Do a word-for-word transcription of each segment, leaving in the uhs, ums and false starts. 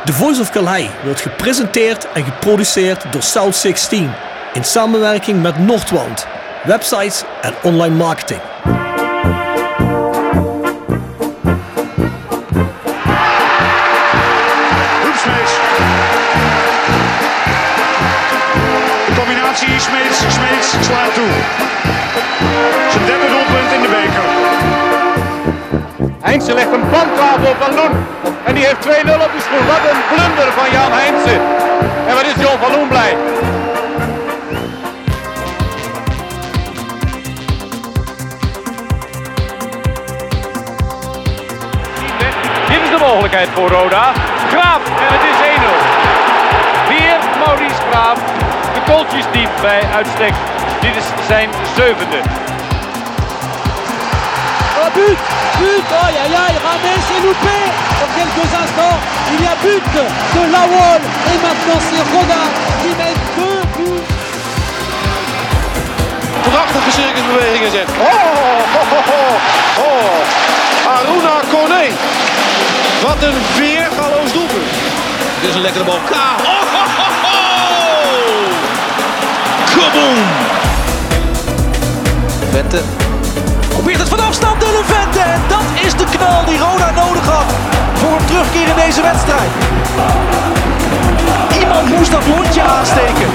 The Voice of Calais wordt gepresenteerd en geproduceerd door South zestien in samenwerking met Noordwand, websites en online marketing. Hoepsmeets. De combinatie Smeets, Smeets slaat toe. Zijn derde doelpunt in de beker. Heinze legt een bandtafel op Van Loen. En die heeft twee nul op de schoen. Wat een blunder van Jan Heinze. En wat is John van Loen blij. Dit is de mogelijkheid voor Roda. Graaf en het is één nul. Weer Maurice Graaf. De goaltjesdief bij uitstek. Dit is zijn zevende. Oh, but, but, aïe aïe aïe, Rames est loupé. Dans quelques instants, il y a but de Lawol. Et maintenant c'est Roda qui met deux buts. Prachtige circusbewegingen zet. Oh, oh, oh, oh, oh. Aruna Kone. Wat een weergaloos doelpunt. Dit is een lekkere bal. K. Oh, oh, oh, oh. Kaboom. Vente probeert het van afstand de Vente. En dat is de knal die Roda nodig had voor een terugkeer in deze wedstrijd. Iemand moest dat lontje aansteken.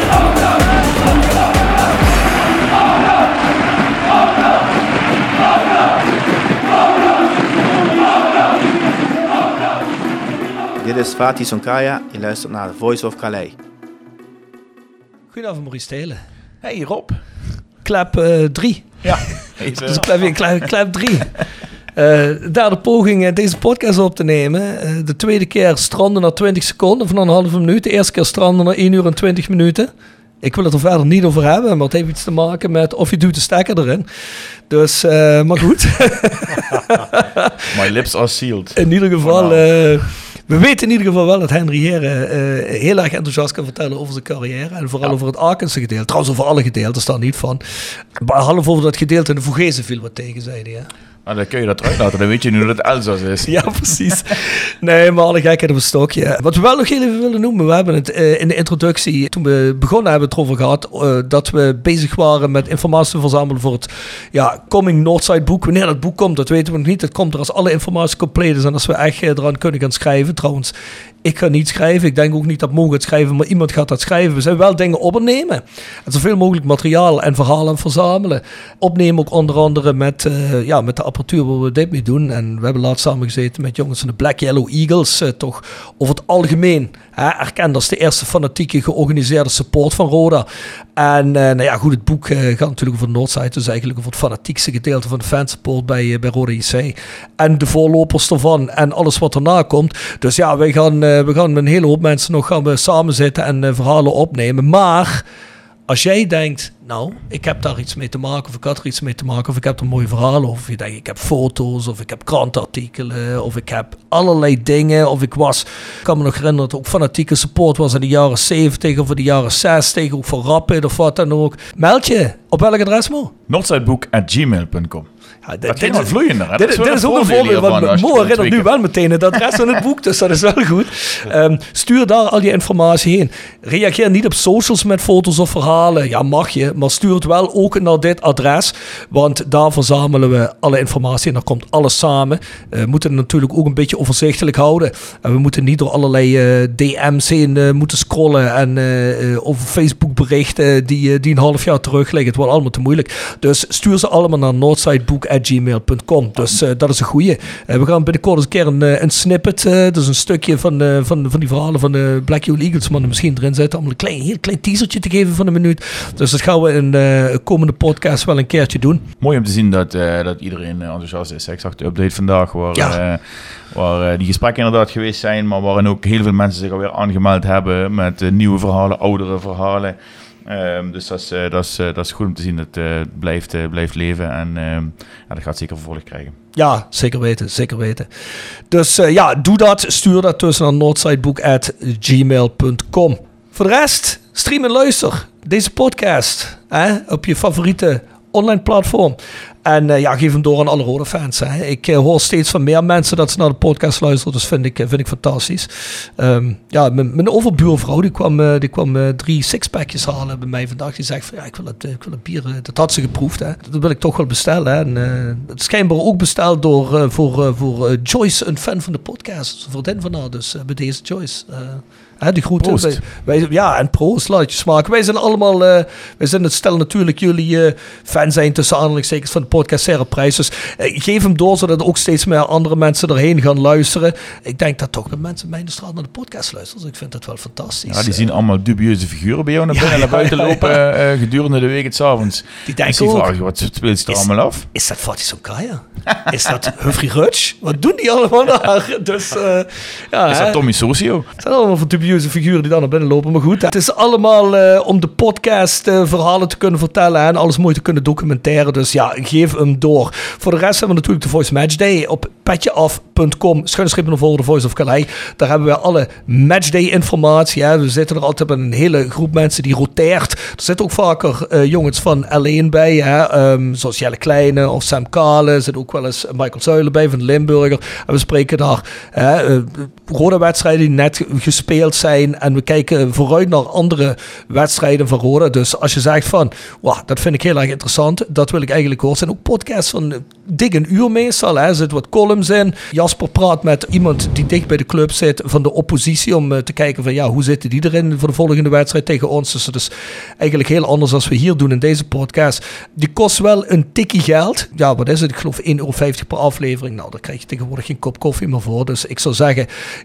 Dit is Fatih Sonkaya, je luistert naar The Voice of Calais. Goedenavond Maurice Stelen. Hey Rob. Klep drie. Ja. Dus klep, klep, klep drie. Uh, daar de poging uh, deze podcast op te nemen. Uh, de tweede keer stranden na twintig seconden van een halve minuut. De eerste keer stranden na één uur en twintig minuten. Ik wil het er verder niet over hebben, maar het heeft iets te maken met of je doet de stekker erin. Dus, uh, maar goed. My lips are sealed. In ieder geval, uh, we weten in ieder geval wel dat Henry Heren uh, heel erg enthousiast kan vertellen over zijn carrière. En vooral ja. over het Akense gedeelte. Trouwens over alle gedeeltes, daar niet van. Behalve over dat gedeelte in de Vogezen viel wat tegen, zei hij. Hè? Nou, dan kun je dat eruit laten, dan weet je nu dat het Elzas is. Ja, precies. Nee, maar alle gekheid op een stokje. Wat we wel nog heel even willen noemen, we hebben het uh, in de introductie, toen we begonnen hebben het erover gehad, uh, dat we bezig waren met informatie te verzamelen voor het ja, Coming Northside boek. Wanneer dat boek komt, dat weten we nog niet. Het komt er als alle informatie compleet is en als we echt uh, eraan kunnen gaan schrijven. Trouwens, ik ga niet schrijven. Ik denk ook niet dat Mo gaat schrijven, maar iemand gaat dat schrijven. We zijn wel dingen opnemen. En zoveel mogelijk materiaal en verhalen verzamelen. Opnemen ook onder andere met, uh, ja, met de apparatuur waar we dit mee doen. En we hebben laatst samen gezeten met jongens van de Black Yellow Eagles. Uh, toch over het algemeen hè, erkend als de eerste fanatieke georganiseerde support van Roda. En uh, nou ja, goed, het boek uh, gaat natuurlijk over de Noordside. Dus eigenlijk over het fanatiekste gedeelte van de fansupport bij, uh, bij Roda J C. En de voorlopers ervan en alles wat erna komt. Dus ja, wij gaan... Uh, We gaan met een hele hoop mensen nog gaan we samen zitten en uh, verhalen opnemen. Maar als jij denkt, nou, ik heb daar iets mee te maken, of ik had er iets mee te maken, of ik heb er mooie verhalen, of je denkt, ik heb foto's, of ik heb krantartikelen, of ik heb allerlei dingen, of ik was, ik kan me nog herinneren dat ook fanatieke support was in de jaren zeventig of in de jaren zestig, ook voor Rapid of wat dan ook. Meld je. Op welk adres, Mo? Noordsideboek at gmail punt com. Ja, dat ging wel vloeiender. Dit, dit is ook een voorbeeld, want Mo herinnert nu wel meteen het adres van het boek, dus dat is wel goed. Um, stuur daar al je informatie heen. Reageer niet op socials met foto's of verhalen. Ja, mag je, maar stuur het wel ook naar dit adres, want daar verzamelen we alle informatie en daar komt alles samen. Uh, we moeten het natuurlijk ook een beetje overzichtelijk houden. En we moeten niet door allerlei uh, D M's heen uh, moeten scrollen en uh, uh, over Facebook berichten die, uh, die een half jaar terug liggen. Het wordt allemaal te moeilijk. Dus stuur ze allemaal naar noordsideboek at gmail punt com. Dus uh, dat is een goeie. Uh, we gaan binnenkort eens een keer een, uh, een snippet, uh, dus een stukje van, uh, van, van die verhalen van de Black Yellow Eagles, maar er misschien erin zetten om een klein, heel klein teasertje te geven van een minuut. Dus dat gaan we in de uh, komende podcast wel een keertje doen. Mooi om te zien dat, uh, dat iedereen uh, enthousiast is. Ik zag de update vandaag waar, ja. uh, waar uh, die gesprekken inderdaad geweest zijn, maar waarin ook heel veel mensen zich alweer aangemeld hebben met uh, nieuwe verhalen, oudere verhalen. Um, dus dat is, uh, dat, is, uh, dat is goed om te zien dat het uh, blijft, uh, blijft leven en uh, ja, dat gaat zeker vervolg krijgen. Ja, zeker weten, zeker weten. Dus uh, ja, doe dat. Stuur dat tussen naar noordsideboek at gmail punt com. Voor de rest, stream en luister deze podcast hè, op je favoriete online platform. En uh, ja, geef hem door aan alle Roda fans. Hè. Ik uh, hoor steeds van meer mensen dat ze naar de podcast luisteren. Dus vind ik, uh, vind ik fantastisch. Um, ja, mijn, mijn overbuurvrouw die kwam, uh, die kwam uh, drie sixpackjes halen bij mij vandaag. Die zegt van ja, ik wil het, ik wil het bier. Uh, dat had ze geproefd. Hè. Dat wil ik toch wel bestellen. Hè. En, uh, het is schijnbaar ook besteld door, uh, voor, uh, voor uh, Joyce, een fan van de podcast. Een vriendin van haar. Dus uh, bij deze Joyce. Uh, Hè, die groeten. Wij, wij, ja, en proost, laat je smaken. Wij zijn allemaal, uh, wij zijn het stel natuurlijk jullie uh, fan zijn tussen aanhalingstekens van de podcast Serre Prijs. Dus uh, geef hem door, zodat er ook steeds meer andere mensen erheen gaan luisteren. Ik denk dat toch de mensen bij de straat naar de podcast luisteren. Dus ik vind dat wel fantastisch. Ja, die zien allemaal dubieuze figuren bij jou naar binnen ja, en naar buiten ja, ja, lopen ja. Uh, gedurende de week het 's avonds. Die denken dus die ook. vragen, wat speelt ze er allemaal af? Is dat Fatih Sonkaya? Is dat Humphrey Rutsch? Wat doen die allemaal daar? Dus, uh, ja, is dat hè? Tommy Socio? Het zijn allemaal dubieuze figuren die dan naar binnen lopen. Maar goed, het is allemaal uh, om de podcast uh, verhalen te kunnen vertellen en alles mooi te kunnen documenteren. Dus ja, geef hem door. Voor de rest hebben we natuurlijk de Voice Match Day op petjeaf punt com. Schuinschrippen voor de Voice of Calais. Daar hebben we alle matchday informatie. Hè. We zitten er altijd met een hele groep mensen die roteert. Er zitten ook vaker uh, jongens van L één bij. Hè. Um, zoals Jelle Kleine of Sam Kale. Er zit ook wel eens Michael Zuilen bij van de Limburger. En we spreken daar uh, uh, rode wedstrijden die net gespeeld zijn. En we kijken vooruit naar andere wedstrijden van Roda. Dus als je zegt van, wow, dat vind ik heel erg interessant. Dat wil ik eigenlijk horen. Er zijn ook podcasts van dik een uur meestal. Hè. Er zitten wat columns in. Jasper praat met iemand die dicht bij de club zit van de oppositie. Om uh, te kijken van, ja, hoe zitten die erin voor de volgende wedstrijd tegen ons. Dus dat is eigenlijk heel anders dan we hier doen in deze podcast. Die kost wel een tikkie geld. Ja, wat is het? Ik geloof één euro vijftig per aflevering. Nou, daar krijg je tegenwoordig geen kop koffie meer voor. Dus ik zou zeggen,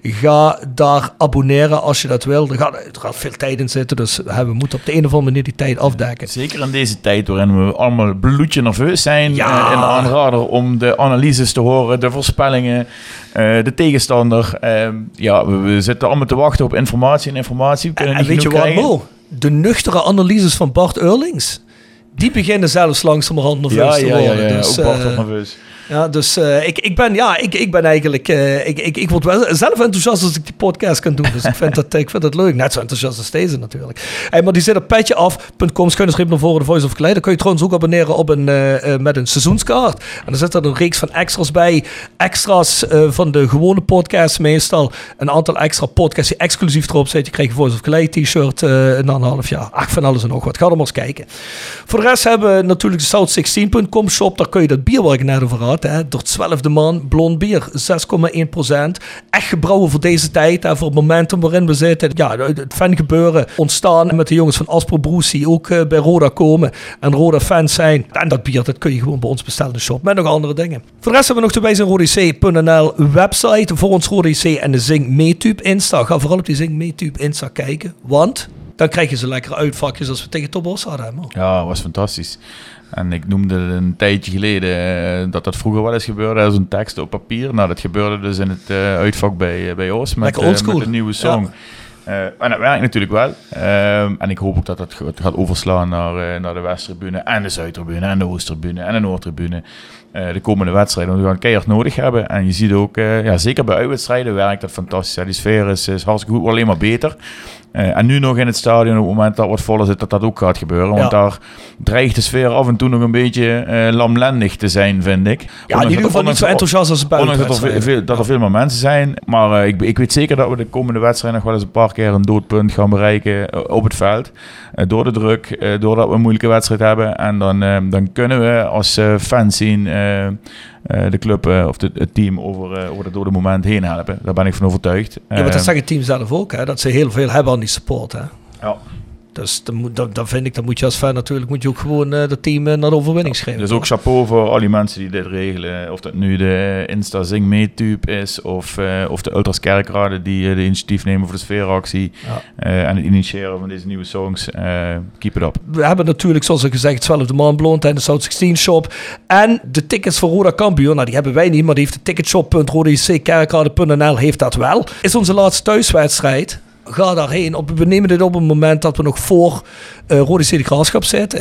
ga daar abonneren als je dat wil. Er gaat, er gaat veel tijd in zitten. Dus we moeten op de een of andere manier die tijd afdekken. Zeker in deze tijd waarin we allemaal bloedje nerveus zijn. Ja. Uh, in de aanrader om de analyses te horen, de voorspellingen, uh, de tegenstander. Uh, ja, we, we zitten allemaal te wachten op informatie en informatie. We kunnen En, niet en weet je genoeg wat, krijgen. Mo? De nuchtere analyses van Bart Eurlings, die beginnen zelfs langzamerhand nerveus Ja, te ja, ja, worden. ja, Dus, ook Bart uh, wordt nerveus. Ja, dus uh, ik, ik ben, ja, ik, ik ben eigenlijk, uh, ik, ik, ik word wel zelf enthousiast als ik die podcast kan doen. Dus ik vind dat, ik vind dat leuk. Net zo enthousiast als deze natuurlijk. Hey, maar die zit op petjeaf punt com, schuine naar voren de Voice of Calais. Daar kun je trouwens ook abonneren op een, uh, uh, met een seizoenskaart. En dan zit er een reeks van extra's bij. Extra's uh, van de gewone podcast meestal. Een aantal extra podcasts die exclusief erop zitten. Je krijgt een Voice of Calais t-shirt uh, na een half jaar. Ach, van alles en nog wat. Ga er maar eens kijken. Voor de rest hebben we natuurlijk de south sixteen punt com shop. Daar kun je dat bier waar ik net over had, hè, door twaalf de man, blond bier, zes komma één procent. Echt gebrouwen voor deze tijd, hè, voor het momentum waarin we zitten. Ja, het fangebeuren ontstaan met de jongens van Aspro Broes die ook uh, bij Roda komen en Roda fans zijn. En dat bier, dat kun je gewoon bij ons bestellen in de shop, met nog andere dingen. Voor de rest hebben we nog de Wij zijn Roda I C punt n l website voor ons Roda I C en de Zing Meetube Insta. Ga vooral op die Zing Meetube Insta kijken, want dan krijg je ze lekkere uitvakjes als we tegen Top Os hadden. Man. Ja, dat was fantastisch. En ik noemde een tijdje geleden uh, dat dat vroeger wel eens gebeurde als een tekst op papier. Nou, dat gebeurde dus in het uh, uitvak bij, uh, bij Os met, uh, met een nieuwe song. Ja. Uh, en dat werkt natuurlijk wel. Uh, en ik hoop ook dat dat gaat overslaan naar, uh, naar de Westtribune en de Zuidtribune en de Oosttribune en de Noordtribune. Uh, de komende wedstrijden. Want we gaan keihard nodig hebben. En je ziet ook, uh, ja, zeker bij uitwedstrijden werkt dat fantastisch. Hè. Die sfeer is, is hartstikke goed, alleen maar beter. Uh, en nu nog in het stadion, op het moment dat wat voller zit, dat dat ook gaat gebeuren. Want ja. daar dreigt de sfeer af en toe nog een beetje uh, lamlendig te zijn, vind ik. Ja, in ieder geval niet zo enthousiast als buiten. Ondanks dat er, veel, dat er veel meer mensen zijn. Maar uh, ik, ik weet zeker dat we de komende wedstrijd nog wel eens een paar keer een doodpunt gaan bereiken uh, op het veld. Uh, door de druk, uh, doordat we een moeilijke wedstrijd hebben. En dan, uh, dan kunnen we als uh, fans zien... Uh, Uh, de club uh, of de, het team over, uh, over het dode moment heen helpen. Daar ben ik van overtuigd. Ja, maar dat zegt het team zelf ook, hè? Dat ze heel veel hebben aan die support. Hè? Ja. Dus dan, dan, dan vind ik, dan moet je als fan natuurlijk moet je ook gewoon uh, dat team uh, naar de overwinning schrijven. Dus ook chapeau voor al die mensen die dit regelen. Of dat nu de Insta Zing Meetube is, of, uh, of de Ultras Kerkrade die uh, de initiatief nemen voor de sfeeractie. Ja. Uh, en het initiëren van deze nieuwe songs. Uh, keep it up. We hebben natuurlijk, zoals ik gezegd, twaalf de man blond en de South sixteen shop. En de tickets voor Roda Kampioen. Nou, die hebben wij niet, maar die heeft de ticketshop punt roda i c kerkrade punt n l heeft dat wel. Is onze laatste thuiswedstrijd. Ga daarheen. Op, we nemen dit op een moment dat we nog voor uh, Roda I C de Graafschap zitten.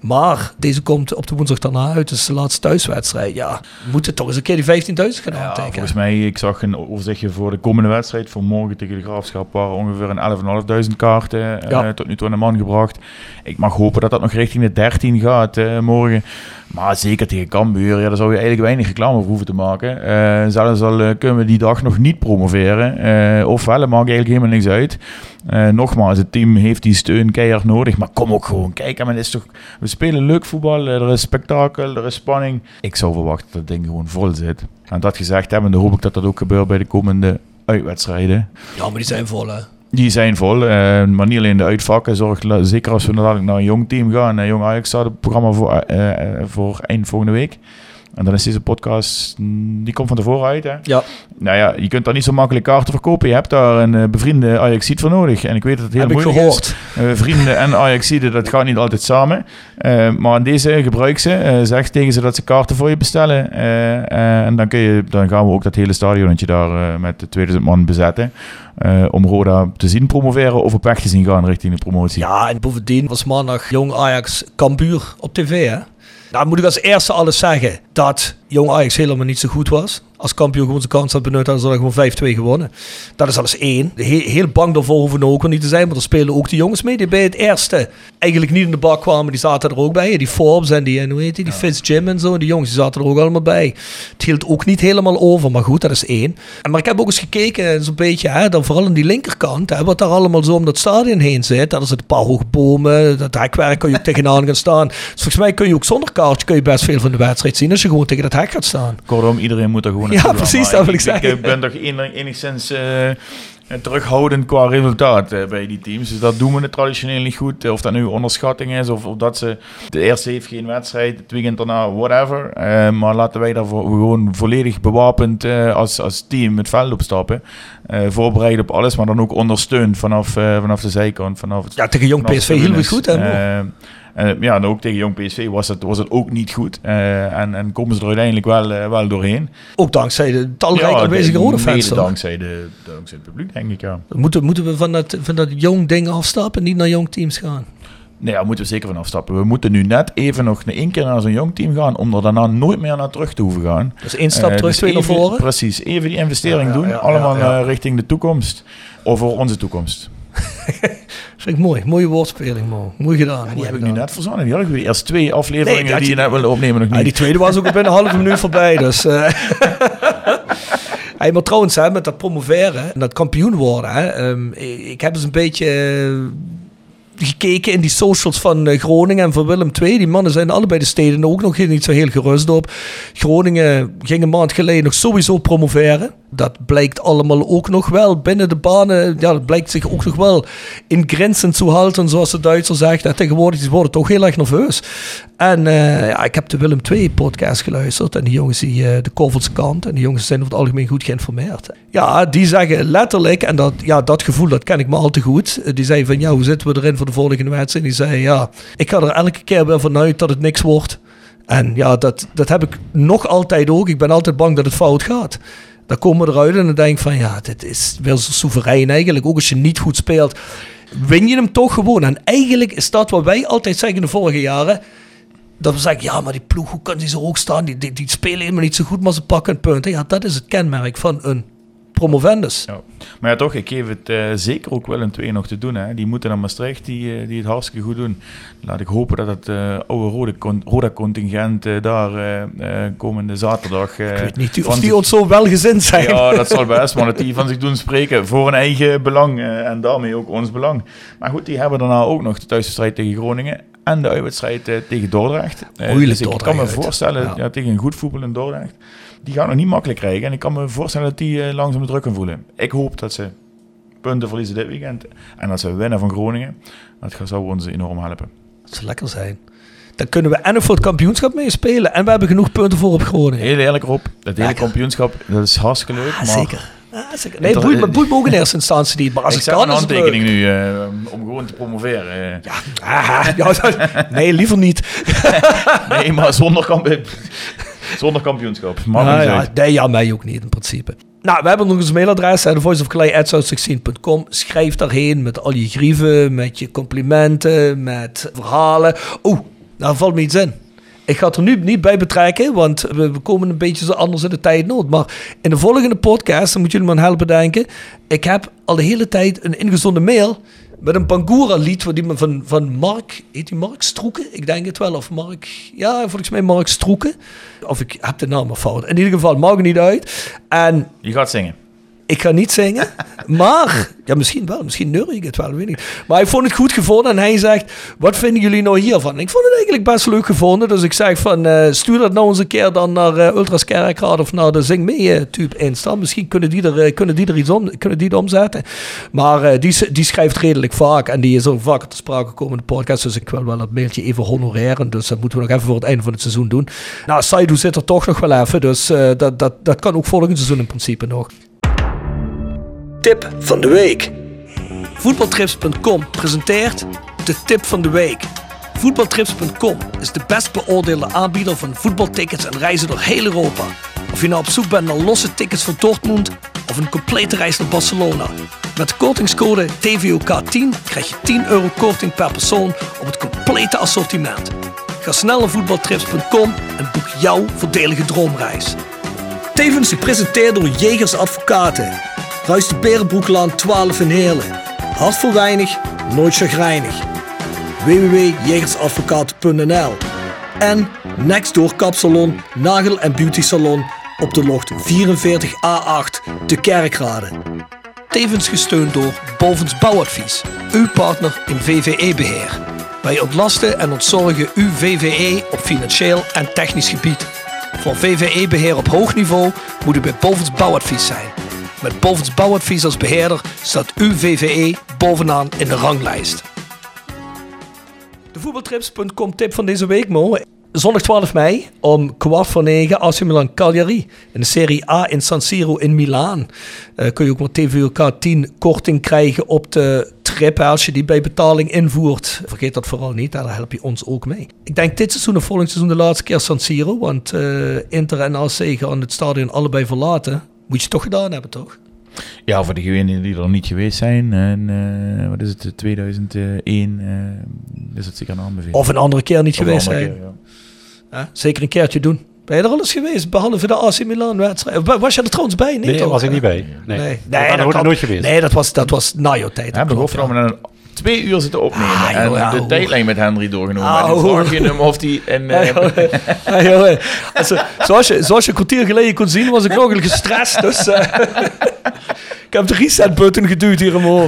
Maar deze komt op de woensdag daarna uit. Dus de laatste thuiswedstrijd. Ja, we moeten toch eens een keer die vijftienduizend gaan aantekenen. Ja, volgens mij, ik zag een overzichtje voor de komende wedstrijd. Voor morgen tegen de Graafschap waren ongeveer een elfduizend vijfhonderd kaarten ja. uh, tot nu toe aan de man gebracht. Ik mag hopen dat dat nog richting de dertien gaat uh, morgen. Maar zeker tegen Cambuur, ja, daar zou je eigenlijk weinig reclame voor hoeven te maken. Uh, zelfs al uh, kunnen we die dag nog niet promoveren. Uh, ofwel, dat maakt eigenlijk helemaal niks uit. Uh, nogmaals, het team heeft die steun keihard nodig. Maar kom ook gewoon kijken. Man, is toch, we spelen leuk voetbal, er is spektakel, er is spanning. Ik zou verwachten dat het ding gewoon vol zit. En dat gezegd hebben, dan hoop ik dat dat ook gebeurt bij de komende uitwedstrijden. Ja, maar die zijn vol, hè? Die zijn vol, uh, maar niet alleen de uitvakken. Zorg, zeker als we dadelijk naar een jong team gaan. Uh, jong Ajax staat het programma voor, uh, uh, voor eind volgende week. En dan is deze podcast, die komt van tevoren uit. Hè? Ja. Nou ja, je kunt daar niet zo makkelijk kaarten verkopen. Je hebt daar een uh, bevriende Ajaxiet voor nodig. En ik weet dat het heel Heb moeilijk gehoord. is. Uh, vrienden en Ajaxieden, dat gaat niet altijd samen. Uh, maar in deze gebruik ze. Uh, zeg tegen ze dat ze kaarten voor je bestellen. Uh, uh, en dan, kun je, dan gaan we ook dat hele stadionnetje daar uh, met de tweeduizend man bezetten. Uh, om Roda te zien promoveren of op weg te zien gaan richting de promotie. Ja, en bovendien was maandag Jong Ajax Cambuur op tv, hè? Nou moet ik als eerste alles zeggen dat Jong Ajax helemaal niet zo goed was. Als kampioen gewoon zijn kans had benut, hadden ze dan gewoon vijf twee gewonnen. Dat is alles één. Heel, heel bang daarvoor hoeven we ook wel niet te zijn. Maar er spelen ook de jongens mee die bij het eerste eigenlijk niet in de bak kwamen. Die zaten er ook bij. Die Forbes en die, en hoe heet die, die ja. Fitz Jim en zo. Die jongens die zaten er ook allemaal bij. Het hield ook niet helemaal over. Maar goed, dat is één. En maar ik heb ook eens gekeken, zo'n beetje, hè, dan vooral aan die linkerkant. Hè, wat daar allemaal zo om dat stadion heen zit. Daar zitten een paar hoge bomen. Dat hekwerk kun je ook tegenaan gaan staan. Dus volgens mij kun je ook zonder kaartje kun je best veel van de wedstrijd zien. Als je gewoon tegen dat hek gaat staan. Kortom, iedereen moet er gewoon ja, precies, dat wil ik zeggen. Ik ben toch enigszins uh, terughoudend qua resultaat uh, bij die teams. Dus dat doen we het traditioneel niet goed. Of dat nu onderschatting is, of, of dat ze... De eerste heeft geen wedstrijd, het weekend daarna, whatever. Uh, maar laten wij daar voor, gewoon volledig bewapend uh, als, als team het veld opstappen. Uh, voorbereid op alles, maar dan ook ondersteund vanaf, uh, vanaf de zijkant. Vanaf het, ja, tegen Jong P S V hielden we het goed, hè? Uh, Uh, ja, en ook tegen Jong P S V was het, was het ook niet goed. Uh, en, en komen ze er uiteindelijk wel, uh, wel doorheen. Ook dankzij de talrijke ja, aanwezige rode fans. Dankzij, de, dankzij het publiek, denk ik, ja. Moeten, moeten we van dat, van dat jong ding afstappen en niet naar jong teams gaan? Nee, daar moeten we zeker van afstappen. We moeten nu net even nog één keer naar zo'n jong team gaan, om er daarna nooit meer naar terug te hoeven gaan. Dus één stap uh, terug, dus twee naar voren? Precies, even die investering ja, ja, doen, ja, allemaal ja, ja. Uh, richting de toekomst. Of voor onze toekomst. Vind ik mooi. Mooie woordspeling, man. Mooi gedaan. Ja, die mooi heb gedaan. ik nu net verzonnen. Die had ik weer eerst twee afleveringen nee, die je net wilde opnemen nog niet. Ja, die tweede was ook binnen een halve minuut voorbij. Dus, uh. hey, maar trouwens, hè, met dat promoveren en dat kampioen worden. Hè, um, ik heb eens een beetje... Uh, gekeken in die socials van uh, Groningen en van Willem twee. Die mannen zijn allebei de steden ook nog niet zo heel gerust op. Groningen ging een maand geleden nog sowieso promoveren. Dat blijkt allemaal ook nog wel binnen de banen. Ja, dat blijkt zich ook nog wel in grenzen te houden, zoals de Duitser zegt. En tegenwoordig die worden toch heel erg nerveus. En uh, ja, ik heb de Willem twee podcast geluisterd. En die jongens die uh, de Kovelse kant. En die jongens zijn over het algemeen goed geïnformeerd. Ja, die zeggen letterlijk, en dat, ja, dat gevoel dat ken ik maar al te goed. Die zei van, ja, hoe zitten we erin voor de volgende wedstrijd? Die zei, ja, ik ga er elke keer weer vanuit dat het niks wordt. En ja, dat, dat heb ik nog altijd ook. Ik ben altijd bang dat het fout gaat. Dan komen we eruit en dan denk ik van, ja, dit is wel zo soeverein eigenlijk. Ook als je niet goed speelt, win je hem toch gewoon. En eigenlijk is dat wat wij altijd zeggen de vorige jaren. Dat we zeggen, ja, maar die ploeg, hoe kan die zo hoog staan? Die, die, die spelen helemaal niet zo goed, maar ze pakken punten. Ja, dat is het kenmerk van een promovendus. Ja. Maar ja, toch, ik geef het uh, zeker ook wel een twee nog te doen. Hè. Die moeten naar Maastricht, die, uh, die het hartstikke goed doen. Laat ik hopen dat het uh, oude Roda-contingent uh, daar uh, uh, komende zaterdag... Uh, ik weet niet of die zich... ons zo welgezind zijn. Ja, dat zal best, maar dat die van zich doen spreken voor hun eigen belang uh, en daarmee ook ons belang. Maar goed, die hebben daarna ook nog de thuiswedstrijd tegen Groningen en de uitwedstrijd uh, tegen Dordrecht. Uh, Moeilijk dus ik Dordrecht kan me uit. voorstellen, Ja. Ja, tegen een goed voetbal in Dordrecht, die gaan nog niet makkelijk krijgen. En ik kan me voorstellen dat die uh, langzaam de druk kan voelen. Ik hoop dat ze punten verliezen dit weekend. En dat ze winnen van Groningen. Dat zou ons enorm helpen. Dat zou lekker zijn. Dan kunnen we en nog voor het kampioenschap meespelen. En we hebben genoeg punten voor op Groningen. Heel eerlijk Rob. Dat hele kampioenschap, dat is hartstikke leuk. Ja, maar zeker. Ja, zeker. Nee, het boeit, het boeit me ook in eerste instantie niet. Maar als ik het zet kan, een is het handtekening leuk. nu uh, om gewoon te promoveren. Uh. Ja, ah, ja, nee, liever niet. Nee, maar zonder, kamp- zonder kampioenschap. Mag nou, niet ja, uit. nee, ja, mij ook niet in principe. Nou, we hebben nog eens een mailadres, the voice of clay at south sixteen dot com. Schrijf daarheen met al je grieven, met je complimenten, met verhalen. Oh, Nou, valt me iets in. Ik ga het er nu niet bij betrekken, want we, we komen een beetje zo anders in de tijd nood. Maar in de volgende podcast, dan moeten jullie me aan helpen denken. Ik heb al de hele tijd een ingezonden mail met een Bangura-lied van, van Mark, heet die Mark Stroeken? Ik denk het wel, of Mark, ja, volgens mij Mark Stroeken. Of ik heb de naam al fout. In ieder geval, maakt het niet uit. En je gaat zingen. Ik ga niet zingen, maar... Ja, misschien wel. Misschien neur ik het wel, weet ik niet. Maar ik vond het goed gevonden en hij zegt... Wat vinden jullie nou hiervan? Ik vond het eigenlijk best leuk gevonden. Dus ik zeg van... Uh, stuur dat nou eens een keer dan naar uh, Ultras Kerkrade of naar de Zing Mee-type Insta. Misschien kunnen die er, uh, kunnen die er iets om, kunnen die er omzetten. Maar uh, die, die schrijft redelijk vaak. En die is ook vaker te sprake gekomen in de podcast. Dus ik wil wel dat mailtje even honoreren. Dus dat moeten we nog even voor het einde van het seizoen doen. Nou, Saidu zit er toch nog wel even. Dus uh, dat, dat, dat kan ook volgend seizoen in principe nog. Tip van de week. Voetbaltrips punt com presenteert de tip van de week. Voetbaltrips punt com is de best beoordeelde aanbieder van voetbaltickets en reizen door heel Europa. Of je nou op zoek bent naar losse tickets voor Dortmund of een complete reis naar Barcelona. Met de kortingscode T V O K tien krijg je tien euro korting per persoon op het complete assortiment. Ga snel naar voetbaltrips punt com en boek jouw voordelige droomreis. Tevens gepresenteerd door Jegers Advocaten. Ruist de Berenbroeklaan twaalf in Heerlen. Hart voor weinig, nooit chagrijnig. w w w punt jegersadvocaten punt n l En Nextdoor Kapsalon, Nagel en Beauty Salon op de locht vierenveertig A acht te Kerkrade. Tevens gesteund door Bovens Bouwadvies, uw partner in V V E-beheer. Wij ontlasten en ontzorgen uw V V E op financieel en technisch gebied. Voor V V E-beheer op hoog niveau moet u bij Bovens Bouwadvies zijn. Met Bovens Bouwadvies als beheerder staat uw V V E bovenaan in de ranglijst. De voetbaltrips punt com tip van deze week, Mo. Zondag twaalf mei om kwart voor negen A C Milan Cagliari. In de Serie A in San Siro in Milaan. Uh, kun je ook met T V O K tien korting krijgen op de trip als je die bij betaling invoert. Vergeet dat vooral niet, daar help je ons ook mee. Ik denk dit seizoen of volgend seizoen de laatste keer San Siro. Want uh, Inter en A C gaan het stadion allebei verlaten. Moet je het toch gedaan hebben, toch? Ja, voor degenen die er niet geweest zijn. En, uh, wat is het, tweeduizend één uh, is het zeker een aanbeveling. Of een andere keer niet of geweest zijn. Keer, ja. Ja, zeker een keertje doen. Ben je er al eens geweest, behalve de A C Milan wedstrijd? Was je er trouwens bij? Nee, daar was ik niet bij. Nee, nee. nee dat was nooit geweest. Nee, dat was, dat was na jouw tijd. We hebben gewoon een twee uur zitten opnemen ah, en joh, de joh. tijdlijn met Henry doorgenomen. Ah, en dan vraag je hem of hij... En, uh, ah, joh. Ah, joh. Also, zoals, je, zoals je een kwartier geleden kon zien, was ik nogal gestrest. Dus uh, ik heb de reset-button geduwd hier omhoog.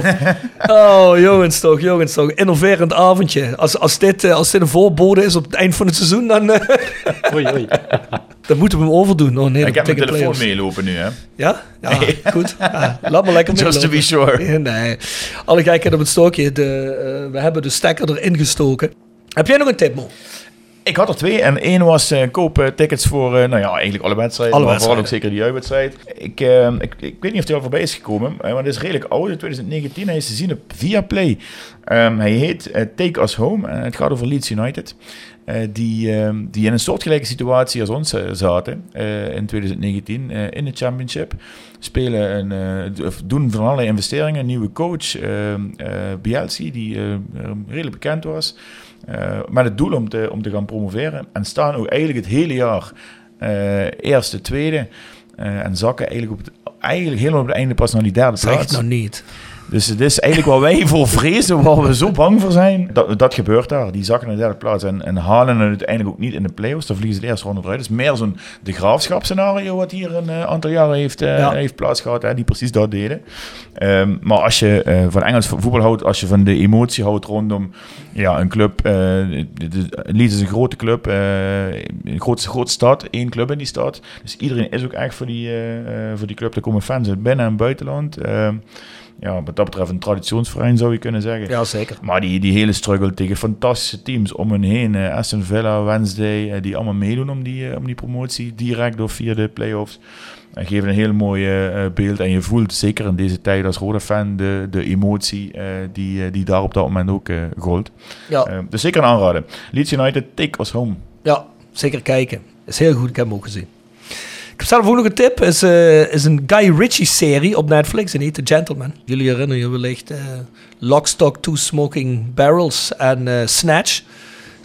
Oh, jongens toch, jongens toch. Innoverend avondje. Als, als, dit, als dit een voorbode is op het eind van het seizoen, dan... Uh, oei, oei. Dan moeten we hem overdoen. Oh, nee, ik heb mijn telefoon playoffs. meelopen nu, hè? Ja? Ja, nee. Goed. Ja, laat maar lekker Just to be sure. Nee. Alle gekheid op het stokje. De, uh, we hebben de stekker erin gestoken. Heb jij nog een tip, Mo? Ik had er twee. En één was uh, koop uh, tickets voor, uh, nou ja, eigenlijk alle wedstrijden. Alle maar vooral wedstrijden. ook zeker die uitwedstrijd. Ik, uh, ik, ik weet niet of hij al voorbij is gekomen. Uh, maar het is redelijk oud. In twintig negentien. Hij is te zien op Viaplay. Um, hij heet uh, Take Us Home. En het gaat over Leeds United. Uh, die, uh, die in een soortgelijke situatie als ons uh, zaten uh, in twintig negentien uh, in de Championship. Spelen een, uh, doen van allerlei investeringen. Nieuwe coach, uh, uh, Bielsi, die uh, redelijk bekend was. Uh, met het doel om te, om te gaan promoveren. En staan ook eigenlijk het hele jaar uh, eerste, tweede. Uh, en zakken eigenlijk, op het, eigenlijk helemaal op het einde pas naar die derde plaats. Zeg het nou niet. Dus het is eigenlijk waar wij voor vrezen, waar we zo bang voor zijn. Dat, dat gebeurt daar. Die zakken naar de derde plaats en, en halen het uiteindelijk ook niet in de play-offs. Dan vliegen ze de eerste ronde eruit. Het is meer zo'n de graafschapscenario wat hier een uh, aantal jaren heeft, uh, ja. heeft plaatsgehad. Hè, die precies dat deden. Um, maar als je uh, van Engels voetbal houdt, als je van de emotie houdt rondom ja, een club. Uh, Leeds is een grote club. Uh, een grote, grote stad. Één club in die stad. Dus iedereen is ook echt voor die, uh, voor die club. Er komen fans uit binnen- en buitenland. Uh, Ja, wat dat betreft een traditionsverein zou je kunnen zeggen. Ja, zeker. Maar die, die hele struggle tegen fantastische teams om hen heen. Uh, Aston Villa, Wednesday, uh, die allemaal meedoen om die, uh, om die promotie. Direct door via de play-offs. En geven een heel mooi uh, beeld. En je voelt zeker in deze tijd als rode fan de, de emotie uh, die, uh, die daar op dat moment ook uh, gold. Ja. Uh, dus zeker een aanraden. Leeds United, Take Us Home. Ja, zeker kijken. Is heel goed, ik heb hem ook gezien. Ik heb zelf ook nog een tip. Is, uh, is een Guy Ritchie-serie op Netflix. En heet The Gentleman. Jullie herinneren je wellicht uh, Lock, Stock, Two Smoking Barrels en uh, Snatch.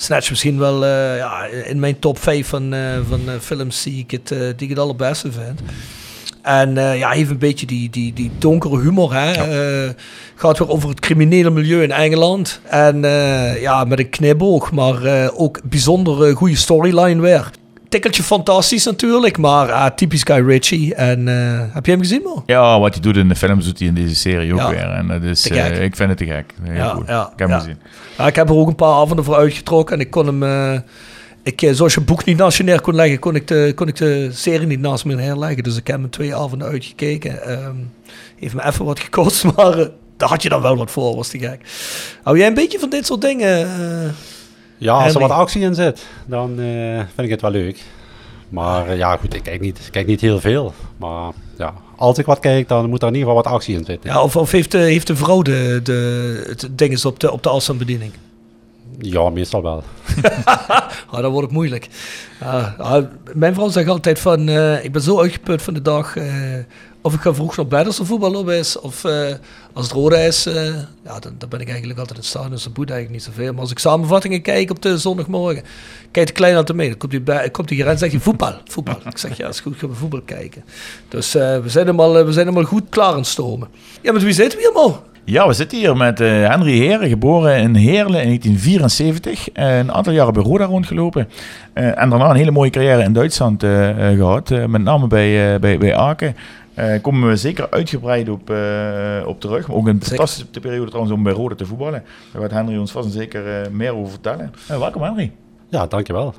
Snatch misschien wel uh, ja, in mijn top vijf van, uh, van uh, films die ik, het, uh, die ik het allerbeste vind. En uh, ja, heeft een beetje die, die, die donkere humor. Hè? Ja. Uh, gaat weer over het criminele milieu in Engeland. En uh, ja, met een knipoog, maar uh, ook bijzonder uh, goede storyline weer. Tikkeltje fantastisch natuurlijk, maar uh, typisch Guy Ritchie. En uh, heb je hem gezien, man? Ja, wat hij doet in de films doet hij in deze serie ook ja. weer. En dat is, uh, ik vind het te gek. Heel ja, cool. ja, ik heb ja. hem gezien. Ja, ik heb er ook een paar avonden voor uitgetrokken en ik kon hem... Uh, Ik, zoals je een boek niet naast je neer kon leggen, kon ik de, kon ik de serie niet naast me neerleggen. Dus ik heb hem twee avonden uitgekeken. Um, heeft me even wat gekost, maar uh, daar had je dan wel wat voor, was te gek. Hou jij een beetje van dit soort dingen? Uh, ja, als Henry? er wat actie in zit, dan uh, vind ik het wel leuk. Maar uh, ja, goed, ik kijk niet, ik kijk niet heel veel. Maar ja, als ik wat kijk, dan moet er in ieder geval wat actie in zitten. Ja, of, of heeft, de, heeft de vrouw de, de, het ding is op de, op de afstandsbediening? Ja, meestal wel. oh, dan wordt het moeilijk. Uh, uh, mijn vrouw zegt altijd van, uh, ik ben zo uitgeput van de dag. Uh, of ik ga vroeg naar bed als er voetbal op is. Of uh, als het rode is, uh, ja, dan, dan ben ik eigenlijk altijd in staan. Dus dat boeit eigenlijk niet zoveel. Maar als ik samenvattingen kijk op de zondagmorgen, kijk de klein aan te mee. Dan komt hij, bij, komt hij hier en zegt hij voetbal, voetbal. Ik zeg, ja, is goed, gaan we voetbal kijken. Dus uh, we, zijn helemaal, uh, we zijn helemaal goed klaar aan het stomen. Ja, met wie zitten we hier, man? Ja, we zitten hier met uh, Henry Heren, geboren in Heerlen in negentien vierenzeventig. Uh, een aantal jaren bij Roda rondgelopen. Uh, en daarna een hele mooie carrière in Duitsland uh, uh, gehad. Uh, met name bij, uh, bij, bij Aken. Daar uh, komen we zeker uitgebreid op, uh, op terug. Maar ook een fantastische periode trouwens om bij Roda te voetballen. Daar gaat Henry ons vast en zeker uh, meer over vertellen. Uh, welkom Henry. Ja, dankjewel.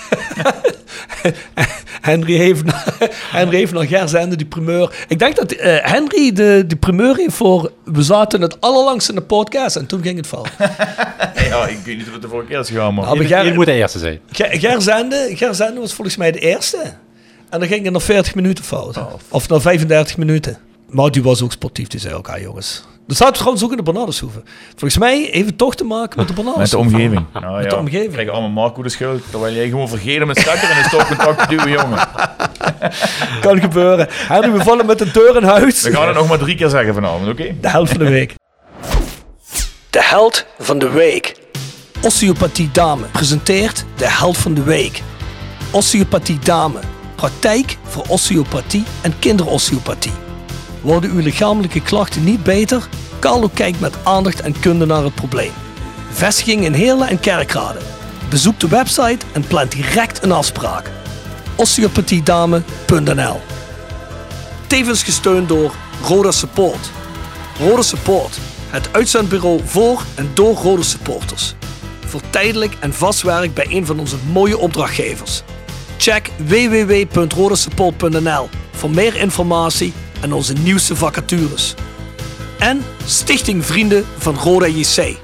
Henry heeft, Henry heeft nog Gerzende die primeur. Ik denk dat uh, Henry de, de primeur heeft voor... We zaten het allerlangst in de podcast en toen ging het fout. Ja, ik weet niet of het de vorige keer is gegaan, maar... Je, Ger, je moet de eerste zijn. Gerzende, Gerzende was volgens mij de eerste. En dan ging het nog veertig minuten fout. Oh. Of nog vijfendertig minuten. Maar die was ook sportief, die zei ook, ah jongens... Dat staat trouwens ook in de Bernardeshoeve. Volgens mij heeft het toch te maken met de Bernardeshoeve. Met de omgeving. Nou, met ja. de omgeving. Krijgen allemaal Marco de schuld. Terwijl jij gewoon vergeten met stekker in een stopcontact te duwen, jongen. Kan gebeuren. Henry, we vallen met de deur in huis. We gaan het nog maar drie keer zeggen vanavond, oké? Okay? De held van de week. De held van de week. Osteopathie Dame presenteert de held van de week. Osteopathie Dame. Praktijk voor osteopathie en kinderosteopathie. Worden uw lichamelijke klachten niet beter? Carlo kijkt met aandacht en kunde naar het probleem. Vestiging in Heerlen en Kerkrade. Bezoek de website en plan direct een afspraak. osteopathiedame punt n l. Tevens gesteund door Roda Support. Roda Support, het uitzendbureau voor en door Roda supporters. Voor tijdelijk en vast werk bij een van onze mooie opdrachtgevers. Check w w w punt roda support punt n l voor meer informatie en onze nieuwste vacatures. En Stichting Vrienden van Roda J C.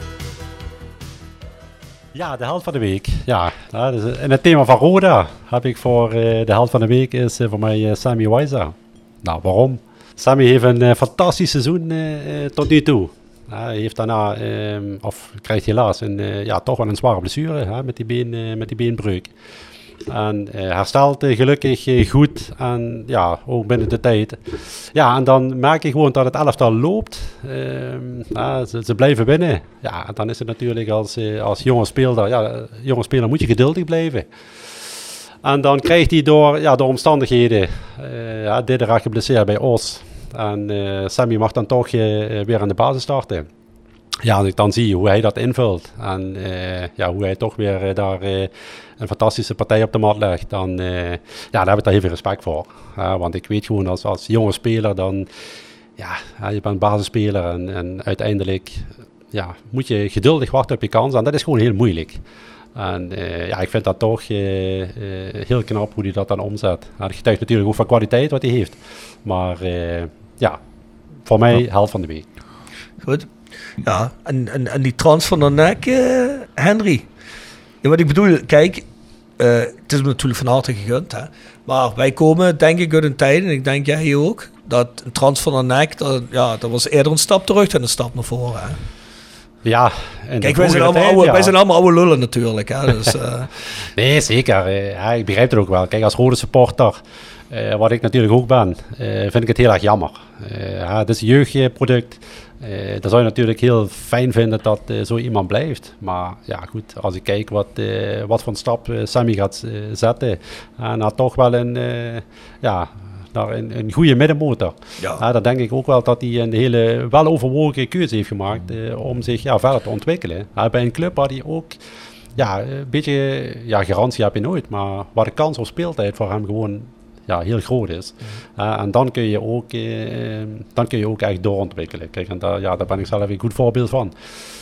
Ja, de held van de week. Ja, dus in het thema van Roda heb ik voor uh, de held van de week is uh, voor mij uh, Sammy Weiser. Nou, waarom? Sammy heeft een uh, fantastisch seizoen uh, uh, tot nu toe. Uh, hij heeft daarna, uh, of krijgt helaas, een, uh, ja, toch wel een zware blessure uh, met, die been, uh, met die beenbreuk. En uh, herstelt uh, gelukkig uh, goed en ja, ook binnen de tijd. Ja, en dan merk je gewoon dat het elftal loopt. Uh, uh, ze, ze blijven winnen. Ja, en dan is het natuurlijk als, uh, als jonge speler, ja, jonge speler moet je geduldig blijven. En dan krijgt hij door, ja, door omstandigheden, uh, ja, Didera geblesseerd bij Os. En uh, Sammy mag dan toch uh, weer aan de basis starten. Ja, als ik dan zie hoe hij dat invult en uh, ja, hoe hij toch weer uh, daar uh, een fantastische partij op de mat legt, dan uh, ja, daar heb ik daar heel veel respect voor. Uh, want ik weet gewoon als, als jonge speler, dan ja, uh, je bent basisspeler en, en uiteindelijk ja, moet je geduldig wachten op je kans en dat is gewoon heel moeilijk. En uh, ja, ik vind dat toch uh, uh, heel knap hoe hij dat dan omzet. Uh, dat getuigt natuurlijk ook van kwaliteit wat hij heeft. Maar uh, ja, voor mij ja. Held van de week. Goed. Ja, en, en, en die transfer naar N E C, uh, Henry. Ja, wat ik bedoel, kijk, uh, het is me natuurlijk van harte gegund, hè. Maar wij komen, denk ik, uit een tijd, en ik denk jij ook, dat een transfer naar N E C, dat, ja, dat was eerder een stap terug dan een stap naar voren, hè. Ja, kijk, wij zijn, tijd, oude, ja. wij zijn allemaal oude lullen natuurlijk. Hè, dus, uh... nee, zeker. Uh, ja, ik begrijp het ook wel. Kijk, als Rode supporter Uh, wat ik natuurlijk ook ben, uh, vind ik het heel erg jammer. Uh, ja, het is een jeugdproduct. Uh, dan zou je natuurlijk heel fijn vinden dat uh, zo iemand blijft. Maar ja goed, als ik kijk wat, uh, wat voor een stap uh, Sammy gaat uh, zetten. En uh, toch wel een, uh, ja, naar een, een goede middenmotor. Ja. Uh, dan denk ik ook wel dat hij een hele weloverwogen keuze heeft gemaakt uh, om zich ja, verder te ontwikkelen. Uh, bij een club waar hij ook ja, een beetje, ja, garantie heb je nooit. Maar waar de kans op speeltijd voor hem gewoon ja, heel groot is. Mm. Uh, en dan kun je ook, uh, dan kun je ook echt doorontwikkelen. Kijk, en daar, ja, daar ben ik zelf een goed voorbeeld van.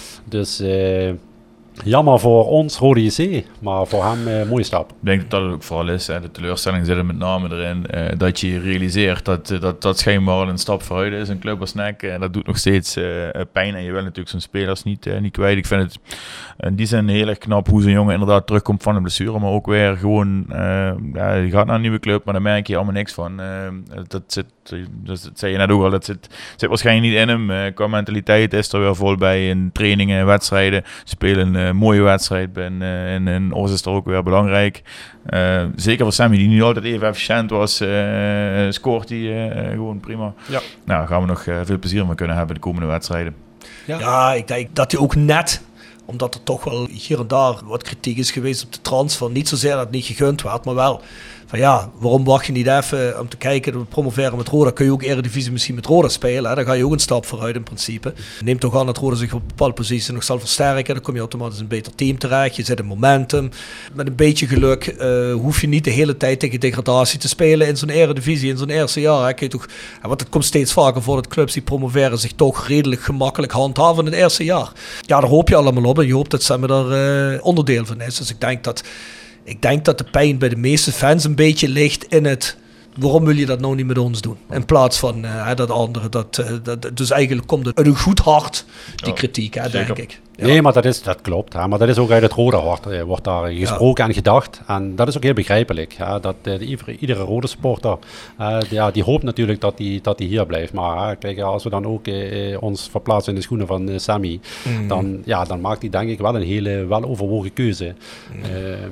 Dus uh, jammer voor ons, Rode J C, maar voor hem een uh, mooie stap. Ik denk dat dat het ook vooral is. Hè. De teleurstelling zit er met name erin uh, dat je realiseert dat, uh, dat dat schijnbaar een stap vooruit is. Een club als N E C, en uh, dat doet nog steeds uh, pijn. En je wil natuurlijk zo'n spelers niet, uh, niet kwijt. Ik vind het in die zin heel erg knap hoe zo'n jongen inderdaad terugkomt van een blessure. Maar ook weer gewoon, uh, ja, je gaat naar een nieuwe club, maar daar merk je allemaal niks van. Uh, dat zit, dat, dat zei je net ook al, dat zit, zit waarschijnlijk niet in hem. Uh, qua mentaliteit is er weer vol bij in trainingen en wedstrijden. Spelen een uh, mooie wedstrijd en uh, in, in Os is er ook weer belangrijk. Uh, zeker voor Sammy, die niet altijd even efficiënt was, uh, scoort hij uh, gewoon prima. Ja. Nou, gaan we nog uh, veel plezier mee kunnen hebben de komende wedstrijden. Ja, ja, ik denk dat hij ook net, omdat er toch wel hier en daar wat kritiek is geweest op de transfer, niet zozeer dat het niet gegund werd, maar wel van ja, waarom wacht je niet even om te kijken dat we promoveren met Roda? Kun je ook Eredivisie misschien met Roda spelen? Hè? Dan ga je ook een stap vooruit in principe. Neem toch aan dat Roda zich op bepaalde posities nog zal versterken. Dan kom je automatisch een beter team terecht. Je zet een momentum. Met een beetje geluk uh, hoef je niet de hele tijd tegen degradatie te spelen in zo'n Eredivisie, in zo'n eerste jaar. Hè? Kun je toch, want het komt steeds vaker voor dat clubs die promoveren zich toch redelijk gemakkelijk handhaven in het eerste jaar. Ja, daar hoop je allemaal op en je hoopt dat Sammy daar uh, onderdeel van is. Dus ik denk dat Ik denk dat de pijn bij de meeste fans een beetje ligt in het waarom wil je dat nou niet met ons doen? In plaats van uh, dat andere. Dat, uh, dat, dus eigenlijk komt het uit een goed hart, die ja, kritiek, hè, denk ik. Ja. Nee, maar dat, is, dat klopt. Hè, maar dat is ook uit het rode hart. Er wordt daar gesproken ja. en gedacht. En dat is ook heel begrijpelijk. Hè, dat uh, iedere, iedere rode supporter, uh, die, ja, die hoopt natuurlijk dat hij dat die hier blijft. Maar uh, kijk, als we dan ook uh, ons verplaatsen in de schoenen van uh, Sammy, mm. dan, ja, dan maakt hij denk ik wel een hele weloverwogen keuze. Mm. Uh,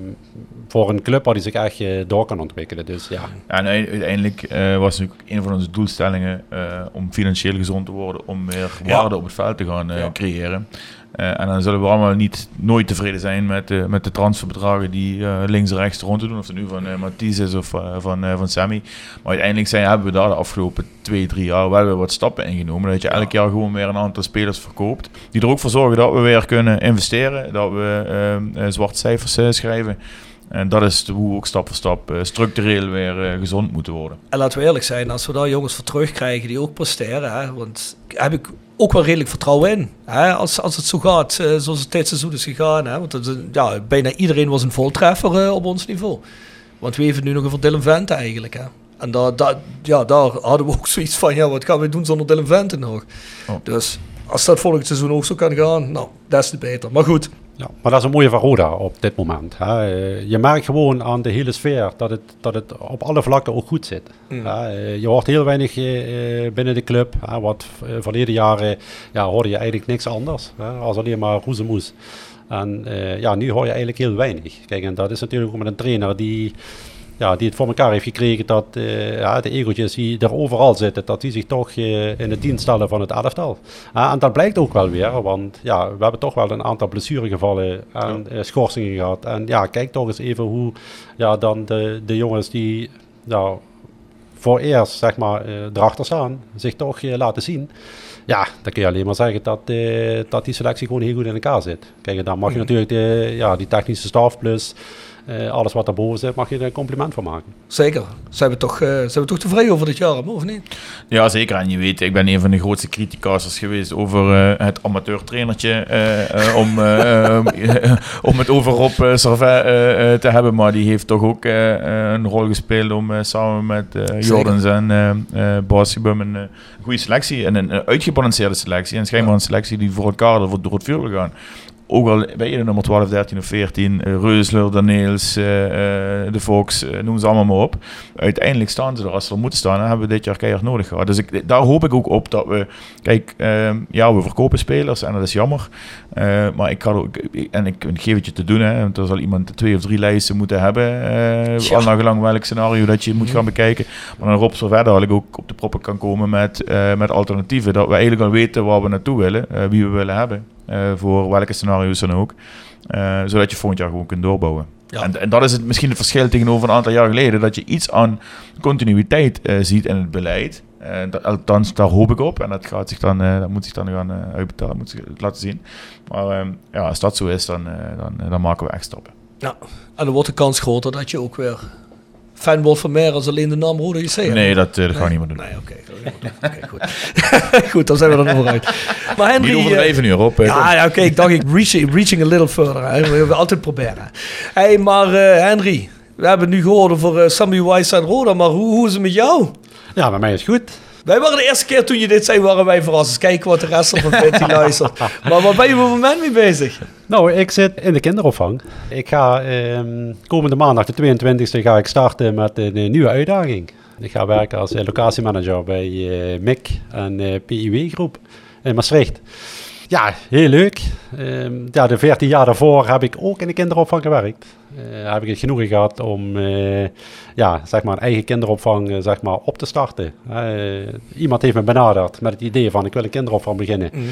voor een club waar hij zich echt uh, door kan ontwikkelen. Dus, ja. Ja, en uiteindelijk uh, was natuurlijk een van onze doelstellingen uh, om financieel gezond te worden, om meer waarde ja. op het veld te gaan uh, ja. creëren. Uh, en dan zullen we allemaal niet nooit tevreden zijn met, uh, met de transferbedragen die uh, links en rechts rond te doen. Of het nu van uh, Mathies is of uh, van, uh, van Sammy. Maar uiteindelijk zijn, hebben we daar de afgelopen twee, drie jaar wel weer wat stappen ingenomen. Dat je elk jaar gewoon weer een aantal spelers verkoopt. Die er ook voor zorgen dat we weer kunnen investeren. Dat we uh, uh, zwarte cijfers uh, schrijven. En dat is hoe we ook stap voor stap uh, structureel weer uh, gezond moeten worden. En laten we eerlijk zijn, als we daar jongens voor terugkrijgen die ook presteren, hè, want heb ik ook wel redelijk vertrouwen in. Hè, als, als het zo gaat, uh, zoals het dit seizoen is gegaan. Hè, want het, ja, bijna iedereen was een voltreffer uh, op ons niveau. Want we hebben nu nog over Dylan Vente eigenlijk. Hè. En daar, daar, ja, daar hadden we ook zoiets van, ja, wat gaan we doen zonder Dylan Vente nog? Oh. Dus als dat volgend seizoen ook zo kan gaan, nou, des te beter. Maar goed. Ja, maar dat is een mooie van Roda op dit moment. Hè. Je merkt gewoon aan de hele sfeer dat het, dat het op alle vlakken ook goed zit. Mm. Je hoort heel weinig uh, binnen de club. Hè, wat uh, verleden jaren ja, hoorde je eigenlijk niks anders. Hè, als alleen maar roezemoes. En uh, ja, nu hoor je eigenlijk heel weinig. Kijk, en dat is natuurlijk ook met een trainer die... Ja, die het voor elkaar heeft gekregen dat uh, ja, de egootjes die er overal zitten, dat die zich toch uh, in het dienst stellen van het elftal. Uh, en dat blijkt ook wel weer, want ja, we hebben toch wel een aantal blessuregevallen en ja. uh, schorsingen gehad. En ja, kijk toch eens even hoe ja, dan de, de jongens die nou, voor eerst zeg maar, uh, erachter staan, zich toch uh, laten zien. Ja, dan kun je alleen maar zeggen dat, uh, dat die selectie gewoon heel goed in elkaar zit. Kijk, dan mag je natuurlijk de, ja, die technische staf plus... Uh, alles wat daarboven zit, mag je er een compliment van maken. Zeker. Zijn we toch, uh, zijn we toch tevreden over dit jaar, of niet? Ja, zeker. En je weet, ik ben een van de grootste criticasters geweest over uh, het amateurtrainertje. Uh, uh, om, uh, uh, om het over Rob uh, Servet uh, uh, te hebben. Maar die heeft toch ook uh, een rol gespeeld om uh, samen met uh, Jordans en uh, uh, Basibum een uh, goede selectie. En een, een uitgebalanceerde selectie. En schijnbaar een selectie die voor elkaar door het vuur wil gaan. ook al ben je de nummer twaalf, dertien of veertien, uh, Reusleur, Daneels, uh, uh, de Fox, uh, noem ze allemaal maar op. Uiteindelijk staan ze er als ze er moeten staan en hebben we dit jaar keihard nodig gehad. Dus ik, daar hoop ik ook op dat we, kijk, uh, ja, we verkopen spelers en dat is jammer. Uh, maar ik kan ook, en ik, ik geef het je te doen, hè, want er zal iemand twee of drie lijsten moeten hebben, uh, ja. al naar gelang welk scenario dat je moet gaan bekijken. Maar dan Rob zo verder dat ik ook op de proppen kan komen met, uh, met alternatieven, dat we eigenlijk al weten waar we naartoe willen, uh, wie we willen hebben, uh, voor welke scenario's dan ook, uh, zodat je volgend jaar gewoon kunt doorbouwen. Ja. En, en dat is het, misschien het verschil tegenover een aantal jaar geleden, dat je iets aan continuïteit uh, ziet in het beleid. Uh, dat, althans, daar hoop ik op en dat, gaat zich dan, uh, dat moet zich dan gaan uh, uitbetalen, moet zich laten zien. Maar um, ja, als dat zo is, dan, uh, dan, uh, dan maken we echt stappen. Ja, en dan wordt de kans groter dat je ook weer fan wordt van meer als alleen de naam Roda J C. Nee, dat, uh, dat nee. gaan we niet meer doen. Nee, oké. Okay, okay, goed. Goed, dan zijn we er nog vooruit. Maar Henry... Niet overdreven nu, Rob. Ja, ja oké, okay, ik dacht ik reaching, reaching a little further. Hè. We willen altijd proberen. Hey, maar uh, Henry, we hebben het nu gehoord over uh, Sammy Wijs en Roda, maar hoe, hoe is het met jou? Ja, bij mij is het goed. Wij waren de eerste keer toen je dit zei, waren wij verrast. Dus kijken wat de rest ervan vindt die luistert. Maar waar ben je op het moment mee bezig? Nou, ik zit in de kinderopvang. Ik ga eh, komende maandag, de tweeëntwintigste, ga ik starten met een, een nieuwe uitdaging. Ik ga werken als uh, locatiemanager bij uh, M I C en uh, P I W Groep in Maastricht. Ja, heel leuk. Uh, ja, de veertien jaar daarvoor heb ik ook in de kinderopvang gewerkt. Uh, heb ik het genoegen gehad om uh, ja, zeg maar een eigen kinderopvang uh, zeg maar op te starten. Uh, iemand heeft me benaderd met het idee van ik wil een kinderopvang beginnen. Mm.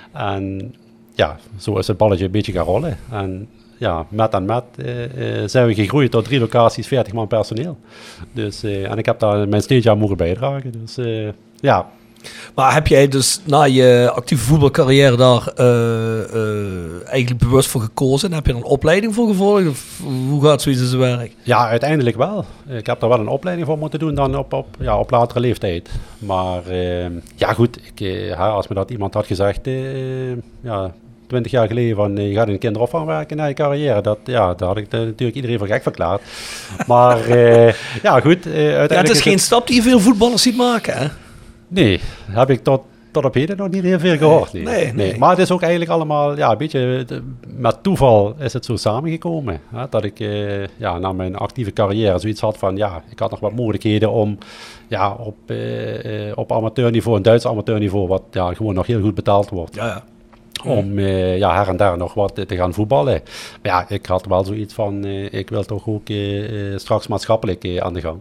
En ja, zo is het balletje een beetje gaan rollen. En ja, met en met uh, uh, zijn we gegroeid tot drie locaties, veertig man personeel. Dus, uh, en ik heb daar mijn steentje aan mogen bijdragen. Dus uh, ja... Maar heb jij dus na je actieve voetbalcarrière daar uh, uh, eigenlijk bewust voor gekozen? En heb je er een opleiding voor gevolgd? Of hoe gaat zoiets in zijn werk? Ja, uiteindelijk wel. Ik heb daar wel een opleiding voor moeten doen dan op, op, ja, op latere leeftijd. Maar uh, ja goed, ik, uh, als me dat iemand had gezegd... Uh, ja, twintig jaar geleden van je gaat in een kinderopvang werken na je carrière. Dat, ja, daar had ik de, natuurlijk iedereen voor gek verklaard. Maar uh, ja goed. Uh, uiteindelijk ja, het is is geen het... stap die je veel voetballers ziet maken, hè? Nee, heb ik tot, tot op heden nog niet heel veel gehoord. Nee. Nee, nee. Nee. Maar het is ook eigenlijk allemaal, ja, een beetje de, met toeval is het zo samengekomen. Hè, dat ik uh, ja, na mijn actieve carrière zoiets had van, ja, ik had nog wat mogelijkheden om ja, op, uh, uh, op amateurniveau, een Duits amateurniveau, wat ja, gewoon nog heel goed betaald wordt. Ja, ja. Om uh, ja, her en daar nog wat te gaan voetballen. Maar ja, ik had wel zoiets van, uh, ik wil toch ook uh, uh, straks maatschappelijk uh, aan de gang.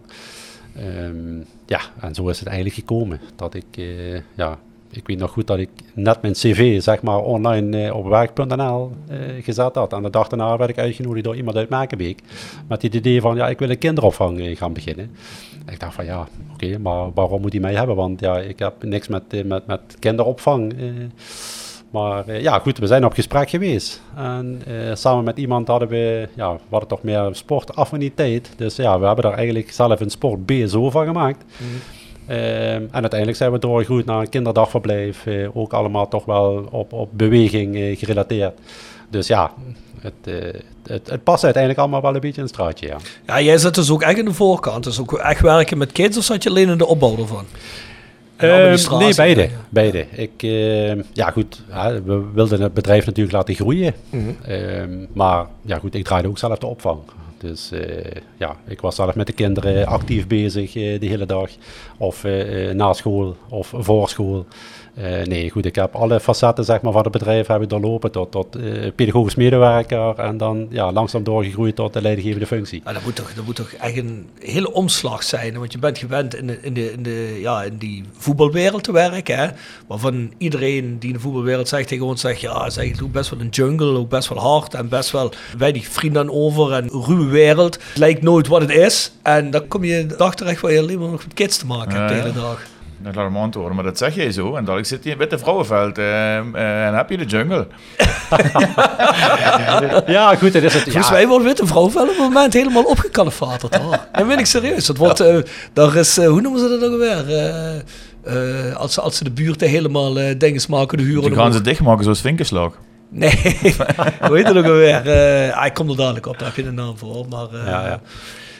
Um, ja, en zo is het eigenlijk gekomen. Dat ik, uh, ja, ik weet nog goed dat ik net mijn cv, zeg maar, online uh, op werk punt n l uh, gezet had. En de dag daarna werd ik uitgenodigd door iemand uit Makenbeek. Met het idee van, ja, ik wil een kinderopvang uh, gaan beginnen. En ik dacht van, ja, oké, okay, maar waarom moet hij mij hebben? Want ja, ik heb niks met, uh, met, met kinderopvang. Uh, Maar uh, ja, goed, we zijn op gesprek geweest. En uh, samen met iemand hadden we, ja, we hadden toch meer sportaffiniteit. Dus ja, we hebben daar eigenlijk zelf een sport B S O van gemaakt. Mm-hmm. Uh, en uiteindelijk zijn we doorgegroeid naar een kinderdagverblijf. Uh, ook allemaal toch wel op, op beweging uh, gerelateerd. Dus ja, het, uh, het, het past uiteindelijk allemaal wel een beetje in het straatje, ja. Ja, jij zit dus ook echt in de voorkant. Dus ook echt werken met kids of zat je alleen in de opbouw ervan? Uh, nee, beide. beide. Ik, uh, ja goed, hè, we wilden het bedrijf natuurlijk laten groeien. Mm-hmm. Uh, maar ja goed, ik draaide ook zelf de opvang. Dus uh, ja, ik was zelf met de kinderen actief bezig uh, de hele dag. Of uh, na school of voor school. Uh, nee, goed, ik heb alle facetten zeg maar, van het bedrijf heb ik doorlopen tot, tot uh, pedagogisch medewerker en dan ja, langzaam doorgegroeid tot de leidinggevende functie. Ja, dat, moet toch, dat moet toch echt een hele omslag zijn, want je bent gewend in, de, in, de, in, de, ja, in die voetbalwereld te werken, hè? Waarvan iedereen die in de voetbalwereld zegt tegen ons zegt, ja, het is eigenlijk ook best wel een jungle, ook best wel hard en best wel weinig vrienden over en een ruwe wereld. Het lijkt nooit wat het is en dan kom je de dag terecht waar je alleen maar nog met kids te maken hebt de hele dag. Dat laat hem antwoorden, maar dat zeg jij zo. En dan zit hij in het witte vrouwenveld uh, uh, en heb je de jungle. Ja, goed, dat is het. Volgens ja. mij wordt witte vrouwenveld op het moment helemaal opgekalefaterd. Hoor. En ben ik serieus. Dat wordt, uh, daar is, uh, hoe noemen ze dat ook alweer? Uh, uh, als, ze, als ze de buurten helemaal uh, dinges maken, de huren. Die gaan ze dichtmaken zoals vinkenslag. Nee, hoe heet dat ook alweer? Uh, ah, ik kom er dadelijk op, daar heb je een naam voor. Maar, uh, ja, ja.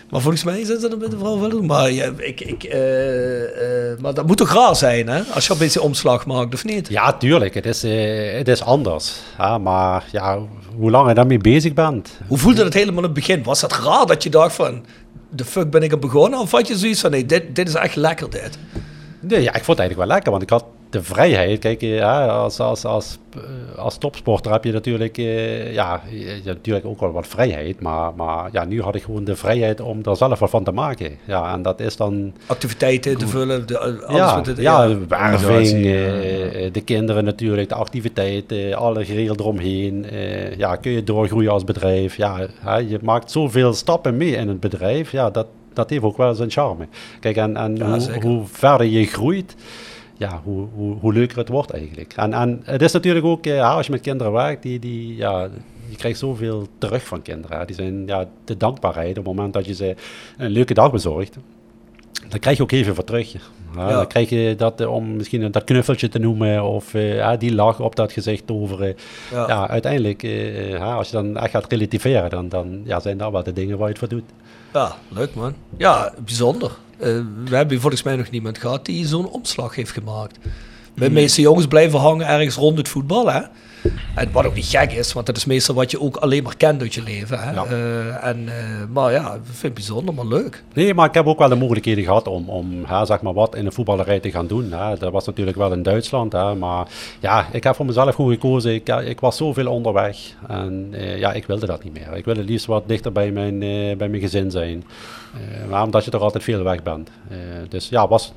Maar volgens mij zijn ze er met de vrouw wel doen. Maar, ja, ik, ik, uh, uh, maar dat moet toch raar zijn, hè? Als je een beetje omslag maakt, of niet? Ja, tuurlijk. Het is, uh, het is anders. Ja, maar ja, hoe lang je daarmee bezig bent. Hoe voelde het helemaal in het begin? Was dat raar dat je dacht van... de fuck ben ik er begonnen? Of had je zoiets van... nee, dit, dit is echt lekker, dit? Nee, ja, ik vond het eigenlijk wel lekker. Want ik had de vrijheid. Kijk, ja, als, als, als, als topsporter heb je natuurlijk, uh, ja, je hebt natuurlijk ook wel wat vrijheid. Maar, maar ja, nu had ik gewoon de vrijheid om er zelf wat van te maken. Ja, en dat is dan... activiteiten te vullen. De, alles ja, met de, ja, ja, werving, uh, de kinderen natuurlijk, de activiteiten, alle geregeld eromheen. Uh, ja, kun je doorgroeien als bedrijf. Ja, hè, je maakt zoveel stappen mee in het bedrijf. Ja, dat, dat heeft ook wel zijn charme. Kijk, en, en ja, hoe, hoe verder je groeit... ja, hoe, hoe, hoe leuker het wordt eigenlijk. En, en het is natuurlijk ook, ja, als je met kinderen werkt, die, die, ja, je krijgt zoveel terug van kinderen. Die zijn, ja, de dankbaarheid op het moment dat je ze een leuke dag bezorgt. Dan krijg je ook heel veel voor terug. Ja, ja. Dan krijg je dat, uh, om misschien dat knuffeltje te noemen, of uh, ja, die lach op dat gezicht over. Uh, ja. ja, uiteindelijk, uh, uh, als je dan echt gaat relativeren, dan, dan ja, zijn dat wel de dingen waar je het voor doet. Ja, leuk man. Ja, bijzonder. Uh, we hebben volgens mij nog niemand gehad die zo'n omslag heeft gemaakt. De meeste jongens blijven hangen ergens rond het voetbal, hè. En wat ook niet gek is, want dat is meestal wat je ook alleen maar kent uit je leven. Hè? Ja. Uh, en, uh, maar ja, ik vind het bijzonder, maar leuk. Nee, maar ik heb ook wel de mogelijkheden gehad om, om hè, zeg maar wat in de voetballerij te gaan doen. Hè. Dat was natuurlijk wel in Duitsland, hè, maar ja, ik heb voor mezelf goed gekozen. Ik, ik was zoveel onderweg en uh, ja, ik wilde dat niet meer. Ik wilde liefst wat dichter bij mijn, uh, bij mijn gezin zijn. Uh, maar omdat je toch altijd veel weg bent. Uh, dus ja, was...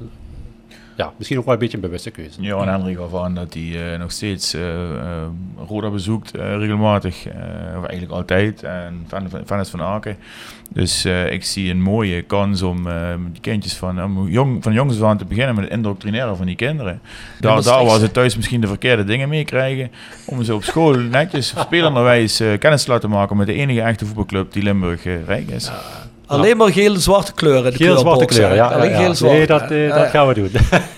Ja, misschien ook wel een beetje een bewuste keuze. Ja, en Henry gaf aan dat hij uh, nog steeds uh, uh, Roda bezoekt, uh, regelmatig, uh, of eigenlijk altijd, en fan, fan is van Aken. Dus uh, ik zie een mooie kans om uh, die kindjes van, um, jong, van jongs af aan te beginnen met het indoctrineren van die kinderen. Daar, daar waar ze thuis misschien de verkeerde dingen meekrijgen, om ze op school netjes spelenderwijs uh, kennis te laten maken met de enige echte voetbalclub die Limburg uh, rijk is. Ja. Alleen maar gele zwarte kleuren. Geel zwarte kleuren, ja. Alleen ja, ja. Geel zwarte. Nee, dat, uh, dat gaan we doen.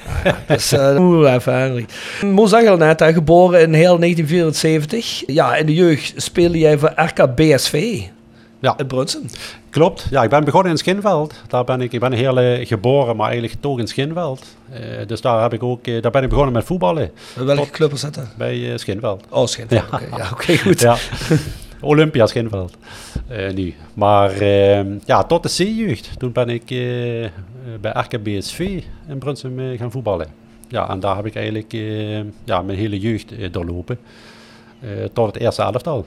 Dus, uh, even Henry. Mo zag al net, hè, geboren in heel negentien vierenzeventig. Ja, in de jeugd speelde jij voor R K B S V. Ja. In Brunssen. Klopt. Ja, ik ben begonnen in Schinveld. Daar ben ik, ik ben heel uh, geboren, maar eigenlijk getogen in Schinveld. Uh, dus daar, heb ik ook, uh, daar ben ik begonnen met voetballen. Welke Tot, club was dat? Bij uh, Schinveld. Oh, Schinveld. Ja. Oké, okay. ja, okay, goed. Ja. Olympia Schinveld. Uh, nu. Maar uh, ja, tot de C-jeugd. Toen ben ik uh, bij R K B S V in Brunssum uh, gaan voetballen. Ja, en daar heb ik eigenlijk uh, ja, mijn hele jeugd uh, doorlopen. Uh, tot het eerste elftal.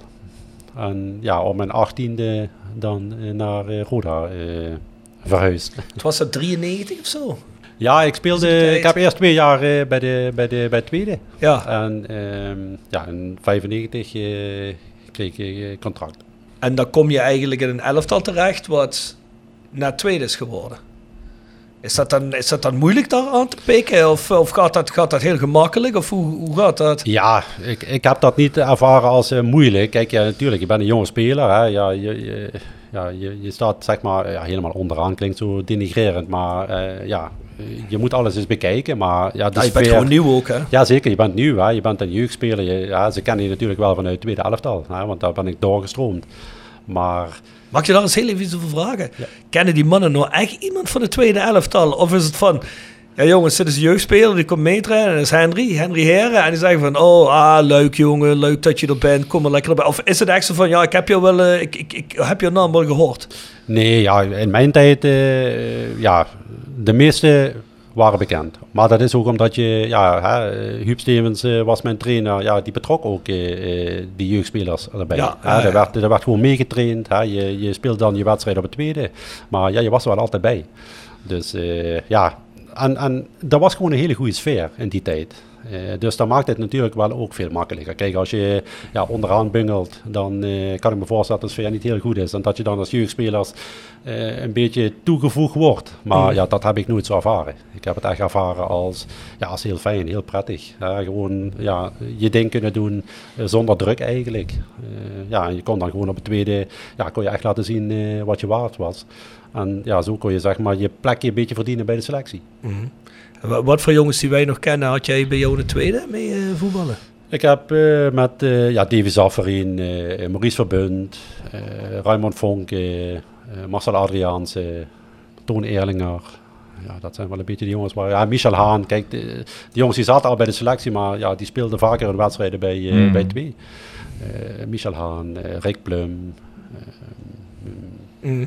En ja, op mijn achttiende dan uh, naar uh, Roda uh, verhuisd. Het was dat drieënnegentig of zo? Ja, ik speelde. Ik heb eerst twee jaar uh, bij de bij de bij het tweede. Ja. En um, ja, in vijfennegentig uh, kreeg ik uh, contract. En dan kom je eigenlijk in een elftal terecht wat naar tweede is geworden. Is dat dan, is dat dan moeilijk daar aan te pikken? Of, of gaat, dat, gaat dat heel gemakkelijk? Of hoe, hoe gaat dat? Ja, ik, ik heb dat niet ervaren als uh, moeilijk. Kijk, ja, natuurlijk, je bent een jonge speler. Hè. Ja, je, je, ja, je, je staat zeg maar ja, helemaal onderaan, klinkt zo denigrerend. Maar uh, ja, je moet alles eens bekijken. Maar, ja, ja, je bent gewoon nieuw ook, hè? Ja, zeker. Je bent nieuw. Hè. Je bent een jeugdspeler. Je, ja, ze kennen je natuurlijk wel vanuit het tweede elftal. Hè, want daar ben ik doorgestroomd. Maar... Mag ik je daar eens heel even over vragen? Ja. Kennen die mannen nou echt iemand van de tweede elftal? Of is het van, ja jongens, dit is een jeugdspeler, die komt meetrainen, en dat is Henry, Henry Heren. En die zeggen van, oh, ah, leuk jongen, leuk dat je er bent, kom maar lekker erbij. Of is het echt zo van, ja, ik heb je wel, uh, ik, ik, ik heb je naam wel gehoord? Nee, ja, in mijn tijd, uh, ja, de meeste waren bekend. Maar dat is ook omdat je, ja, hè, Huub Stevens uh, was mijn trainer, ja, die betrok ook uh, uh, die jeugdspelers erbij. Ja, hè, uh, er, werd, er werd gewoon meegetraind, hè, je, je speelde dan je wedstrijd op het tweede, maar ja, je was er wel altijd bij. Dus uh, ja, en, en dat was gewoon een hele goede sfeer in die tijd. Uh, dus dat maakt het natuurlijk wel ook veel makkelijker. Kijk, als je ja, onderaan bungelt, dan uh, kan ik me voorstellen dat de sfeer niet heel goed is. En dat je dan als jeugdspelers uh, een beetje toegevoegd wordt. Maar mm. ja, dat heb ik nooit zo ervaren. Ik heb het echt ervaren als, ja, als heel fijn, heel prettig. Uh, gewoon ja, je ding kunnen doen uh, zonder druk eigenlijk. Uh, ja, en je kon dan gewoon op het tweede, ja, kon je echt laten zien uh, wat je waard was. En ja, zo kon je zeg maar je plekje een beetje verdienen bij de selectie. Mm. Wat voor jongens die wij nog kennen, had jij bij jou de tweede mee uh, voetballen? Ik heb uh, met uh, ja, Davy Zafferin, uh, Maurice Verbund, uh, Raymond Vonk, uh, uh, Marcel Adriaans, uh, Toon Eerlinger. Ja, dat zijn wel een beetje de jongens. Maar ja, Michel Haan, kijk, de, de jongens die zaten al bij de selectie, maar ja, die speelden vaker hun wedstrijden bij, uh, mm. bij twee. Uh, Michel Haan, uh, Rick Plum. Uh, mm.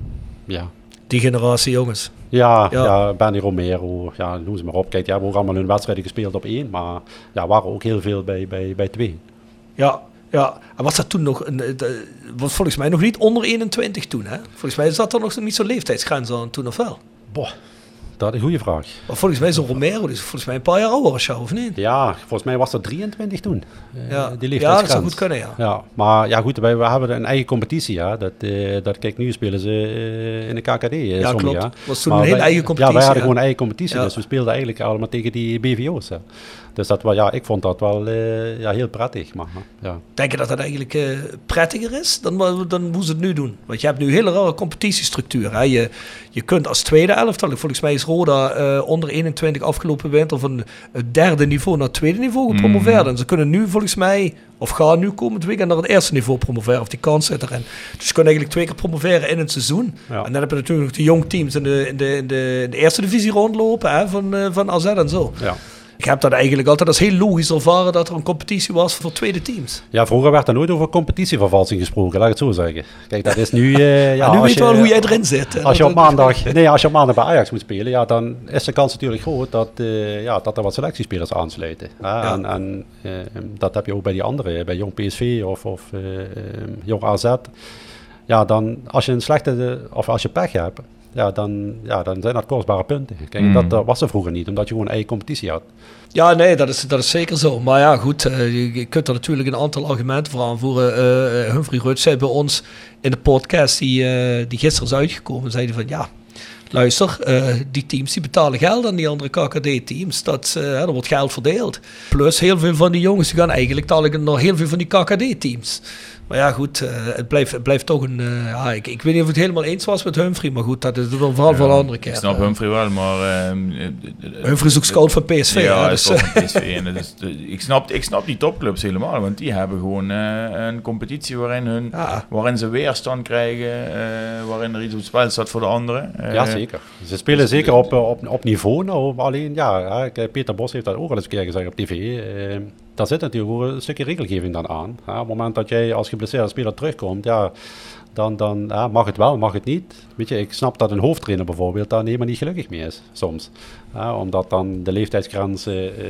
Ja. Die generatie jongens. Ja, ja. ja, Benny Romero, ja, noem ze maar op. Kijk, die hebben ook allemaal hun wedstrijden gespeeld op één, maar ja, waren ook heel veel bij, bij, bij twee. Ja, ja. En was dat toen nog, een, de, was volgens mij nog niet onder eenentwintig toen, hè? Volgens mij zat er nog niet zo'n leeftijdsgrens aan toen, of wel? Boah, dat is een goede vraag. Maar volgens mij is een Romero, die is volgens mij een paar jaar ouder als jou, of niet? Ja, volgens mij was dat drieëntwintig toen. Ja, uh, die ja dat zou goed kunnen, ja. ja maar ja, goed, wij, we hebben een eigen competitie, ja. Dat, uh, dat kijk, nu spelen ze uh, in de K K D. Uh, ja, sommige, klopt. Ja. Was toen maar een hele eigen competitie. Ja, wij hadden ja. gewoon een eigen competitie, ja. dus we speelden eigenlijk allemaal tegen die B V O's. Hè. Dus dat, ja, ik vond dat wel uh, ja, heel prettig. Maar, ja. Denk je dat dat eigenlijk uh, prettiger is dan, dan hoe ze het nu doen? Want je hebt nu een hele rare competitiestructuur. Hè? Je, je kunt als tweede elftal, volgens mij is Roda uh, onder eenentwintig afgelopen winter van het derde niveau naar het tweede niveau gepromoveerd. Mm. En ze kunnen nu volgens mij, of gaan nu komend weekend naar het eerste niveau promoveren. Of die kans zit erin. Dus ze kunnen eigenlijk twee keer promoveren in het seizoen. Ja. En dan heb je natuurlijk nog de jong teams in de, in de, in de, in de eerste divisie rondlopen, hè? Van, uh, van A Z en zo. Ja. Ik heb dat eigenlijk altijd als heel logisch ervaren dat er een competitie was voor tweede teams. Ja, vroeger werd er nooit over competitievervalsing gesproken, laat ik het zo zeggen. Kijk, dat is nu... Uh, ja, nu weet je wel hoe jij je, erin zit. Als je, op maandag, nee, als je op maandag bij Ajax moet spelen, ja, dan is de kans natuurlijk groot dat, uh, ja, dat er wat selectiespelers aansluiten. Ja, ja. En, en uh, dat heb je ook bij die andere, bij Jong P S V of, of uh, Jong A Z. Ja, dan als je een slechte, of als je pech hebt, ja, dan, ja, dan zijn dat kostbare punten. Kijk, mm. dat, dat was er vroeger niet, omdat je gewoon een eigen competitie had. Ja, nee, dat is, dat is zeker zo. Maar ja, goed, uh, je, je kunt er natuurlijk een aantal argumenten voor aanvoeren. Uh, Humphrey Ruts zei bij ons in de podcast die, uh, die gisteren is uitgekomen, zei hij van ja, luister, uh, die teams die betalen geld aan die andere K K D-teams. Dat, uh, er wordt geld verdeeld. Plus heel veel van die jongens die gaan eigenlijk talelijk naar heel veel van die K K D-teams. Maar ja, goed, uh, het, blijft, het blijft toch een... Uh, ja, ik, ik weet niet of het helemaal eens was met Humphrey, maar goed, dat is wel vooral ja, voor een andere keer. Ik snap uh, Humphrey wel, maar... Uh, Humphrey is ook scout van P S V. Ja, hè, dus, dus, van P S V. En dus, de, ik, snap, ik snap die topclubs helemaal, want die hebben gewoon uh, een competitie waarin, hun, ja. waarin ze weerstand krijgen, uh, waarin er iets op het spel staat voor de anderen. Uh, ja, zeker. Ze spelen dus, zeker op, op, op niveau, nou, alleen, ja, Peter Bos heeft dat ook al eens een keer gezegd op tv. Uh, Daar zit natuurlijk ook een stukje regelgeving dan aan. Ja, op het moment dat jij als geblesseerde speler terugkomt, ja, dan, dan ja, mag het wel, mag het niet. Weet je, ik snap dat een hoofdtrainer bijvoorbeeld daar helemaal niet gelukkig mee is, soms. Ja, omdat dan de leeftijdsgrenzen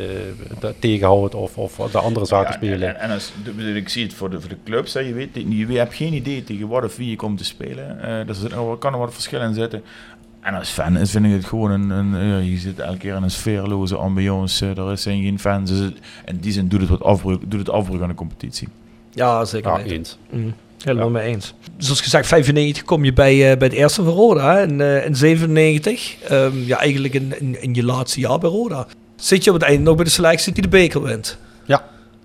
uh, tegenhoudt of, of de andere zaken ja, spelen. En, en als, ik zie het voor de, voor de clubs, hè, je, weet, je, je hebt geen idee tegen wat of wie je komt te spelen. Uh, dus er kan er wat verschil in zitten. En als fan is, vind ik het gewoon een, een ja, je zit elke keer in een sfeerloze ambiance, er zijn geen fans. Dus in die zin doet het wat afbreuk, doet het afbreuk aan de competitie. Ja, zeker ja, eens. Mm, helemaal ja. mee eens. Zoals gezegd, vijfennegentig kom je bij, uh, bij het eerste van Roda. En uh, in zevenennegentig, um, ja, eigenlijk in, in, in je laatste jaar bij Roda. Zit je op het einde nog bij de selectie die de beker wint? Ja.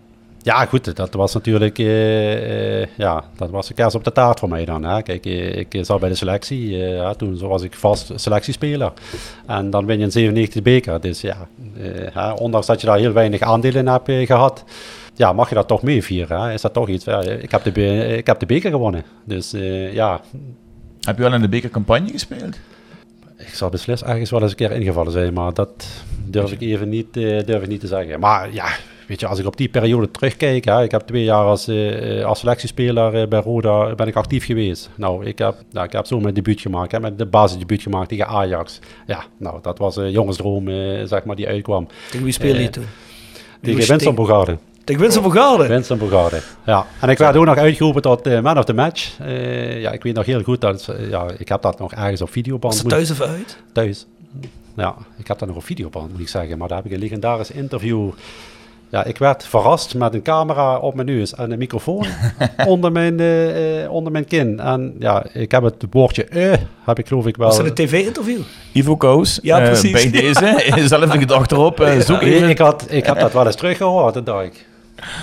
Ja, goed, dat was natuurlijk uh, uh, ja, dat was de kaas op de taart voor mij dan. Hè. Kijk, uh, ik zat bij de selectie, uh, ja, toen was ik vast selectiespeler. En dan win je in zevenennegentig de beker. Dus ja, uh, hè, ondanks dat je daar heel weinig aandelen in hebt uh, gehad, ja, mag je dat toch meevieren. Hè. Is dat toch iets? Ja, ik, heb de be- ik heb de beker gewonnen. Dus uh, ja. Heb je wel in de bekercampagne gespeeld? Ik zal beslist ergens wel eens een keer ingevallen zijn, maar dat durf ik even niet, uh, durf ik niet te zeggen. Maar ja, weet je, als ik op die periode terugkijk, hè, ik heb twee jaar als, uh, als selectiespeler uh, bij Roda ben ik actief geweest. Nou, ik heb, nou, ik heb zo mijn debuut gemaakt, ik heb mijn de basisdebuut gemaakt tegen Ajax. Ja, nou, dat was een uh, jongensdroom, uh, zeg maar, die uitkwam. Tegen wie speelde je uh, toen? Tegen Vincent Bogarde. Tegen Vincent Bogarde? Vincent Bogarde, ja. En ik werd ook nog uitgeroepen tot uh, man of the match. Uh, ja, ik weet nog heel goed, dat uh, ja, ik heb dat nog ergens op videoband. Was het thuis of uit? Thuis. Ja, ik heb dat nog op videoband, moet ik zeggen. Maar daar heb ik een legendarisch interview. Ja, ik werd verrast met een camera op mijn neus en een microfoon onder, mijn, uh, uh, onder mijn kin. En ja, ik heb het woordje eh, heb ik geloof ik wel... Was dat een tv-interview? Ivo Koos, ja, uh, precies. bij deze, zelf ik het achterop, uh, zoek ja, even. Ik, had, ik heb dat wel eens teruggehoord, dat dacht ik.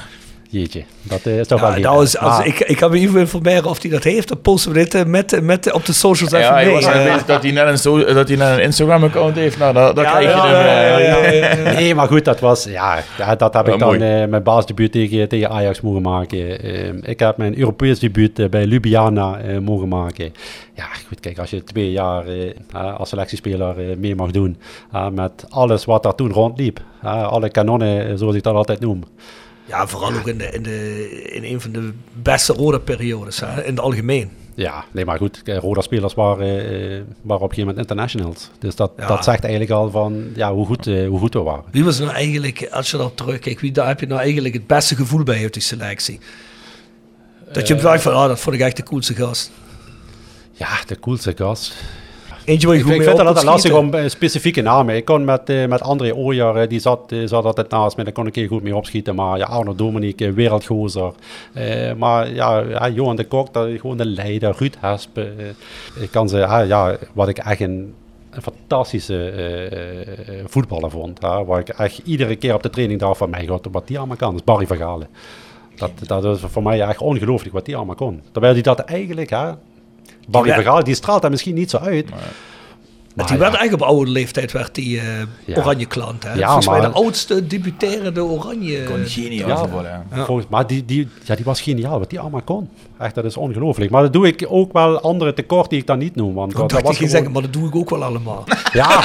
jeetje. Dat uh, is toch ja, wel heel nou, als, erg. als, Maar- ik, ik kan me even informeren of hij dat heeft. Dan posten we dit uh, met, met, op de socials even Ja, mee. hij was Uh, bezig dat hij net een, so- dat hij net een Instagram-account heeft. Nou, dan, dan Ja, krijg je ja, hem. ja, eh, ja, ja, ja. Nee, maar goed, dat was, ja, ja dat heb Ja, ik dan mooi. uh, mijn basisdebuut tegen, tegen Ajax mogen maken. Uh, ik heb mijn Europees debuut uh, bij Ljubljana uh, mogen maken. Ja, goed, kijk, als je twee jaar uh, uh, als selectiespeler uh, mee mag doen, uh, met alles wat daar toen rondliep, uh, alle kanonnen, uh, zoals ik dat altijd noem. Ja, vooral ook in, de, in, de, in een van de beste rode periodes, hè, in het algemeen. Ja, nee, maar goed, uh, Roda-spelers waren, uh, waren op een gegeven moment internationals. Dus dat, Ja. dat zegt eigenlijk al van ja, hoe, goed, uh, hoe goed we waren. Wie was nou eigenlijk, als je daarop terugkijkt, wie daar heb je nou eigenlijk het beste gevoel bij uit die selectie? Dat je Uh, blijft van, ah, dat vond ik echt de coolste gast. Ja, de coolste gast. Eentje waar je Ik, goed ik mee vind op het kunt altijd lastig schieten. om uh, specifieke namen. Ik kon met, uh, met André Ooyer, uh, die zat, uh, zat altijd naast me, daar kon ik heel goed mee opschieten. Maar ja, Arno Dominique, uh, wereldgozer. Uh, maar ja, ja, Johan de Kok, dat, gewoon de leider, Ruud Hesp. Uh, ik kan ze, uh, ja, wat ik echt een, een fantastische uh, uh, voetballer vond. Uh, waar ik echt iedere keer op de training dacht van, mijn god, wat die allemaal kan. Dat is Barry Vergalen. Dat, dat is voor mij echt ongelooflijk wat die allemaal kon. Terwijl die dat eigenlijk, hè, Barry Die Vergalen, die straalt daar misschien niet zo uit. Maar, Maar die ja. werd eigenlijk op oude leeftijd werd die uh, Ja. oranje klant. Hè? Ja, Volgens mij maar- de oudste debuterende oranje. kon geniaal Ja. voetballen. Ja. Ja. Volgens, maar die, die, ja, die was geniaal, wat die allemaal kon. Echt, dat is ongelooflijk. Maar dat doe ik ook wel andere tekort die ik dan niet noem. Want Ik dat, dacht dat ik was ging zeggen, gewoon... maar dat doe ik ook wel allemaal. Ja,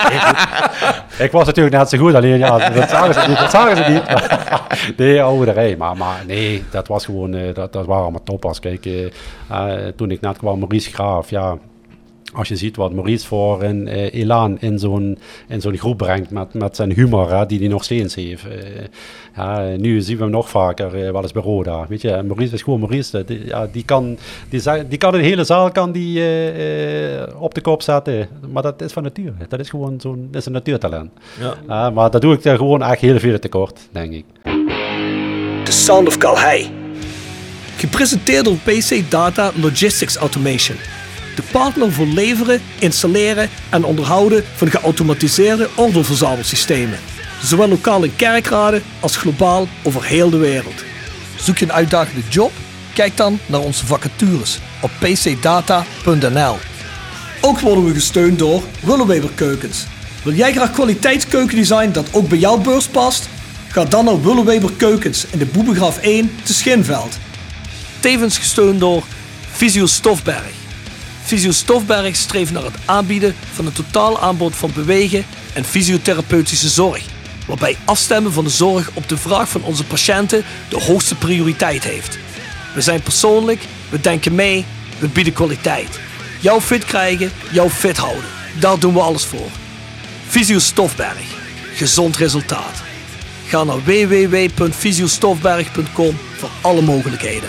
ik, ik was natuurlijk net zo goed, alleen ja, dat zagen ze niet. Dat zagen ze niet. Nee, ouderij. Maar, maar nee, dat was gewoon, uh, dat, dat waren allemaal toppers. Kijk, uh, uh, toen ik net kwam, Maurice Graaf, ja... Als je ziet wat Maurice voor een uh, elan in zo'n, in zo'n groep brengt met, met zijn humor, hè, die hij nog steeds heeft. Uh, ja, nu zien we hem nog vaker, uh, wel eens bij Roda. Weet je, Maurice is gewoon Maurice. Die, ja, die, kan, die, zei- die kan een hele zaal kan die, uh, uh, op de kop zetten. Maar dat is van nature. Dat is gewoon zo'n, dat is een natuurtalent. Ja. Uh, maar dat doe ik er gewoon echt heel veel tekort, denk ik. The Sound of Calhei. Gepresenteerd door P C Data Logistics Automation. De partner voor leveren, installeren en onderhouden van geautomatiseerde ordeelverzamelsystemen. Zowel lokaal in Kerkrade als globaal over heel de wereld. Zoek je een uitdagende job? Kijk dan naar onze vacatures op p c data punt n l. Ook worden we gesteund door Willeweber Keukens. Wil jij graag kwaliteitskeukendesign dat ook bij jouw beurs past? Ga dan naar Willeweber Keukens in de Boebegraaf één te Schinveld. Tevens gesteund door Visio Stofberg. Visio Stofberg streeft naar het aanbieden van een totaal aanbod van bewegen en fysiotherapeutische zorg, waarbij afstemmen van de zorg op de vraag van onze patiënten de hoogste prioriteit heeft. We zijn persoonlijk, we denken mee, we bieden kwaliteit. Jou fit krijgen, jou fit houden. Daar doen we alles voor. Visio Stofberg. Gezond resultaat. Ga naar w w w punt visio stofberg punt com voor alle mogelijkheden.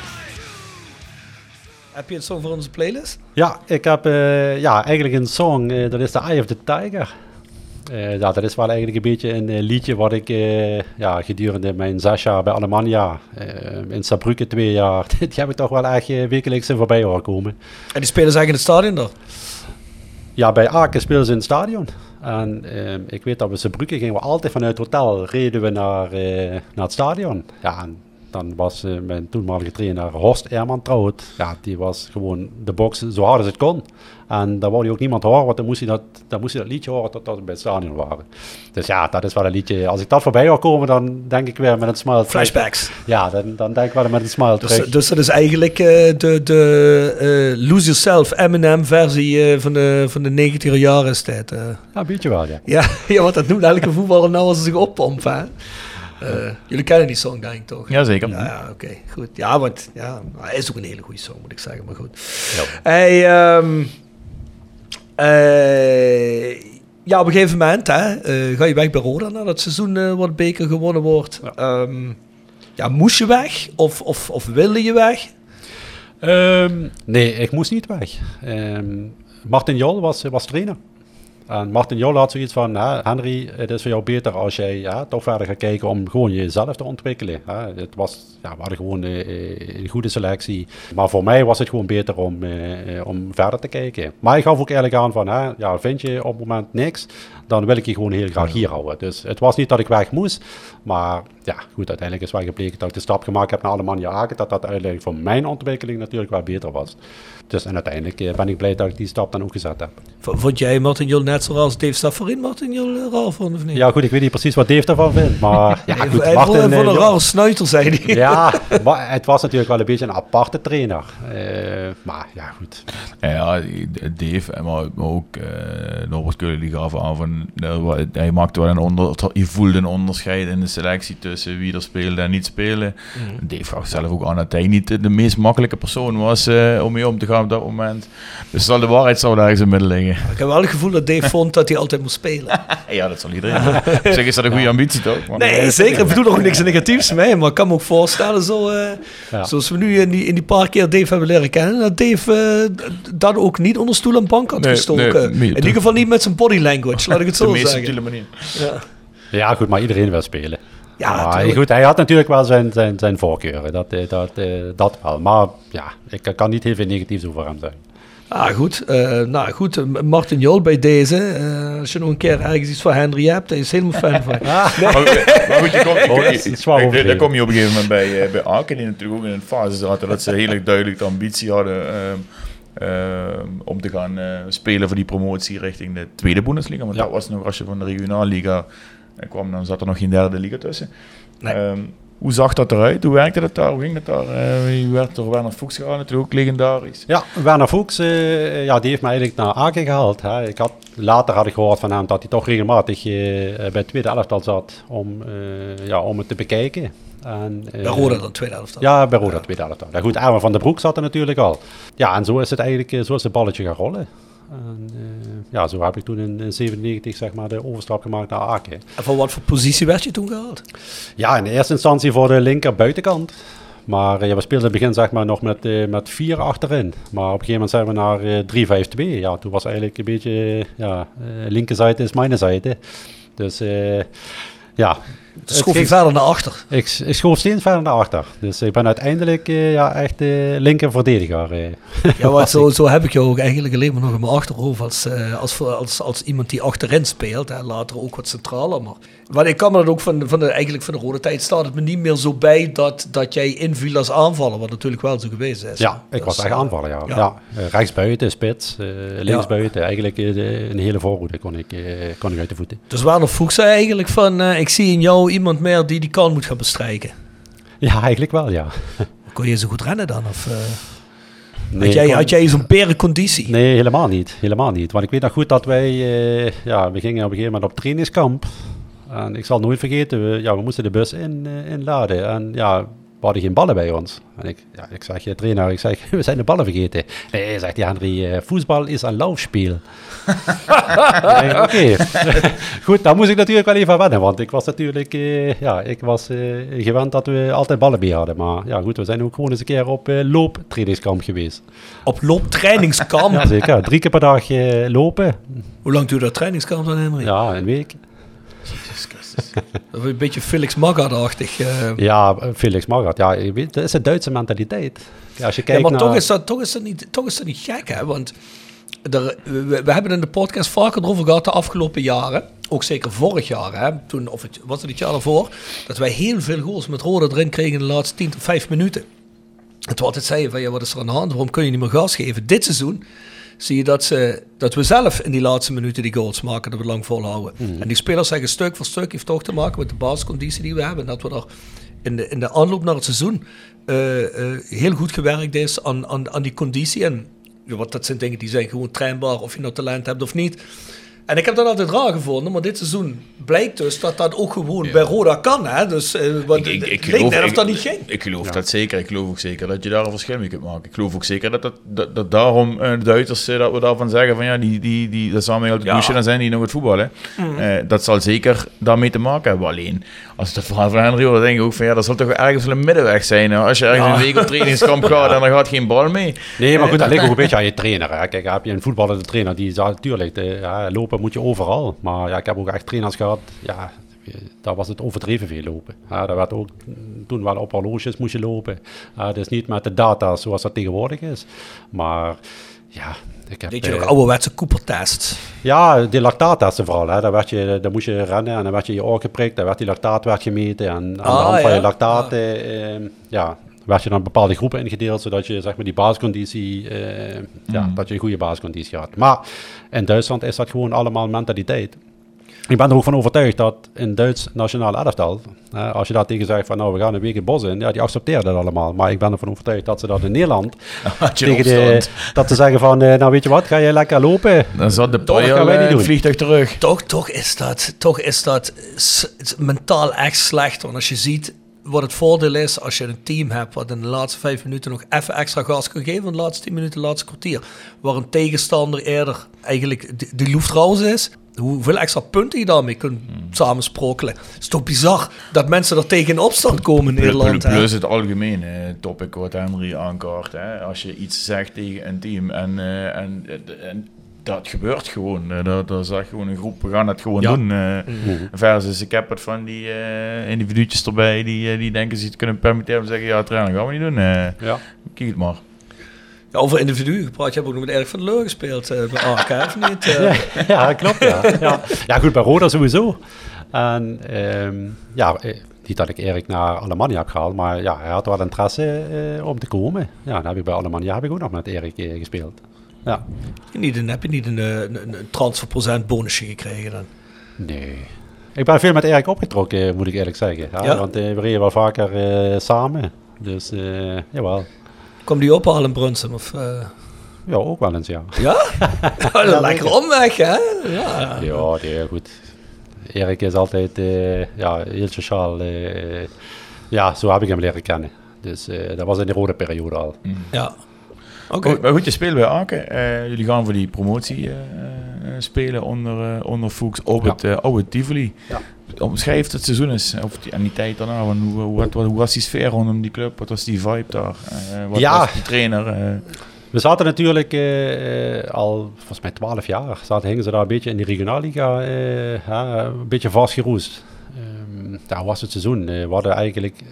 Heb je een song voor onze playlist? Ja, ik heb uh, ja, eigenlijk een song, uh, dat is The Eye of the Tiger. Uh, ja, dat is wel eigenlijk een beetje een uh, liedje wat ik uh, ja, gedurende mijn zes jaar bij Alemannia, uh, in Saarbrücken twee jaar, die heb ik toch wel echt uh, wekelijks in voorbij horen komen. En die spelen ze eigenlijk in het stadion dan? Ja, bij Aken spelen ze in het stadion. En uh, ik weet dat we Saarbrücken gingen we altijd vanuit het hotel, reden we naar, uh, naar het stadion. Ja, en dan was uh, mijn toenmalige trainer Horst Ehrman trouwt. Ja, die was gewoon de box zo hard als het kon. En dan wou hij ook niemand horen, want dan moest hij dat, dan moest hij dat liedje horen totdat we bij het stadion waren. Dus ja, dat is wel een liedje. Als ik dat voorbij hoor komen, dan denk ik weer met een smile terug. Flashbacks. Ja, dan, dan denk ik wel met een smile Dus, terug. dus dat is eigenlijk uh, de, de uh, Lose Yourself Eminem versie uh, van de, van de negentiger jaren is tijd. Uh. Ja, een beetje wel, ja. Ja, ja, wat dat noemt elke voetballer nou als ze zich oppompen. Hè? Uh, jullie kennen die song, denk ik toch? Jazeker. Ja, ja oké, okay, goed. Ja, want ja, hij is ook een hele goede song, moet ik zeggen, maar goed. Ja. Hey, um, uh, ja, op een gegeven moment hè, uh, ga je weg bij Roda nadat het seizoen uh, wat beker gewonnen wordt. Ja. Um, ja, moest je weg of, of, of wilde je weg? Um, nee, ik moest niet weg. Um, Martin Jol was, was trainer. En Martin Jol had zoiets van, hè, Henry, het is voor jou beter als jij ja, toch verder gaat kijken om gewoon jezelf te ontwikkelen. Hè. Het was, ja, we hadden gewoon uh, een goede selectie. Maar voor mij was het gewoon beter om, uh, om verder te kijken. Maar ik gaf ook eerlijk aan van, hè, ja, vind je op het moment niks, dan wil ik je gewoon heel graag hier houden. Dus het was niet dat ik weg moest, maar ja, goed, uiteindelijk is wel gebleken dat ik de stap gemaakt heb naar Alemannia Aachen, dat dat uiteindelijk voor mijn ontwikkeling natuurlijk wel beter was. Dus en uiteindelijk uh, ben ik blij dat ik die stap dan ook gezet heb. Vond jij Martin Jol net zo als Dave Stafferin Martin Jol raar vond, of niet? Ja goed, ik weet niet precies wat Dave daarvan vindt, maar ja, goed, hij Martin, vond, vond een uh, rare snuiter, zei hij. Ja, maar het was natuurlijk wel een beetje een aparte trainer. Uh, maar ja, goed. Ja, Dave, maar ook uh, Norbert Keulen, die gaf aan van, uh, hij maakte wel een onder, je voelde een onderscheid in de selectie tussen wie er speelde en niet spelen. Mm. Dave gaf zelf ook aan dat hij niet de meest makkelijke persoon was uh, om mee om te gaan op dat moment. Dus zal de waarheid zou daar ergens in midden liggen. Ik heb wel het gevoel dat Dave vond dat hij altijd moest spelen. Ja, dat zal iedereen doen. Zeg, is dat een goede ambitie toch? Maar nee, nee, zeker. Ik bedoel er ook niks negatiefs mee, maar ik kan me ook voorstellen, zo, uh, ja. zoals we nu in die, in die paar keer Dave hebben leren kennen, dat Dave uh, dat ook niet onder stoel en bank had nee, gestoken. Nee, in ieder geval niet met zijn body language, laat ik het zo zeggen. De manier. Ja. Ja, goed, maar iedereen wil spelen. Ja, maar goed, hij had natuurlijk wel zijn, zijn, zijn voorkeuren, dat, dat, dat wel. Maar ja, ik kan niet heel veel negatiefs over hem zeggen. Ah, goed. Uh, nou goed, Martin Jol bij deze. Uh, als je nog een keer ergens iets van Henry hebt, hij is helemaal fan van. Ah. Nee. Maar, maar goed, je komt, oh, je, je, je, daar kom je op een gegeven moment bij, uh, bij Aken, die natuurlijk ook in een fase zaten dat ze heel duidelijk de ambitie hadden uh, uh, om te gaan uh, spelen voor die promotie richting de tweede Bundesliga. Want ja. dat was nog, als je van de regionalliga kwam, dan zat er nog geen derde liga tussen. Nee. Um, Hoe zag dat eruit? Hoe werkte dat daar? Hoe ging dat daar? Uh, je werd door Werner Fuchs gehaald, natuurlijk ook legendarisch. Ja, Werner Fuchs, uh, ja, die heeft me eigenlijk naar Aken gehaald. Hè. Ik had, later had ik gehoord van hem dat hij toch regelmatig uh, bij het tweede elftal zat om, uh, ja, om het te bekijken. En, uh, bij Roda dan tweede elftal? Ja, bij Roda ja. tweede elftal. Ja, goed, Erwin van den Broek zat er natuurlijk al. Ja, en zo is het eigenlijk, uh, zo is het balletje gaan rollen. En, uh, ja, zo heb ik toen in, in zevenennegentig zeg maar de overstap gemaakt naar Aken. En voor wat voor positie werd je toen gehaald? Ja, in eerste instantie voor de linker buitenkant. Maar uh, ja, we speelden in het begin zeg maar nog met, uh, met vier achterin. Maar op een gegeven moment zijn we naar uh, drie vijf twee. Ja, toen was eigenlijk een beetje, uh, ja, uh, linkerzijde is mijn zijde. Dus uh, ja... Dus schoof je verder naar achter? Ik, ik schoof steeds verder naar achter. Dus ik ben uiteindelijk uh, ja, echt uh, linker verdediger. Uh. Ja, want zo, zo heb ik jou ook eigenlijk alleen maar nog in mijn achterhoofd als, uh, als, als, als iemand die achterin speelt. Hè, later ook wat centraler. Maar, maar ik kan me dat ook van, van, de, eigenlijk van de rode tijd staat het me niet meer zo bij dat, dat jij inviel als aanvaller. Wat natuurlijk wel zo geweest is. Ja, ik dus, was echt aanvaller, ja. ja. ja uh, rechtsbuiten, spits, uh, linksbuiten. Ja. Eigenlijk uh, een hele voorhoede kon ik, uh, kon ik uit de voeten. Dus Werner Fuchs zei eigenlijk van, uh, ik zie in jou iemand meer die die kan moet gaan bestrijken. Ja, eigenlijk wel, ja. Kon je zo goed rennen dan? Of, uh, nee, had, jij, kon... had jij zo'n berenconditie? Nee, helemaal niet. Helemaal niet. Want ik weet nog goed dat wij... Uh, ja, we gingen op een gegeven moment op trainingskamp. En ik zal nooit vergeten, we, ja, we moesten de bus in, uh, inladen. En ja, we hadden geen ballen bij ons. En ik, ja, ik zeg, je trainer, ik zeg, we zijn de ballen vergeten. Nee, zegt die Henry, uh, voetbal is een laufspel. Oké. Okay. Goed, daar moest ik natuurlijk wel even wennen, want ik was natuurlijk, uh, ja, ik was uh, gewend dat we altijd ballen bij hadden. Maar ja, goed, we zijn ook gewoon eens een keer op uh, looptrainingskamp geweest. Op looptrainingskamp? Ja, zeker. Drie keer per dag uh, lopen. Hoe lang duurde dat trainingskamp dan, Henry? Ja, een week. Jezus Christus. Dat is een beetje Felix Magath-achtig. Uh. Ja, Felix Magath. Ja, je weet, dat is een Duitse mentaliteit. Ja, als je kijkt ja, maar naar... toch, is dat, toch, is dat niet, toch is dat niet gek, hè? Want er, we, we hebben in de podcast vaker erover gehad de afgelopen jaren. Ook zeker vorig jaar, hè? Toen, of het, was het het jaar daarvoor, dat wij heel veel goals met Roda erin kregen in de laatste tien tot vijf minuten. En toen altijd zeiden van, ja, wat is er aan de hand? Waarom kun je niet meer gas geven? Dit seizoen zie je dat, ze, dat we zelf in die laatste minuten die goals maken, dat we lang volhouden. Mm. En die spelers zeggen stuk voor stuk, heeft toch te maken met de basisconditie die we hebben. Dat we daar in de, in de aanloop naar het seizoen uh, uh, heel goed gewerkt is aan, aan, aan die conditie. En ja, wat, dat zijn dingen die zijn gewoon trainbaar, of je nou talent hebt of niet. En ik heb dat altijd raar gevonden, maar dit seizoen blijkt dus dat dat ook gewoon ja. bij Roda kan. Hè? Dus uh, wat, ik, ik, ik geloof, net of dat niet ging. Ik, ik geloof ja. dat zeker. Ik geloof ook zeker dat je daar een verschil mee kunt maken. Ik geloof ook zeker dat, dat, dat, dat daarom uh, de Duitsers, uh, dat we daarvan zeggen van ja, die, die, die, dat samen uit de douche en zijn die nog het voetballen. Mm. Uh, dat zal zeker daarmee te maken hebben. Alleen, als het verhaal van Henry hoort, dan denk ik ook van ja, dat zal toch ergens wel een middenweg zijn. Als je ergens ja. een week op trainingskamp gaat en dan gaat geen bal mee. Nee, maar goed, dat ligt ook een beetje aan je trainer. Hè. Kijk, heb je een voetballende trainer die zegt, natuurlijk, de, ja, lopen moet je overal. Maar ja, ik heb ook echt trainers gehad, ja, daar was het overdreven veel lopen. Ja, daar werd ook toen wel op horloges moest je lopen. Ja, dat is niet met de data zoals dat tegenwoordig is. Maar Ja, ik heb... Deed je nog ouderwetse Cooper-test? Ja, die lactaattesten vooral. Hè. Daar, werd je, daar moest je rennen en dan werd je je oor geprikt. Daar werd die lactaat werd gemeten. En aan Ah, de hand van ja. je lactaat eh, eh, ja, werd je dan bepaalde groepen ingedeeld. Zodat je zeg maar, die basisconditie, eh, mm. ja, dat je een goede basisconditie had. Maar in Duitsland is dat gewoon allemaal mentaliteit. Ik ben er ook van overtuigd dat in Duits nationale elftal, eh, als je daar tegen zegt van nou we gaan een week het bos in, ja die accepteren dat allemaal. Maar ik ben ervan overtuigd dat ze dat in Nederland tegen de, dat ze zeggen van uh, nou weet je wat, ga je lekker lopen. Dan zat de Toch gaan wij niet uh, doen. vliegtuig terug. Toch, toch is dat, toch is dat s- s- mentaal echt slecht. Want als je ziet wat het voordeel is als je een team hebt wat in de laatste vijf minuten nog even extra gas kan geven, in de laatste tien minuten, de laatste kwartier, waar een tegenstander eerder eigenlijk de, de Luftreis is. Hoeveel extra punten je daarmee kunt hmm. samen sprokkelen. Het is toch bizar dat mensen er tegen in opstand komen in Nederland. Plus het algemene topic wat Henry aankaart. Hè? Als je iets zegt tegen een team en, uh, en, en dat gebeurt gewoon. Uh, dat, dat is echt gewoon een groep, we gaan het gewoon ja. doen. Uh, mm-hmm. Versus ik heb het van die uh, individuutjes erbij die, uh, die denken ze het kunnen permitteren en zeggen ja, trainen gaan we niet doen. Uh, ja. Kijk het maar. Ja, over individuen gepraat. Je hebt ook nog met Erik van der Leur gespeeld uh, bij A K, of niet? Uh. Ja, ja, klopt. Ja. Ja. ja, goed, bij Roda sowieso. En um, ja, niet dat ik Erik naar Alemannia heb gehaald, maar ja, hij had wel interesse uh, om te komen. Ja, dan heb ik bij Alemannia heb ik ook nog met Erik uh, gespeeld. Ja. Niet een, heb je niet een, een, een transferprocent bonusje gekregen dan? Nee. Ik ben veel met Erik opgetrokken, moet ik eerlijk zeggen. Ja, ja? Want uh, we reden wel vaker uh, samen. Dus, uh, jawel. Kom die ophalen in Brunsum? Of, uh... Ja, ook wel eens, ja. Ja? Oh, ja lekker omweg, hè? Ja, ja heel goed. Erik is altijd uh, ja, heel sociaal. Uh, ja, zo heb ik hem leren kennen. Dus uh, dat was in de rode periode al. Mm. Ja. Oké. Okay. Maar goed, je speelt bij Aken. Uh, jullie gaan voor die promotie uh, uh, spelen onder, uh, onder Fuchs op ja. het uh, oude Tivoli. Ja. Omschrijf het seizoen eens, of die, en die tijd daarna. Hoe, hoe, hoe, wat, hoe was die sfeer rondom die club? Wat was die vibe daar? Uh, wat ja. was die trainer? Uh? We zaten natuurlijk uh, al, volgens mij twaalf jaar, zaten, hingen ze daar een beetje in die regionalliga, uh, uh, een beetje vastgeroest. Um, daar was het seizoen. Uh, we hadden eigenlijk... Uh,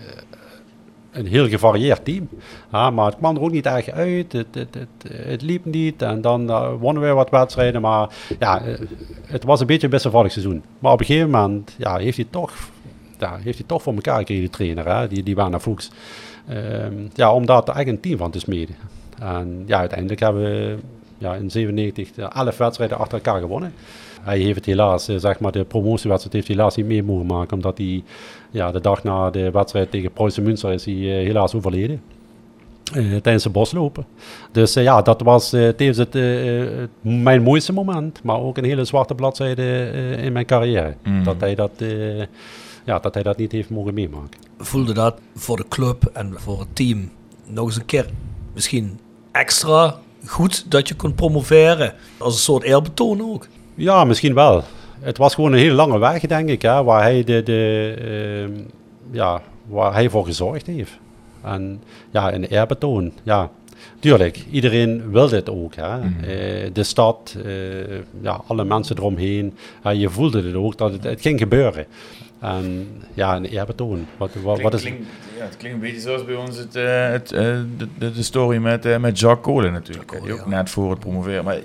een heel gevarieerd team. Ja, maar het kwam er ook niet echt uit. Het, het, het, het liep niet. En dan uh, wonnen we wat wedstrijden. Maar ja, uh, het was een beetje een wisselvallig seizoen. Maar op een gegeven moment ja, heeft hij toch, ja, heeft hij toch voor elkaar gekregen, de trainer. Hè? Die, die waren naar Fuchs. Um, ja, om daar echt een team van te smeden. En ja, uiteindelijk hebben we ja, in zevenennegentig elf wedstrijden achter elkaar gewonnen. Hij heeft het helaas, zeg maar, de promotiewedstrijd heeft hij helaas niet mee mogen maken, omdat hij ja, de dag na de wedstrijd tegen Preußen Münster is hij uh, helaas overleden. Uh, tijdens de boslopen. Dus uh, ja, dat was uh, tevens het, uh, mijn mooiste moment, maar ook een hele zwarte bladzijde uh, in mijn carrière. Mm. Dat, hij dat, uh, ja, dat hij dat niet heeft mogen meemaken. Voelde dat voor de club en voor het team nog eens een keer misschien extra goed dat je kon promoveren? Als een soort eerbetoon ook? Ja, misschien wel. Het was gewoon een hele lange weg, denk ik, hè, waar hij de, de uh, ja, waar hij voor gezorgd heeft. En ja, een eerbetoon, ja, tuurlijk, iedereen wil dit ook. Hè. Mm-hmm. Uh, de stad, uh, ja, alle mensen eromheen. Uh, je voelde het ook, dat het, het ging gebeuren. En ja, een eerbetoon. Wat, wat, klink, wat is... klink, ja, het klinkt een beetje zoals bij ons het, uh, het, uh, de, de, de story met, uh, met Jacques Kolen natuurlijk. Jacques, die ook ja. net voor het promoveren. Maar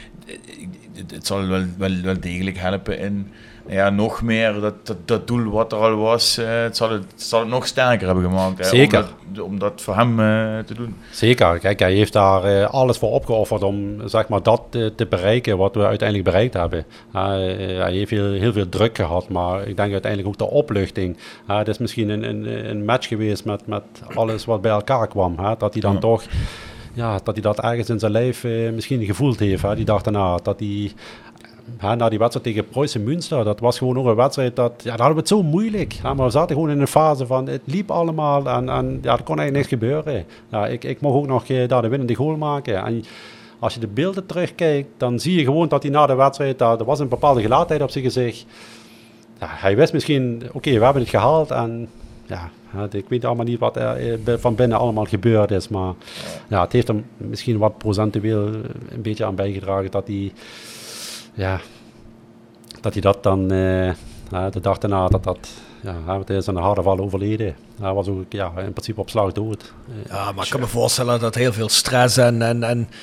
het, het zal wel, wel, wel degelijk helpen in ja, nog meer dat, dat, dat doel wat er al was. Uh, het, zal het, het zal het nog sterker hebben gemaakt. Hè, Zeker. Om dat, om dat voor hem uh, te doen. Zeker. Kijk, hij heeft daar uh, alles voor opgeofferd om zeg maar, dat uh, te bereiken wat we uiteindelijk bereikt hebben. Uh, hij heeft heel, heel veel druk gehad, maar ik denk uiteindelijk ook de opluchting. Uh, het is misschien een, een, een match geweest met, met alles wat bij elkaar kwam. Hè, dat hij dan ja. toch... Ja, dat hij dat ergens in zijn lijf uh, misschien gevoeld heeft. Hè. Die dag daarna, dat hij... Ja, na die wedstrijd tegen Preußen Münster, dat was gewoon nog een wedstrijd dat, ja, daar hadden we het zo moeilijk. Ja, maar we zaten gewoon in een fase van, het liep allemaal en, en ja, er kon eigenlijk niks gebeuren. Ja, ik, ik mocht ook nog uh, daar de winnende goal maken. En als je de beelden terugkijkt, dan zie je gewoon dat hij na de wedstrijd, uh, er was een bepaalde gelaatheid op zijn gezicht. Ja, hij wist misschien, oké, okay, we hebben het gehaald en ja, ik weet allemaal niet wat er van binnen allemaal gebeurd is, maar ja, het heeft hem misschien wat procentueel een beetje aan bijgedragen dat hij... Ja, dat hij dat dan uh, de dag daarna, dat dat, ja, hij is aan de harde val overleden. Hij was ook ja, in principe op slag dood. Ja, maar ik kan me voorstellen dat heel veel stress en, en, en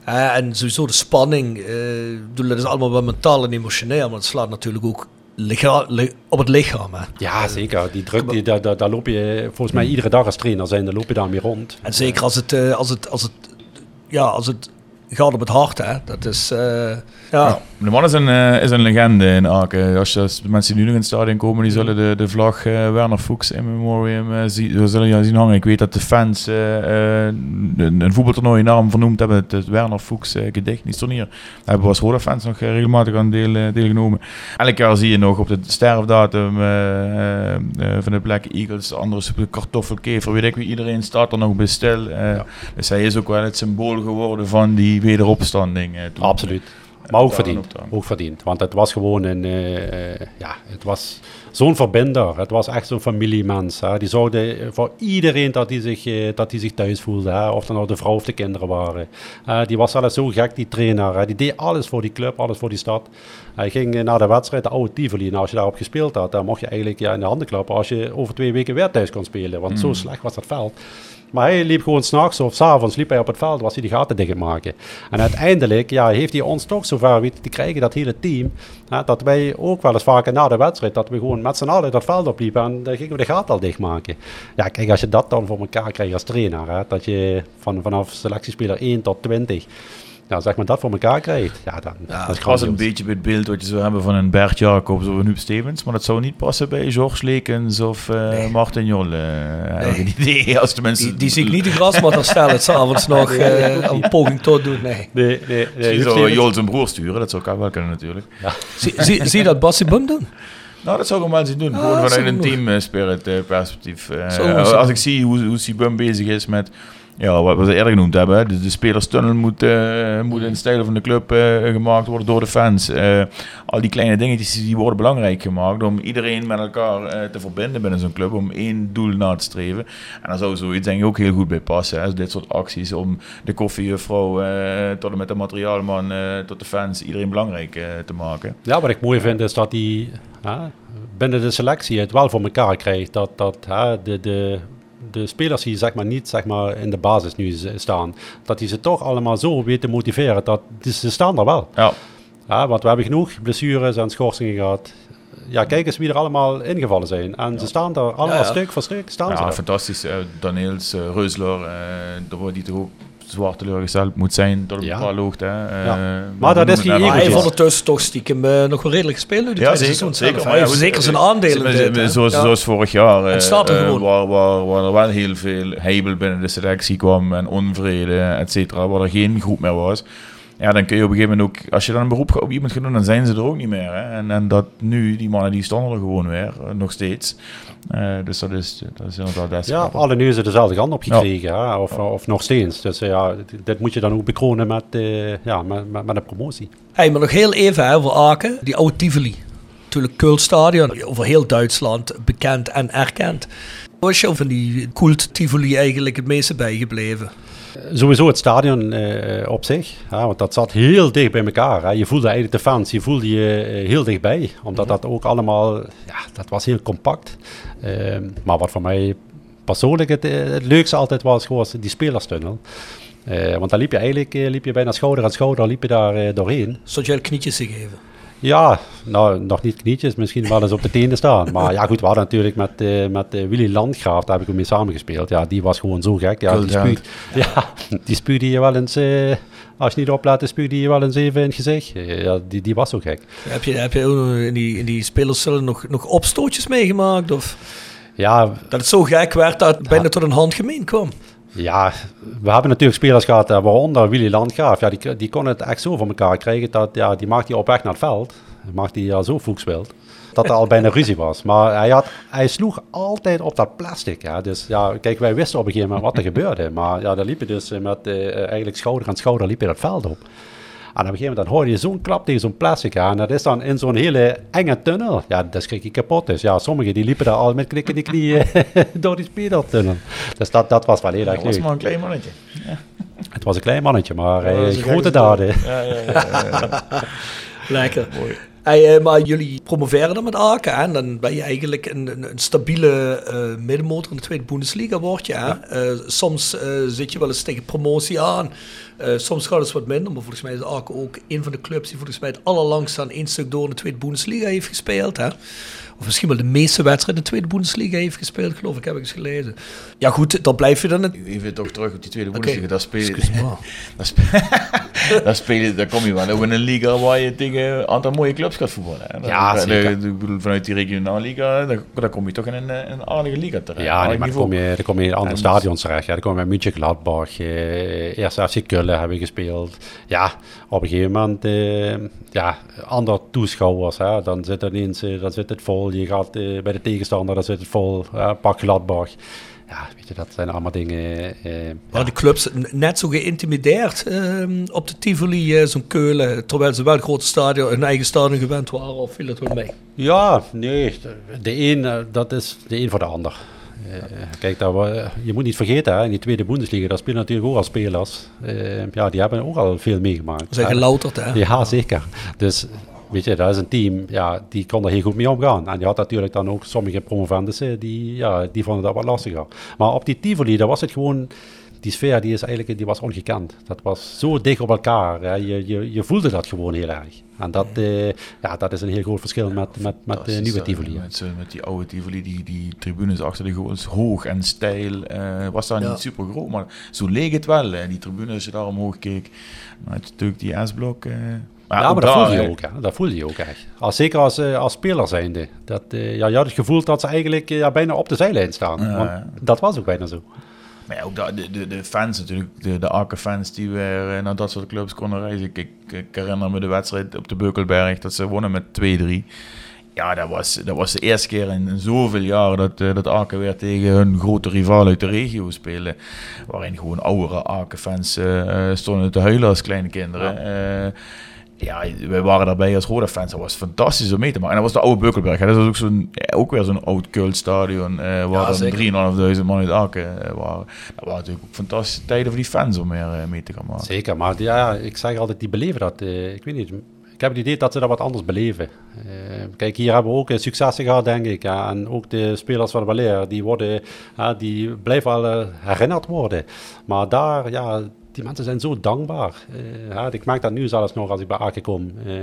Uh, en sowieso de spanning. Uh, bedoel, dat is allemaal wel mentaal en emotioneel, maar het slaat natuurlijk ook licha- li- op het lichaam. Hè. Ja, zeker. Die druk, die, daar, daar, daar loop je volgens mij iedere dag als trainer zijn, daar loop je daarmee rond. En zeker als het, uh, als het, als het, ja, als het gaat op het hart, hè. Dat is, uh, ja. ja. De man is een, uh, is een legende in Aken. Als, je, als de mensen die nu in het stadion komen, die zullen de, de vlag uh, Werner Fuchs in memoriam uh, zie, zullen ja, zien hangen. Ik weet dat de fans uh, uh, een, een voetbaltoernooi naam vernoemd hebben, het, het Werner Fuchs uh, gedichtnistournier. Daar hebben we als Roda fans nog uh, regelmatig aan deel, uh, deelgenomen. Elk jaar zie je nog op de sterfdatum uh, uh, uh, van de Black Eagles, andere kartoffelkever, weet ik wie, iedereen staat er nog bij stil. Uh, ja. Dus hij is ook wel het symbool geworden van die wederopstanding. Uh, Absoluut. Maar ook verdiend, ook verdiend. Want het was gewoon een, uh, ja, het was zo'n verbinder. Het was echt zo'n familiemens. Hè. Die zorgde voor iedereen dat hij zich, uh, dat hij zich thuis voelde. Hè. Of dan nou de vrouw of de kinderen waren. Uh, die was zelfs zo gek, die trainer. Hè. Die deed alles voor die club, alles voor die stad. Hij ging uh, naar de wedstrijd, de oude Tivoli. En als je daarop gespeeld had, dan mocht je eigenlijk ja, in de handen klappen als je over twee weken weer thuis kon spelen. Want mm. zo slecht was dat veld. Maar hij liep gewoon 's nachts of 's avonds liep hij op het veld, was hij die gaten dicht maken. En uiteindelijk ja, heeft hij ons toch zover weten te krijgen, dat hele team, hè, dat wij ook wel eens vaker na de wedstrijd, dat we gewoon met z'n allen dat veld opliepen en dan gingen we de gaten al dichtmaken. Ja, kijk, als je dat dan voor elkaar krijgt als trainer, hè, dat je van, vanaf selectiespeler één tot twintig... Ja, zeg maar dat voor elkaar krijgt. Ja, dan, ja, dat was een beetje bij het beeld wat je zou hebben van een Bert Jacobs of een Huub Stevens, maar dat zou niet passen bij George Lekens of uh, nee. Martin Jol. Uh, nee. Een idee als de mensen... Die, die zie ik niet de grasmat herstellen, s'avonds nog uh, een poging tot doen. Nee, nee, nee. nee. Je zou Jol zijn broer sturen, dat zou ik wel kunnen natuurlijk. Ja. Zie, zie, zie je dat Bassie Bum doen? Nou, dat zou ik hem wel zien doen. Ah, gewoon vanuit een team spirit uh, perspectief. Uh, als ik zie hoe, hoe Sibum bezig is met... Ja, wat we eerder genoemd hebben. Hè. De, de spelerstunnel moet, uh, moet in de stijl van de club uh, gemaakt worden door de fans. Uh, al die kleine dingetjes die worden belangrijk gemaakt om iedereen met elkaar uh, te verbinden binnen zo'n club. Om één doel na te streven. En daar zou zoiets denk ik ook heel goed bij passen. Hè. Dus dit soort acties om de koffiejuffrouw uh, tot en met de materiaalman uh, tot de fans iedereen belangrijk uh, te maken. Ja, wat ik mooi vind is dat die uh, binnen de selectie het wel voor elkaar krijgt. Dat, dat uh, de... de de spelers die zeg maar, niet zeg maar, in de basis nu staan, dat die ze toch allemaal zo weten motiveren, dat die, ze staan er wel. Ja. Ja, want we hebben genoeg blessures en schorsingen gehad. Ja, kijk eens wie er allemaal ingevallen zijn. En ja. ze staan er allemaal ja, ja. stuk voor stuk. Staan ja, ze er. Fantastisch. Uh, Daniels, uh, Reusler, uh, daar wordt die toch ook zwaar teleurgesteld moet zijn tot een ja. bepaalde hoogte. Uh, ja. Maar dat is geen ego. Hij vond het dus toch stiekem uh, nog wel redelijk gespeeld nu. Ja, zeker. Zeker, zeker, maar ja, zeker zijn aandelen. Dit, dit, zoals, ja. zoals vorig jaar. Het staat er gewoon. Uh, waar, waar, waar er wel heel veel heibel binnen de selectie kwam en onvrede, et cetera. Waar er geen groep meer was. Ja, dan kun je op een gegeven moment ook, als je dan een beroep op iemand gaat doen, dan zijn ze er ook niet meer. Hè? En, en dat nu, die mannen die stonden er gewoon weer, uh, nog steeds. Uh, dus dat is, dat is inderdaad best ja, grappig. Alle nu ze dezelfde hand opgekregen, ja. hè? Of, ja. of nog steeds. Dus uh, ja, dit, dit moet je dan ook bekronen met, uh, ja, met, met, met een promotie. Hey, maar nog heel even hè, over Aken, die oude Tivoli. Natuurlijk Kultstadion, over heel Duitsland bekend en erkend. Wat is jou van die cult Tivoli eigenlijk het meeste bijgebleven? Sowieso het stadion uh, op zich, ja, want dat zat heel dicht bij elkaar. Hè. Je voelde eigenlijk de fans, je voelde je uh, heel dichtbij. Omdat dat ook allemaal, ja, dat was heel compact. Uh, maar wat voor mij persoonlijk het, het leukste altijd was, was die spelerstunnel. Uh, want dan liep je eigenlijk uh, liep je bijna schouder aan schouder liep je daar uh, doorheen. Stond je knietjes te geven? Ja, nou, nog niet knietjes, misschien wel eens op de tenen staan. Maar ja, goed, we hadden natuurlijk met, uh, met uh, Willy Landgraaf, daar heb ik ook mee samengespeeld. Ja, die was gewoon zo gek. Ja, die, spuug, ja, die spuugde je wel eens, uh, als je niet oplaat, spuugde je wel eens even in het gezicht. Ja, die, die was zo gek. Ja, heb je, heb je in die, in die spelercellen nog, nog opstootjes meegemaakt? Of ja, dat het zo gek werd dat het bijna ja. tot een handgemeen kwam? Ja, we hebben natuurlijk spelers gehad, waaronder Willy Landgraaf. Ja, die, die kon het echt zo voor elkaar krijgen. Dat, ja, die maakte hij op weg naar het veld. Maakte hij ja, zo voekswild. Dat er al bijna ruzie was. Maar hij, had, hij sloeg altijd op dat plastic. Ja. Dus ja, kijk, wij wisten op een gegeven moment wat er gebeurde. Maar ja, dan liep je dus met uh, eigenlijk schouder aan schouder liep je dat veld op. En op een gegeven moment dan hoor je zo'n klap tegen zo'n plastic aan. En dat is dan in zo'n hele enge tunnel. Ja, dat schrik je kapot. Dus ja, sommigen die liepen daar al met knikkende knieën door die speedertunnel. Dus dat, dat was wel heel erg leuk. Het was maar een klein mannetje. Ja. Het was een klein mannetje, maar ja, uh, grote daden. Ja, ja, ja, ja, ja. Lekker. Mooi. Hey, uh, maar jullie promoveren dan met Aken, hè? En dan ben je eigenlijk een, een, een stabiele uh, middenmotor in de tweede Bundesliga, word je. Hè? Ja. Uh, soms uh, zit je wel eens tegen promotie aan. Uh, soms gaat het wat minder, maar volgens mij is Aken ook een van de clubs die volgens mij het allerlangst aan één stuk door in de tweede Bundesliga heeft gespeeld. Hè? Of misschien wel de meeste wedstrijden in de tweede Bundesliga heeft gespeeld, geloof ik, heb ik eens gelezen. Ja goed, dan blijf je dan... Het... Even toch terug op die tweede Bundesliga. Okay. Daar speel je... daar, speel... daar, speel je... daar kom je wel ook in een liga waar je tegen een aantal mooie clubs gaat voetballen. Hè? Ja, zeker. Ik bedoel, vanuit die regionale liga, daar, daar kom je toch in een, een aardige liga terecht. Ja, nee, maar dan kom, je, dan kom je in andere stadions terecht. Ja, dan kom je bij München Gladbach, eh, eerst F C Köln hebben we gespeeld. Ja, op een gegeven moment, eh, ja, andere toeschouwers. Hè? Dan zit het ineens, uh, dan zit het vol. Je gaat uh, bij de tegenstander, dan zit het vol. Uh, pak Gladbach. Ja, weet je, dat zijn allemaal dingen... Uh, Waren ja. de clubs net zo geïntimideerd uh, op de Tivoli, uh, zo'n Keulen, terwijl ze wel grote stadion, een eigen stadion gewend waren, of viel het wel mee? Ja, nee, de een, uh, dat is de een voor de ander. Uh, kijk, daar, uh, je moet niet vergeten, hè, in die tweede Bundesliga, daar spelen natuurlijk ook al spelers. Uh, ja, die hebben ook al veel meegemaakt. Ze zijn gelouterd, hè? Ja, zeker. Dus... Weet je, dat is een team, ja, die kon er heel goed mee omgaan. En je had natuurlijk dan ook sommige promovendussen, die, ja, die vonden dat wat lastiger. Maar op die Tivoli, daar was het gewoon, die sfeer, die, is eigenlijk, die was ongekend. Dat was zo dicht op elkaar. Hè. Je, je, je voelde dat gewoon heel erg. En dat, uh, ja, dat is een heel groot verschil met, met, met de nieuwe Tivoli. Met, met die oude Tivoli, die, die tribunes achter de goals, hoog en steil. Uh, was daar ja. niet super groot, maar zo leek het wel. Hè. Die tribunes, als je daar omhoog keek. Nou, natuurlijk die S-blok... Uh, Maar ja, maar dat voelde je ook, hè. Dat voelde je ook echt. Als, zeker als, uh, als speler zijnde. Dat, uh, ja, je had het gevoel dat ze eigenlijk uh, ja, bijna op de zijlijn staan. Ja, want ja. Dat was ook bijna zo. Maar ja, ook de, de, de fans natuurlijk, de, de Aken-fans die weer uh, naar dat soort clubs konden reizen. Ik, ik, ik herinner me de wedstrijd op de Beukelberg dat ze wonnen met twee drie. Ja, dat was, dat was de eerste keer in, in zoveel jaar dat, uh, dat Aken weer tegen hun grote rivaal uit de regio speelde. Waarin gewoon oudere Aken-fans uh, stonden te huilen als kleine kinderen. Ja. Uh, Ja, wij waren daarbij als Roda-fans. Dat was fantastisch om mee te maken. En dat was de oude Beukelberg. Hè. Dat was ook, zo'n, ja, ook weer zo'n oud cultstadion. Uh, waar ja, dan drieënhalfduizend man uit Aken uh, waren. Dat waren natuurlijk ook fantastische tijden voor die fans om meer uh, mee te gaan maken. Zeker, maar ja, ik zeg altijd, die beleven dat. Uh, ik weet niet, ik heb het idee dat ze dat wat anders beleven. Uh, kijk, hier hebben we ook uh, successen gehad, denk ik. Ja. En ook de spelers van de Baleer, die, worden, uh, die blijven wel uh, herinnerd worden. Maar daar, ja... Die mensen zijn zo dankbaar. Uh, ja, ik merk dat nu zelfs nog als ik bij Aken kom. Uh,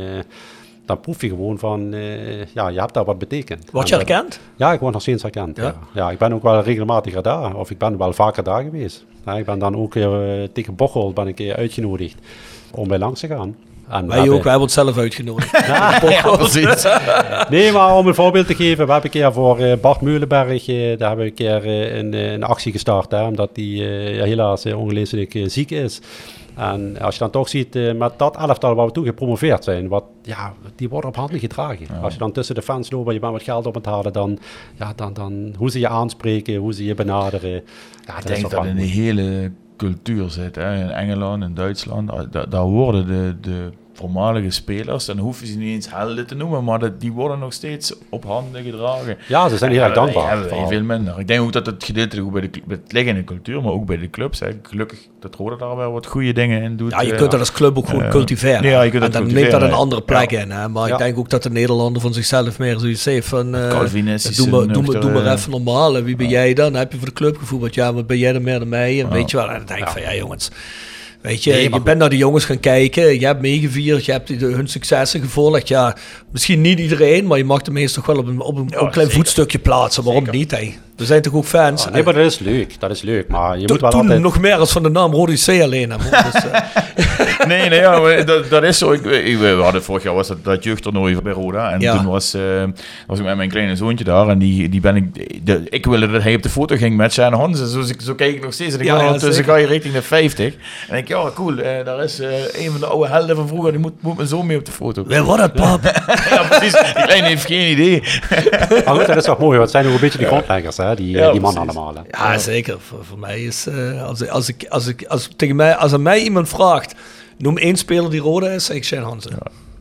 dan proef je gewoon van, uh, ja, je hebt daar wat betekend. Word je herkend? Ja, ik word nog steeds herkend. Ja? Ja. Ja, ik ben ook wel regelmatiger daar. Of ik ben wel vaker daar geweest. Ja, ik ben dan ook uh, tegen Bocholt ben ik uh, uitgenodigd om bij langs te gaan. En wij hebben... ook, wij hebben het zelf uitgenodigd. Ja, ja, precies. Nee, maar om een voorbeeld te geven, we hebben een keer voor uh, Bart Meulenberg, uh, daar hebben we een keer uh, een, een actie gestart, hè, omdat die uh, ja, helaas uh, ongeneeslijk uh, ziek is. En als je dan toch ziet, uh, met dat elftal waar we toen gepromoveerd zijn, wat, ja, die worden op handen gedragen. Ja. Als je dan tussen de fans loopt en je bent wat geld op het halen, dan, ja, dan, dan hoe ze je aanspreken, hoe ze je benaderen. Ja, dat ik denk dat in de hele cultuur zit, hè. In Engeland, in Duitsland, daar, daar worden de... de voormalige spelers, dan hoeven ze niet eens helden te noemen, maar dat, die worden nog steeds op handen gedragen. Ja, ze zijn heel erg dankbaar. Hebben wij veel minder. Ik denk ook dat het gedeeltelijk ook bij de, bij het liggen in de cultuur, maar ook bij de clubs. Hè. Gelukkig dat Roda daar wel wat goede dingen in doet. Ja, je kunt dat als club ook gewoon uh, cultiveren. Ja, je kunt en dan neemt dat een andere plek ja. in. Hè. Maar ja. ik denk ook dat de Nederlander van zichzelf meer zoiets heeft van... Uh, Calvinistisch. Doe maar, doe maar, doe maar even normaal. En wie ben ja. jij dan? Dan heb je voor de club gevoetbald. Ja, wat ben jij er meer dan mij? En ja. weet je wel. En dan denk ik ja. van, ja jongens... Weet je, nee, je bent naar de jongens gaan kijken, je hebt meegevierd, je hebt de, hun successen gevolgd. Ja, misschien niet iedereen, maar je mag de meest toch wel op een, op een, ja, op een klein zeker. voetstukje plaatsen. Waarom zeker. niet, hé? We zijn toch ook fans? Ja, nee, maar dat is leuk, dat is leuk. Maar je to, moet wel toen altijd... nog meer als van de naam Rode C alleen. Hè, dus, uh... nee, nee, ja, dat, dat is zo. Ik, ik, we hadden vorig jaar was dat, dat jeugdtoernooi bij Roda. En ja. toen was, uh, was ik met mijn kleine zoontje daar. En die, die ben ik... De, ik wilde dat hij op de foto ging met Shane Hansen. Zo, zo kijk ik nog steeds. En ik ja, ja, tussen ga je richting de vijftig. En ik ja, cool. Uh, daar is uh, een van de oude helden van vroeger. Die moet, moet mijn zoon mee op de foto. Wel, wat dat, pap? Ja, precies. Die kleine heeft geen idee. Maar goed, dat is wel mooi. Want het zijn nog een beetje die grondleggers, hè? Die, ja, die mannen allemaal. Hè? Ja, ja, zeker. Voor, voor mij is... Uh, als, als, ik, als, ik, als, tegen mij, als er mij iemand vraagt... Noem één speler die Roda is, zeg ik Shane Hansen. Ja.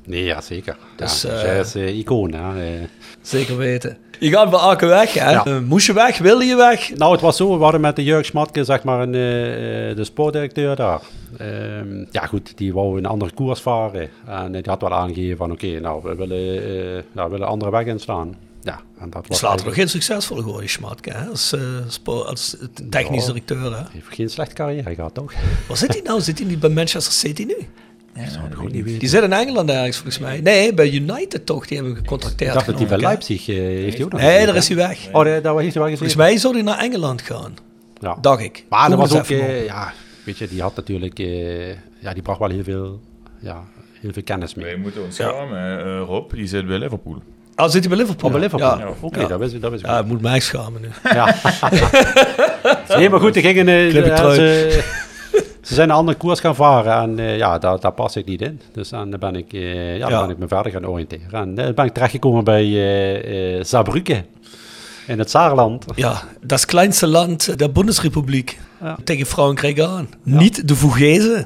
Nee, ja, zeker. Dus, ja, uh, zij is uh, icoon, hè. Uh. Zeker weten. Je gaat bij Aken weg, hè? Ja. Uh, moest je weg? Wilde je weg? Nou, het was zo. We hadden met de Jurk Schmatke, zeg maar, een, uh, de sportdirecteur daar. Um, ja, goed, die wou een andere koers varen. En die had wel aangegeven van, oké, okay, nou, we willen, uh, nou, we willen een andere weg inslaan. Ja, en dat was is later nog heel succesvol geworden, die Schmatke, hè? Als, uh, sport, als technisch ja, directeur, hè? Heeft geen slechte carrière gehad, toch? Waar zit hij nou? Zit hij niet bij Manchester City nu? Ja, dat zou ik goed niet weten. Die zit in Engeland ergens, volgens mij. Nee, bij United toch. Die hebben we gecontracteerd. Ik dacht dat hij bij Leipzig uh, heeft hij ook nog. Nee, daar is hij weg. Oh, daar heeft hij wel gezien. Volgens mij zou hij naar Engeland gaan. Ja. Dacht ik. Maar dat was ook, uh, ja, weet je, die had natuurlijk, uh, ja, die bracht wel heel veel, ja, heel veel kennis mee. Wij moeten ons schamen. Uh, Rob, die zit bij Liverpool. Ah, zit hij bij Liverpool? Oh, bij Liverpool. Ja. Ja. Oké, okay, ja. dat is dat is goed. Ja, ik moet mij schamen nu. Ja. Nee, maar goed, ik ging in uh, ze, ze zijn een andere koers gaan varen en uh, ja, daar, daar pas ik niet in. Dus dan ben ik, uh, ja, dan ja. ben ik me verder gaan oriënteren. En dan uh, ben ik terechtgekomen bij uh, uh, Saarbrücken. In het Saarland. Ja, dat kleinste land der Bundesrepubliek. Ja. Tegen Frankrijk aan. Ja. Niet de Vogezen.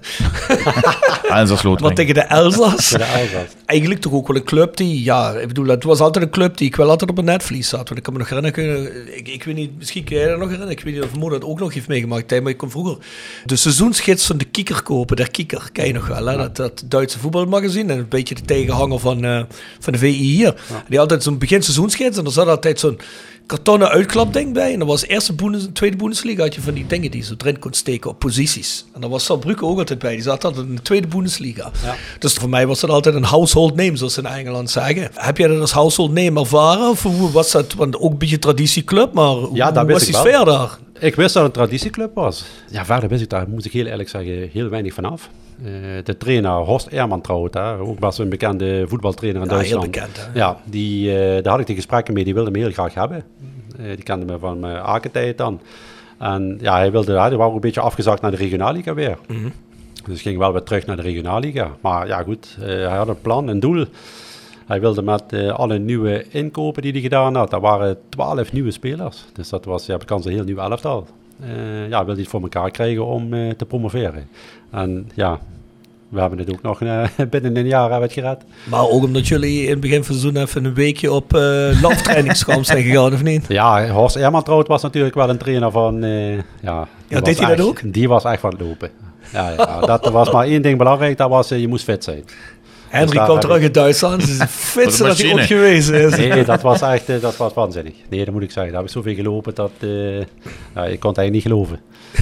maar tegen de Elzas. de Elzas. Eigenlijk toch ook wel een club die... Ja, ik bedoel, het was altijd een club die ik wel altijd op een netvlies zat. Want ik kan me nog herinneren... Ik, ik weet niet, misschien kun jij dat nog herinneren. Ik weet niet of Mo dat ook nog heeft meegemaakt. Maar ik kon vroeger de seizoensgids van de Kikker kopen. Der Kikker, ken je nog wel. Hè? Ja. Dat, dat Duitse voetbalmagazine. En een beetje de tegenhanger van, uh, van de V I hier. Ja. Die had altijd zo'n beginseizoensgids. En er zat altijd zo'n kartonnen uitklapding bij. En dat was eerste Bundes, tweede Bundesliga had je van die dingen die je zo erin kon steken op posities. En daar was Saarbrücken ook altijd bij. Die zat altijd in de tweede Bundesliga. Ja. Dus voor mij was dat altijd een household name, zoals ze in Engeland zeggen. Heb jij dat als household name ervaren? Of hoe was dat? Want ook een beetje traditieclub, maar ja, hoe was die sfeer daar? Ik wist dat het een traditieclub was. Ja, verder wist ik daar, moet ik heel eerlijk zeggen, heel weinig vanaf. Uh, de trainer Horst Ehrmann trouwens, hè, ook was een bekende voetbaltrainer in ja, Duitsland. Heel bekend, hè? Ja, die, uh, daar had ik de gesprekken mee, die wilde me heel graag hebben. Uh, die kende me van mijn Aken-tijd dan. En ja, hij wilde, hij wou een beetje afgezakt naar de regionalliga weer. Mm-hmm. Dus ging wel weer terug naar de regionalliga. Maar ja goed, uh, hij had een plan, een doel. Hij wilde met uh, alle nieuwe inkopen die hij gedaan had, dat waren twaalf nieuwe spelers. Dus dat was ja, bekend een heel nieuw elftal. Uh, ja, wilde hij het voor elkaar krijgen om uh, te promoveren. En ja, we hebben het ook nog uh, binnen een jaar hebben we het gered. Maar ook omdat jullie in het begin van het seizoen even een weekje op uh, landtrainingskamp zijn gegaan, of niet? Ja, Horst Ehrmann trouwens was natuurlijk wel een trainer van... Uh, ja, ja deed hij echt, dat ook? Die was echt van het lopen. Ja, ja, dat was maar één ding belangrijk, dat was uh, je moest fit zijn. Henry dus kwam terug in Duitsland, dus het fitste dat hij ooit geweest is. Nee, dat was echt uh, dat was waanzinnig. Nee, dat moet ik zeggen. Daar heb ik zoveel gelopen dat uh, ja, ik kon het eigenlijk niet geloven.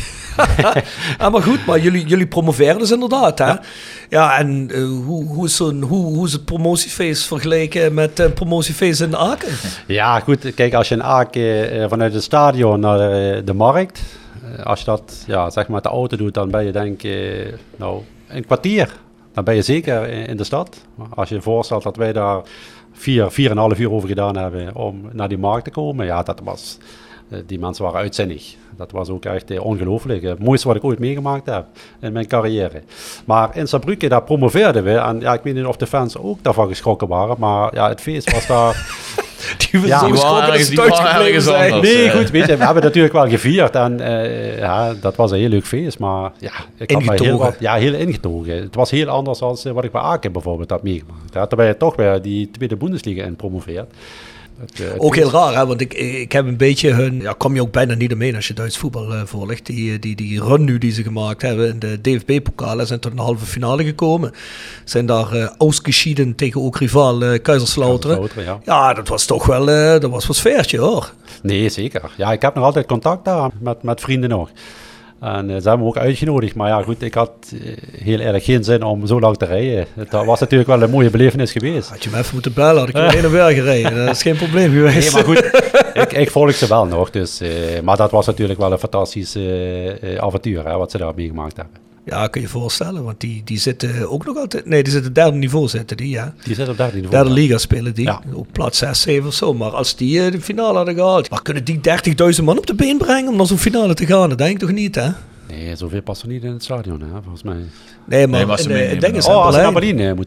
ja, maar goed, maar jullie, jullie promoveren dus inderdaad, hè? Ja, ja en uh, hoe, hoe, is zo'n, hoe, hoe is het promotiefeest vergeleken met het uh, promotiefeest in Aken? Ja, goed, kijk, als je in Aken uh, vanuit het stadion naar uh, de markt, uh, als je dat ja, zeg maar met de auto doet, dan ben je denk ik uh, nou, een kwartier. Dan ben je zeker in, in de stad. Als je je voorstelt dat wij daar vier, vier en een half uur over gedaan hebben om naar die markt te komen, ja, dat was... Die mensen waren uitzinnig. Dat was ook echt eh, ongelooflijk. Het mooiste wat ik ooit meegemaakt heb in mijn carrière. Maar in Saarbrücken, daar promoveerden we. En ja, ik weet niet of de fans ook daarvan geschrokken waren. Maar ja, het feest was daar... die ja, zo geschrokken dat ze thuis gebleven zijn. Nee, goed, weet je, we hebben natuurlijk wel gevierd. En uh, ja, dat was een heel leuk feest. Maar ja, ik had heel wat, ja, heel ingetogen. Het was heel anders dan uh, wat ik bij Aken bijvoorbeeld had meegemaakt. Ja, terwijl je toch weer die tweede Bundesliga in promoveert. Het, uh, het ook heel raar, hè? Want ik, ik heb een beetje hun... Ja, kom je ook bijna niet omheen als je Duits voetbal uh, volgt. Die, die, die run nu die ze gemaakt hebben in de D F B-pokalen zijn tot een halve finale gekomen. Zijn daar uh, ausgeschieden tegen ook rivaal uh, Kaiserslautern. Ja. ja, dat was toch wel... Uh, dat was wat sfeertje, hoor. Nee, zeker. Ja, ik heb nog altijd contact daar met, met vrienden nog. En uh, ze hebben me ook uitgenodigd. Maar ja, goed, ik had uh, heel erg geen zin om zo lang te rijden. Dat was natuurlijk wel een mooie belevenis geweest. Had je me even moeten bellen, had ik er heen en weer gereden. Dat is geen probleem geweest. Nee, maar goed, ik, ik volg ze wel nog. Dus, uh, maar dat was natuurlijk wel een fantastisch uh, uh, avontuur, hè, wat ze daar meegemaakt hebben. Ja, kun je je voorstellen, want die, die zitten ook nog altijd... Nee, die zitten derde niveau zitten die, ja. Die zitten op derde niveau. Derde liga spelen die, ja. Op plaats zes, zeven of zo. Maar als die uh, de finale hadden gehaald... Maar kunnen die dertigduizend man op de been brengen om naar zo'n finale te gaan? Dat denk ik toch niet, hè? Nee, zoveel past er niet in het stadion, hè, volgens mij. Nee, maar, nee, maar in, in, in, in Oh, als ze naar Berlin uh, moeten.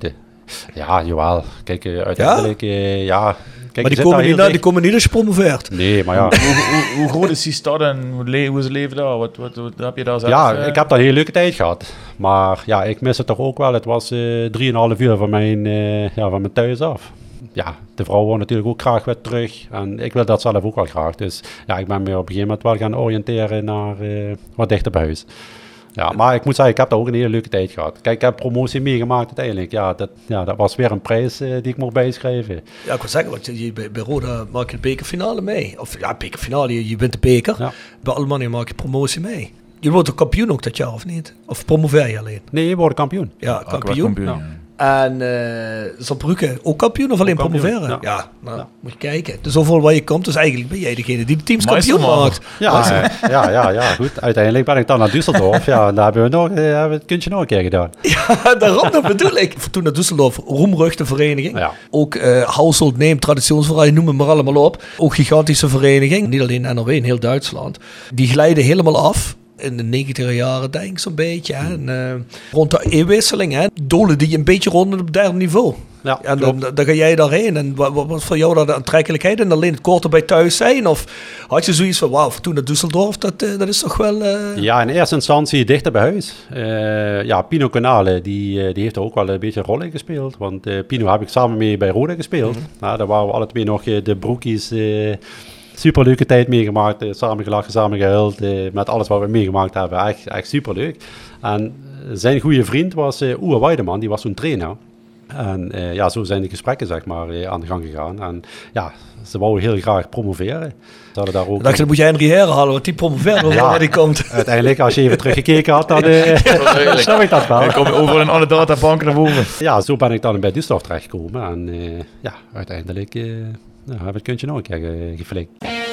Ja, jawel. Kijk, uh, uiteindelijk, ja... Uh, ja Kijk, maar die komen, niet, nou, die komen niet als je promoveert. Nee, maar ja. hoe, hoe, hoe groot is die stad en hoe, le- hoe is het leven daar? Wat, wat, wat heb je daar zelf? Ja, uh... ik heb daar een hele leuke tijd gehad. Maar ja, ik mis het toch ook wel. Het was uh, drieënhalf uur van mijn, uh, ja, van mijn thuis af. Ja, de vrouw wil natuurlijk ook graag weer terug. En ik wil dat zelf ook wel graag. Dus ja, ik ben me op een gegeven moment wel gaan oriënteren naar uh, wat dichter bij huis. Ja, maar ik moet zeggen, ik heb daar ook een hele leuke tijd gehad. Kijk, ik heb promotie meegemaakt uiteindelijk. Ja, dat, ja, dat was weer een prijs uh, die ik mocht bijschrijven. Ja, ik wil zeggen, want je, bij, bij Roda maak je de bekerfinale mee. Of ja, bekerfinale, je, je wint de beker. Ja. Bij Almania maak je promotie mee. Je wordt ook kampioen ook dat jaar, of niet? Of promoveer je alleen? Nee, je wordt kampioen. Ja, kampioen. kampioen ja. Ja. En uh, Saarbrücken ook kampioen of alleen kampioen, promoveren? Ja, ja, nou, ja. Moet je kijken. Dus overal waar je komt, dus eigenlijk ben jij degene die de teams kampioen maakt. Ja, ja, ja, ja, goed. Uiteindelijk ben ik dan naar Düsseldorf. Ja, daar hebben we nog, uh, hebben we het kuntje nog een keer gedaan. Ja, daarom dat bedoel ik. Fortuna Düsseldorf, roemruchte vereniging. Ja. Ook uh, household name, traditionsvereniging, noem het maar allemaal op. Ook gigantische vereniging. Niet alleen N R W, in heel Duitsland. Die glijden helemaal af. In de negentiger jaren denk ik zo'n beetje. Hè. En, uh, rond de eeuwwisseling. Hè. Dolen die een beetje rond op derde niveau. Ja, en dan, dan ga jij daarheen. En wat, wat was voor jou dat de aantrekkelijkheid? En alleen het korter bij thuis zijn? Of had je zoiets van, wauw, toen naar Düsseldorf, dat, uh, dat is toch wel... Uh... Ja, in eerste instantie dichter bij huis. Uh, ja, Pino Canale, die, uh, die heeft er ook wel een beetje een rol in gespeeld. Want uh, Pino heb ik samen mee bij Roda gespeeld. Mm-hmm. Nou, daar waren we alle twee nog uh, de broekies... Uh, superleuke tijd meegemaakt, uh, samen gelachen, samen gehuild, uh, met alles wat we meegemaakt hebben. Echt, echt superleuk. En zijn goede vriend was uh, Oer Weideman, die was toen trainer. En uh, ja, zo zijn de gesprekken zeg maar uh, aan de gang gegaan. En ja, ze wouden heel graag promoveren. Ze hadden daar ook... Ik dacht, dan moet jij Henry Herre halen, want die promoveert ja, waar die komt. Uiteindelijk, als je even teruggekeken had, dan uh, ja, snap ik dat wel. Dan kom je over in alle databanken naar boven. Ja, zo ben ik dan bij Düsseldorf terechtgekomen. En uh, ja, uiteindelijk... Uh, Nou, hebben we het kuntje nog een keer uh, geflikt.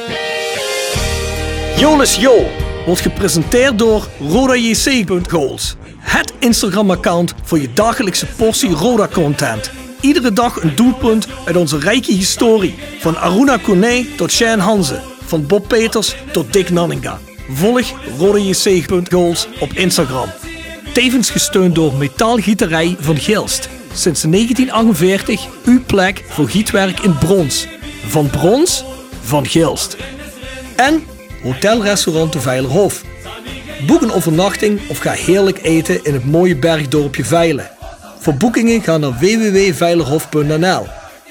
Jolis Jo wordt gepresenteerd door roda j c punt goals. Het Instagram-account voor je dagelijkse portie Roda-content. Iedere dag een doelpunt uit onze rijke historie. Van Aruna Kone tot Shane Hanze. Van Bob Peters tot Dick Nanninga. Volg roda j c punt goals op Instagram. Tevens gesteund door Metaalgieterij van Gilst. Sinds negentien achtenveertig uw plek voor gietwerk in brons. Van brons, van Gilst. En Hotelrestaurant de Veilerhof. Boek een overnachting of ga heerlijk eten in het mooie bergdorpje Veilen. Voor boekingen ga naar w w w punt veilerhof punt n l.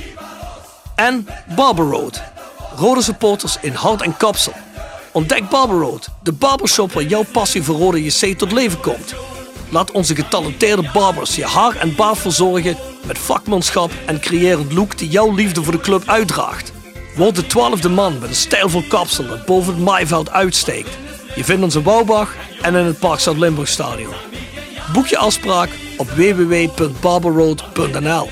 En Barber Road. Roda supporters in hart en kapsel. Ontdek Barber Road, de barbershop waar jouw passie voor Roda J C tot leven komt. Laat onze getalenteerde barbers je haar en baard verzorgen met vakmanschap en creëer een look die jouw liefde voor de club uitdraagt. Word de twaalfde man met een stijlvol kapsel dat boven het maaiveld uitsteekt. Je vindt ons in Wouwbach en in het Parkstad Limburg Stadion. Boek je afspraak op w w w punt barberroad punt n l.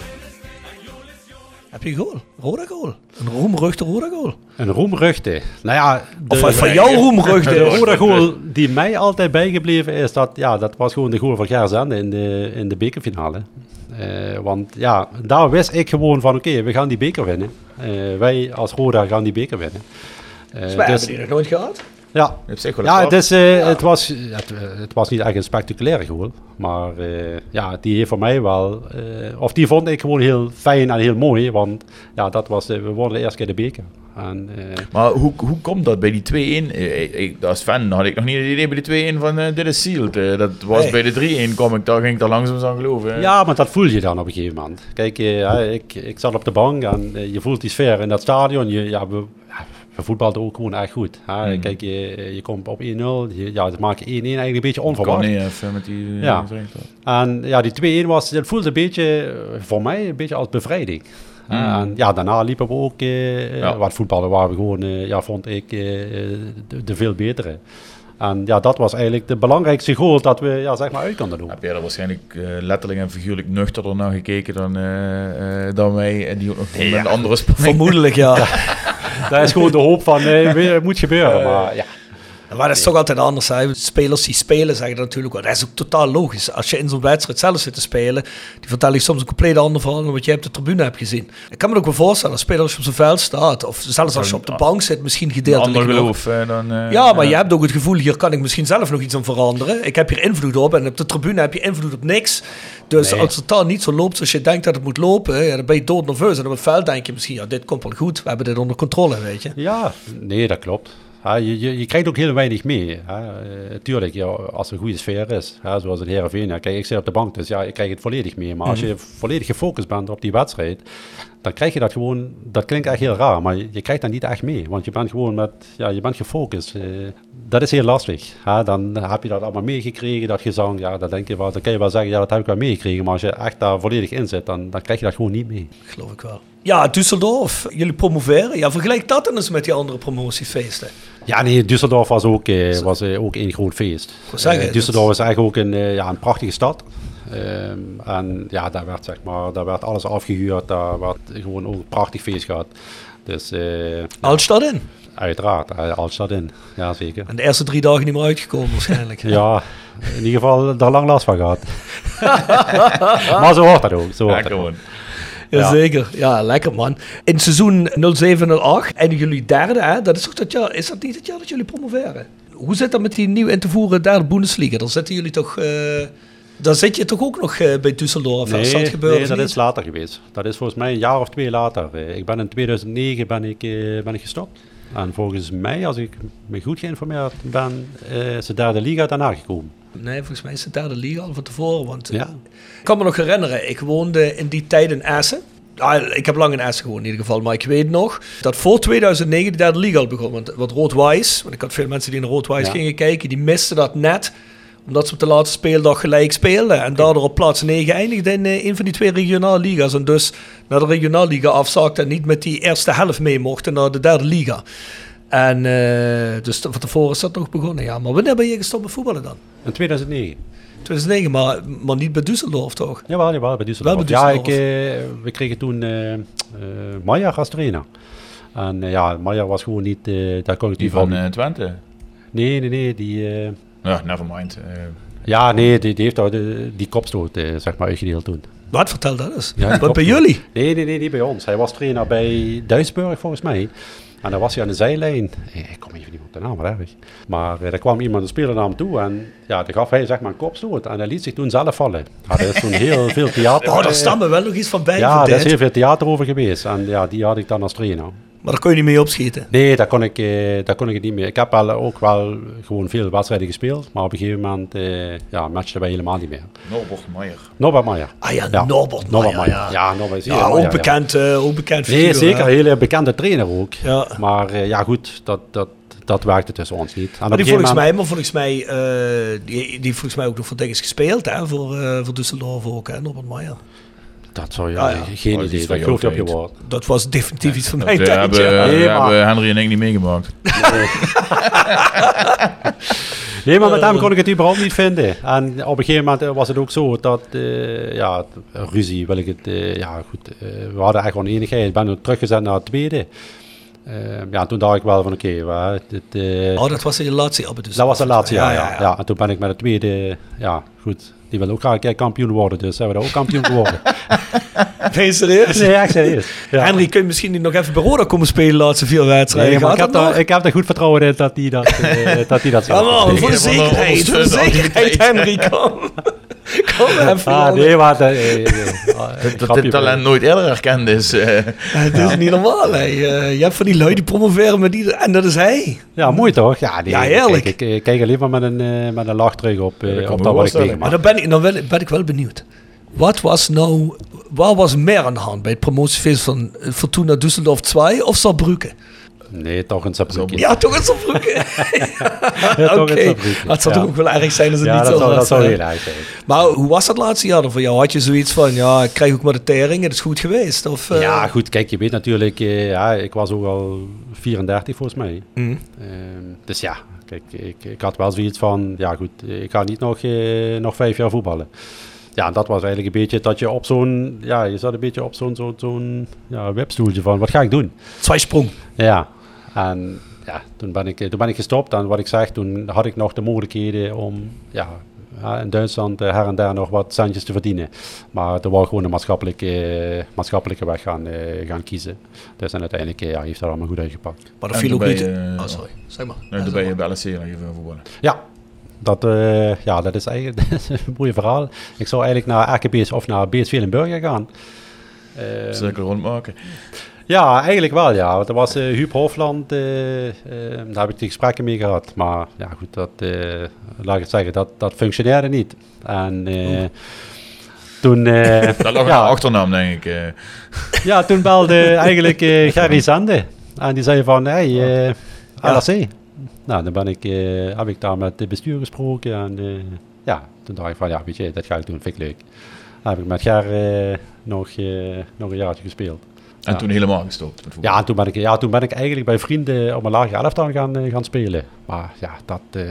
Heb je een goal? Roda goal? Een roemruchte Roda goal? Een roemruchte? Nou ja... De, of van jouw roemruchte? De Roda goal die mij altijd bijgebleven is, dat, ja, dat was gewoon de goal van Ger Zende in de, in de bekerfinale. Uh, want ja, daar wist ik gewoon van, oké, okay, we gaan die beker winnen. Uh, wij als Roda gaan die beker winnen. Uh, dus wij dus, hebben die nog nooit gehad? Ja, ja, het, is, uh, ja. Het, was, het, het was niet echt een spectaculaire goal. Maar uh, ja, die heeft voor mij wel... Uh, of die vond ik gewoon heel fijn en heel mooi. Want ja, dat was, uh, we wonnen de eerste keer de beker. En, uh, maar hoe, hoe komt dat bij die twee-een? Uh, als fan had ik nog niet het idee bij de twee-een van uh, dit is sealed. Uh, dat was nee. Bij de drie-een kom ik, daar ging ik daar langzaam aan geloven. Uh. Ja, maar dat voel je dan op een gegeven moment. Kijk, uh, ik, ik zat op de bank en uh, je voelt die sfeer in dat stadion. Je, ja, we, we voetbalden ook gewoon echt goed. Hè? Mm. Kijk, je, je komt op één nul, je, ja, dat maak je één-één eigenlijk een beetje onverwacht. Nee, even met die, ja. En ja, die twee-één was, dat voelde een beetje, voor mij, een beetje als bevrijding. Mm. En ja, daarna liepen we ook, uh, ja. wat voetballen waren we gewoon, uh, ja, vond ik, uh, de, de veel betere. En ja, dat was eigenlijk de belangrijkste goal dat we, ja, zeg maar, uit konden doen. Heb jij er waarschijnlijk uh, letterlijk en figuurlijk nuchterder naar gekeken dan, uh, uh, dan wij en die ook nog nee, met ja. andere spanning? Vermoedelijk, ja. ja. Dat is gewoon de hoop van, nee, het moet gebeuren, maar ja. Maar dat is toch altijd anders. Hè? Spelers die spelen zeggen dat natuurlijk wel. Dat is ook totaal logisch. Als je in zo'n wedstrijd zelf zit te spelen, die vertellen je soms een compleet ander verhaal dan wat je op de tribune hebt gezien. Ik kan me ook wel voorstellen, als speler als je op zo'n veld staat, of zelfs als je op de bank zit, misschien gedeeltelijk. Ander geloof dan... Uh, ja, maar uh, je hebt ook het gevoel, hier kan ik misschien zelf nog iets aan veranderen. Ik heb hier invloed op en op de tribune heb je invloed op niks. Dus nee. Als het totaal niet zo loopt zoals je denkt dat het moet lopen, ja, dan ben je doodnerveus. En op het veld denk je misschien, ja, dit komt wel goed, we hebben dit onder controle, weet je. Ja, nee, dat klopt. Ja, je, je, je krijgt ook heel weinig mee. Hè. Uh, tuurlijk, ja, als er een goede sfeer is, hè, zoals in Heerenveen. Ja, kijk, ik zit op de bank, dus ja, ik krijg het volledig mee. Maar als je volledig gefocust bent op die wedstrijd, dan krijg je dat gewoon... Dat klinkt echt heel raar, maar je, je krijgt dat niet echt mee. Want je bent gewoon met... Ja, je bent gefocust. Uh, dat is heel lastig. Hè. Dan heb je dat allemaal meegekregen, dat gezang. Ja, dan denk je wel, dan kan je wel zeggen, ja, dat heb ik wel meegekregen. Maar als je echt daar volledig in zit, dan, dan krijg je dat gewoon niet mee. Geloof ik wel. Ja, Düsseldorf, jullie promoveren. Ja, vergelijk dat dan eens met die andere promotiefeesten. Ja, nee, Düsseldorf was ook, uh, was, uh, ook een groot feest. Zeggen, uh, Düsseldorf is eigenlijk ook een, uh, ja, een prachtige stad. Um, en ja, daar werd, zeg maar, daar werd alles afgehuurd. Daar werd gewoon ook een prachtig feest gehad. Dus, uh, Altstad in? Uiteraard, uh, Altstad in. Ja, zeker. En de eerste drie dagen niet meer uitgekomen waarschijnlijk. Ja, in ieder geval daar lang last van gehad. Maar zo hoort dat ook. Zo hoort ja, dat ook. Jazeker, ja. ja, lekker man. In seizoen nul zeven nul acht eindigen jullie derde, hè? Dat is toch dat jaar, is dat niet het jaar dat jullie promoveren? Hoe zit dat met die nieuw in te voeren derde Bundesliga? Dan zitten jullie toch, uh, dan zit je toch ook nog uh, bij Düsseldorf? Nee, dat, gebeurt, nee, dat niet? is later geweest. Dat is volgens mij een jaar of twee later. Uh, ik ben in tweeduizend negen ben ik, uh, ben ik gestopt. En volgens mij, als ik me goed geïnformeerd ben, uh, is de derde liga daarna gekomen. Nee, volgens mij is de derde liga al van tevoren. Want ja. Ik kan me nog herinneren, ik woonde in die tijd in Essen. Ah, ik heb lang in Essen gewoond in ieder geval, maar ik weet nog dat voor tweeduizend negen de derde liga al begon. Want wat Rood-Wijs, want ik had veel mensen die naar Rood-Wijs ja. gingen kijken, die misten dat net omdat ze op de laatste speeldag gelijk speelden. En daardoor op plaats negen eindigden in uh, een van die twee regionale liga's. En dus naar de regionale liga afzakte en niet met die eerste helft mee mochten naar de derde liga. En uh, dus van tevoren is dat nog begonnen, ja. Maar wanneer ben je gestopt met voetballen dan? In tweeduizend negen. tweeduizend negen, maar, maar niet bij Düsseldorf toch? Jawel, jawel bij Düsseldorf. Wel bij Düsseldorf. Ja, ik, uh, we kregen toen uh, uh, Meijer als trainer. En uh, ja, Meijer was gewoon niet... Uh, daar kon ik die van uh, Twente? Nee, nee, nee. Die, uh, ja, never mind. Uh, ja, nee, die, die heeft daar de, die kopstoot uh, zeg maar uitgedeeld toen. Wat? Vertel dat eens. Ja, Wat bij jullie? Nee, nee, nee, niet bij ons. Hij was trainer bij Duisburg volgens mij. En dan was hij aan de zijlijn. Ik kom even niet op de naam, maar erg. Maar uh, er kwam iemand, een speler naar hem toe. En ja, dan gaf hij zeg maar een kopstoot. En hij liet zich toen zelf vallen. Ja, er is toen heel veel theater. Oh, daar staan we wel nog iets van bij. Ja, er is heel veel theater over geweest. En ja, die had ik dan als trainer. Maar daar kon je niet mee opschieten? Nee, daar kon ik, uh, daar kon ik het niet mee. Ik heb wel, ook wel gewoon veel wedstrijden gespeeld. Maar op een gegeven moment uh, ja, matchten wij helemaal niet meer. Norbert Meijer. Norbert Meijer. Ah ja, ja. Norbert Meijer. Ja, ja, Norbert ja, ook Meijer, bekend, ja. Uh, ook bekend figuur. Nee, zeker. Een hele bekende trainer ook. Ja. Maar uh, ja, goed, dat... dat Dat werkte tussen ons niet. Maar die volgens mij, maar volgens mij, uh, die, die volgens mij ook nog voor dinges gespeeld, hè, voor, uh, voor Düsseldorf ook, hè, Norbert Meijer. Dat zou je, ja, ja. geen oh, idee, dat geloof je op je woord. Dat was definitief iets van ja, mijn tijd. tijd. Hebben, ja. nee, maar... hebben Henry en ik niet meegemaakt. Nee. Nee, maar met hem kon ik het überhaupt niet vinden. En op een gegeven moment was het ook zo dat, uh, ja, ruzie wil ik het, uh, ja goed, uh, we hadden echt gewoon enigheid. Ik ben teruggezet naar het tweede. Uh, ja, toen dacht ik wel van oké, okay, uh, oh, dat was de laatste jaar. Dus dat was de laatste jaar, ja, ja, ja, ja. ja. En toen ben ik met het tweede, ja, goed. Die wil ook graag een keer kampioen worden, dus zijn we daar ook kampioen geworden. Ben je serieus? Nee, echt serieus. Ja. Henry, kun je misschien niet nog even bij Roda komen spelen de laatste vier wedstrijden? Nee, maar ik heb, daar, ik heb er goed vertrouwen in dat hij dat, uh, dat, die dat zal. Ja, man, voor de zekerheid, voor de zekerheid, Henry, kom. Kom even. Ah, nee, maar... Dat, uh, uh, dat dit talent nooit eerder herkend is. Uh. Ja, het is niet normaal, hè. Uh, je hebt van die lui die promoveren met die... En dat is hij. Ja, mooi toch? Ja, nee, ja heerlijk. Ik, ik, ik kijk alleen maar met een, uh, met een lach terug op, uh, ja, op dat wat ik meegemaakt. Maar dan ben ik, dan ben ik wel benieuwd. Wat was nou... Waar was meer aan de hand bij het promotiefeest van Fortuna Düsseldorf twee of Saarbrücken? Nee, toch een Saarbrücken. Ja, toch een Saarbrücken. ja, toch okay. een Saarbrücken. Het zou ja. toch ook wel erg zijn als het ja, niet dat zo zou, was. dat zou heel erg zijn. Maar hoe was dat laatste jaar dan voor jou? Had je zoiets van, ja, ik krijg ook maar de tering, het is goed geweest? Of, uh... Ja, goed, kijk, je weet natuurlijk, uh, ja, ik was ook al vierendertig volgens mij. Mm. Uh, dus ja, kijk, ik, ik had wel zoiets van, ja goed, ik ga niet nog, uh, nog vijf jaar voetballen. Ja, dat was eigenlijk een beetje dat je op zo'n, ja, je zat een beetje op zo'n, zo'n, zo'n ja, webstoeltje van, wat ga ik doen? Tweesprong. Ja, en ja, toen ben, ik, toen ben ik gestopt. En wat ik zeg, toen had ik nog de mogelijkheden om ja, in Duitsland her en daar nog wat centjes te verdienen. Maar toen wou ik gewoon een maatschappelijke, maatschappelijke weg gaan, uh, gaan kiezen. Dus en uiteindelijk ja, heeft dat allemaal goed uitgepakt. Maar dat viel ook niet... Uh, oh, sorry. Zeg maar. En toen ben je bij L S C even voetballen. Ja. Dat, uh, ja, dat is eigenlijk dat is een mooi verhaal. Ik zou eigenlijk naar R K B S of naar B S V Limburger gaan. Uh, Cirkel rondmaken. Ja, eigenlijk wel, ja. Want er was uh, Huub Hofland, uh, uh, daar heb ik die gesprekken mee gehad. Maar ja, goed, dat, uh, laat ik het zeggen, dat, dat functioneerde niet. En uh, toen... Uh, dat lag ja, een achternaam, denk ik. Uh. Ja, toen belde eigenlijk uh, Gerry Zende. En die zei van, hey, uh, L S C. Nou, dan ben ik, uh, heb ik daar met het bestuur gesproken. En uh, ja, toen dacht ik van, ja, weet je, dat ga ik doen, vind ik leuk. Dan heb ik met Ger uh, nog, uh, nog een jaartje gespeeld. En ja. toen helemaal gestopt met voetbal? Ja, toen ben ik, ja, toen ben ik eigenlijk bij vrienden op een lagere elftal gaan, uh, gaan spelen. Maar ja, dat, uh,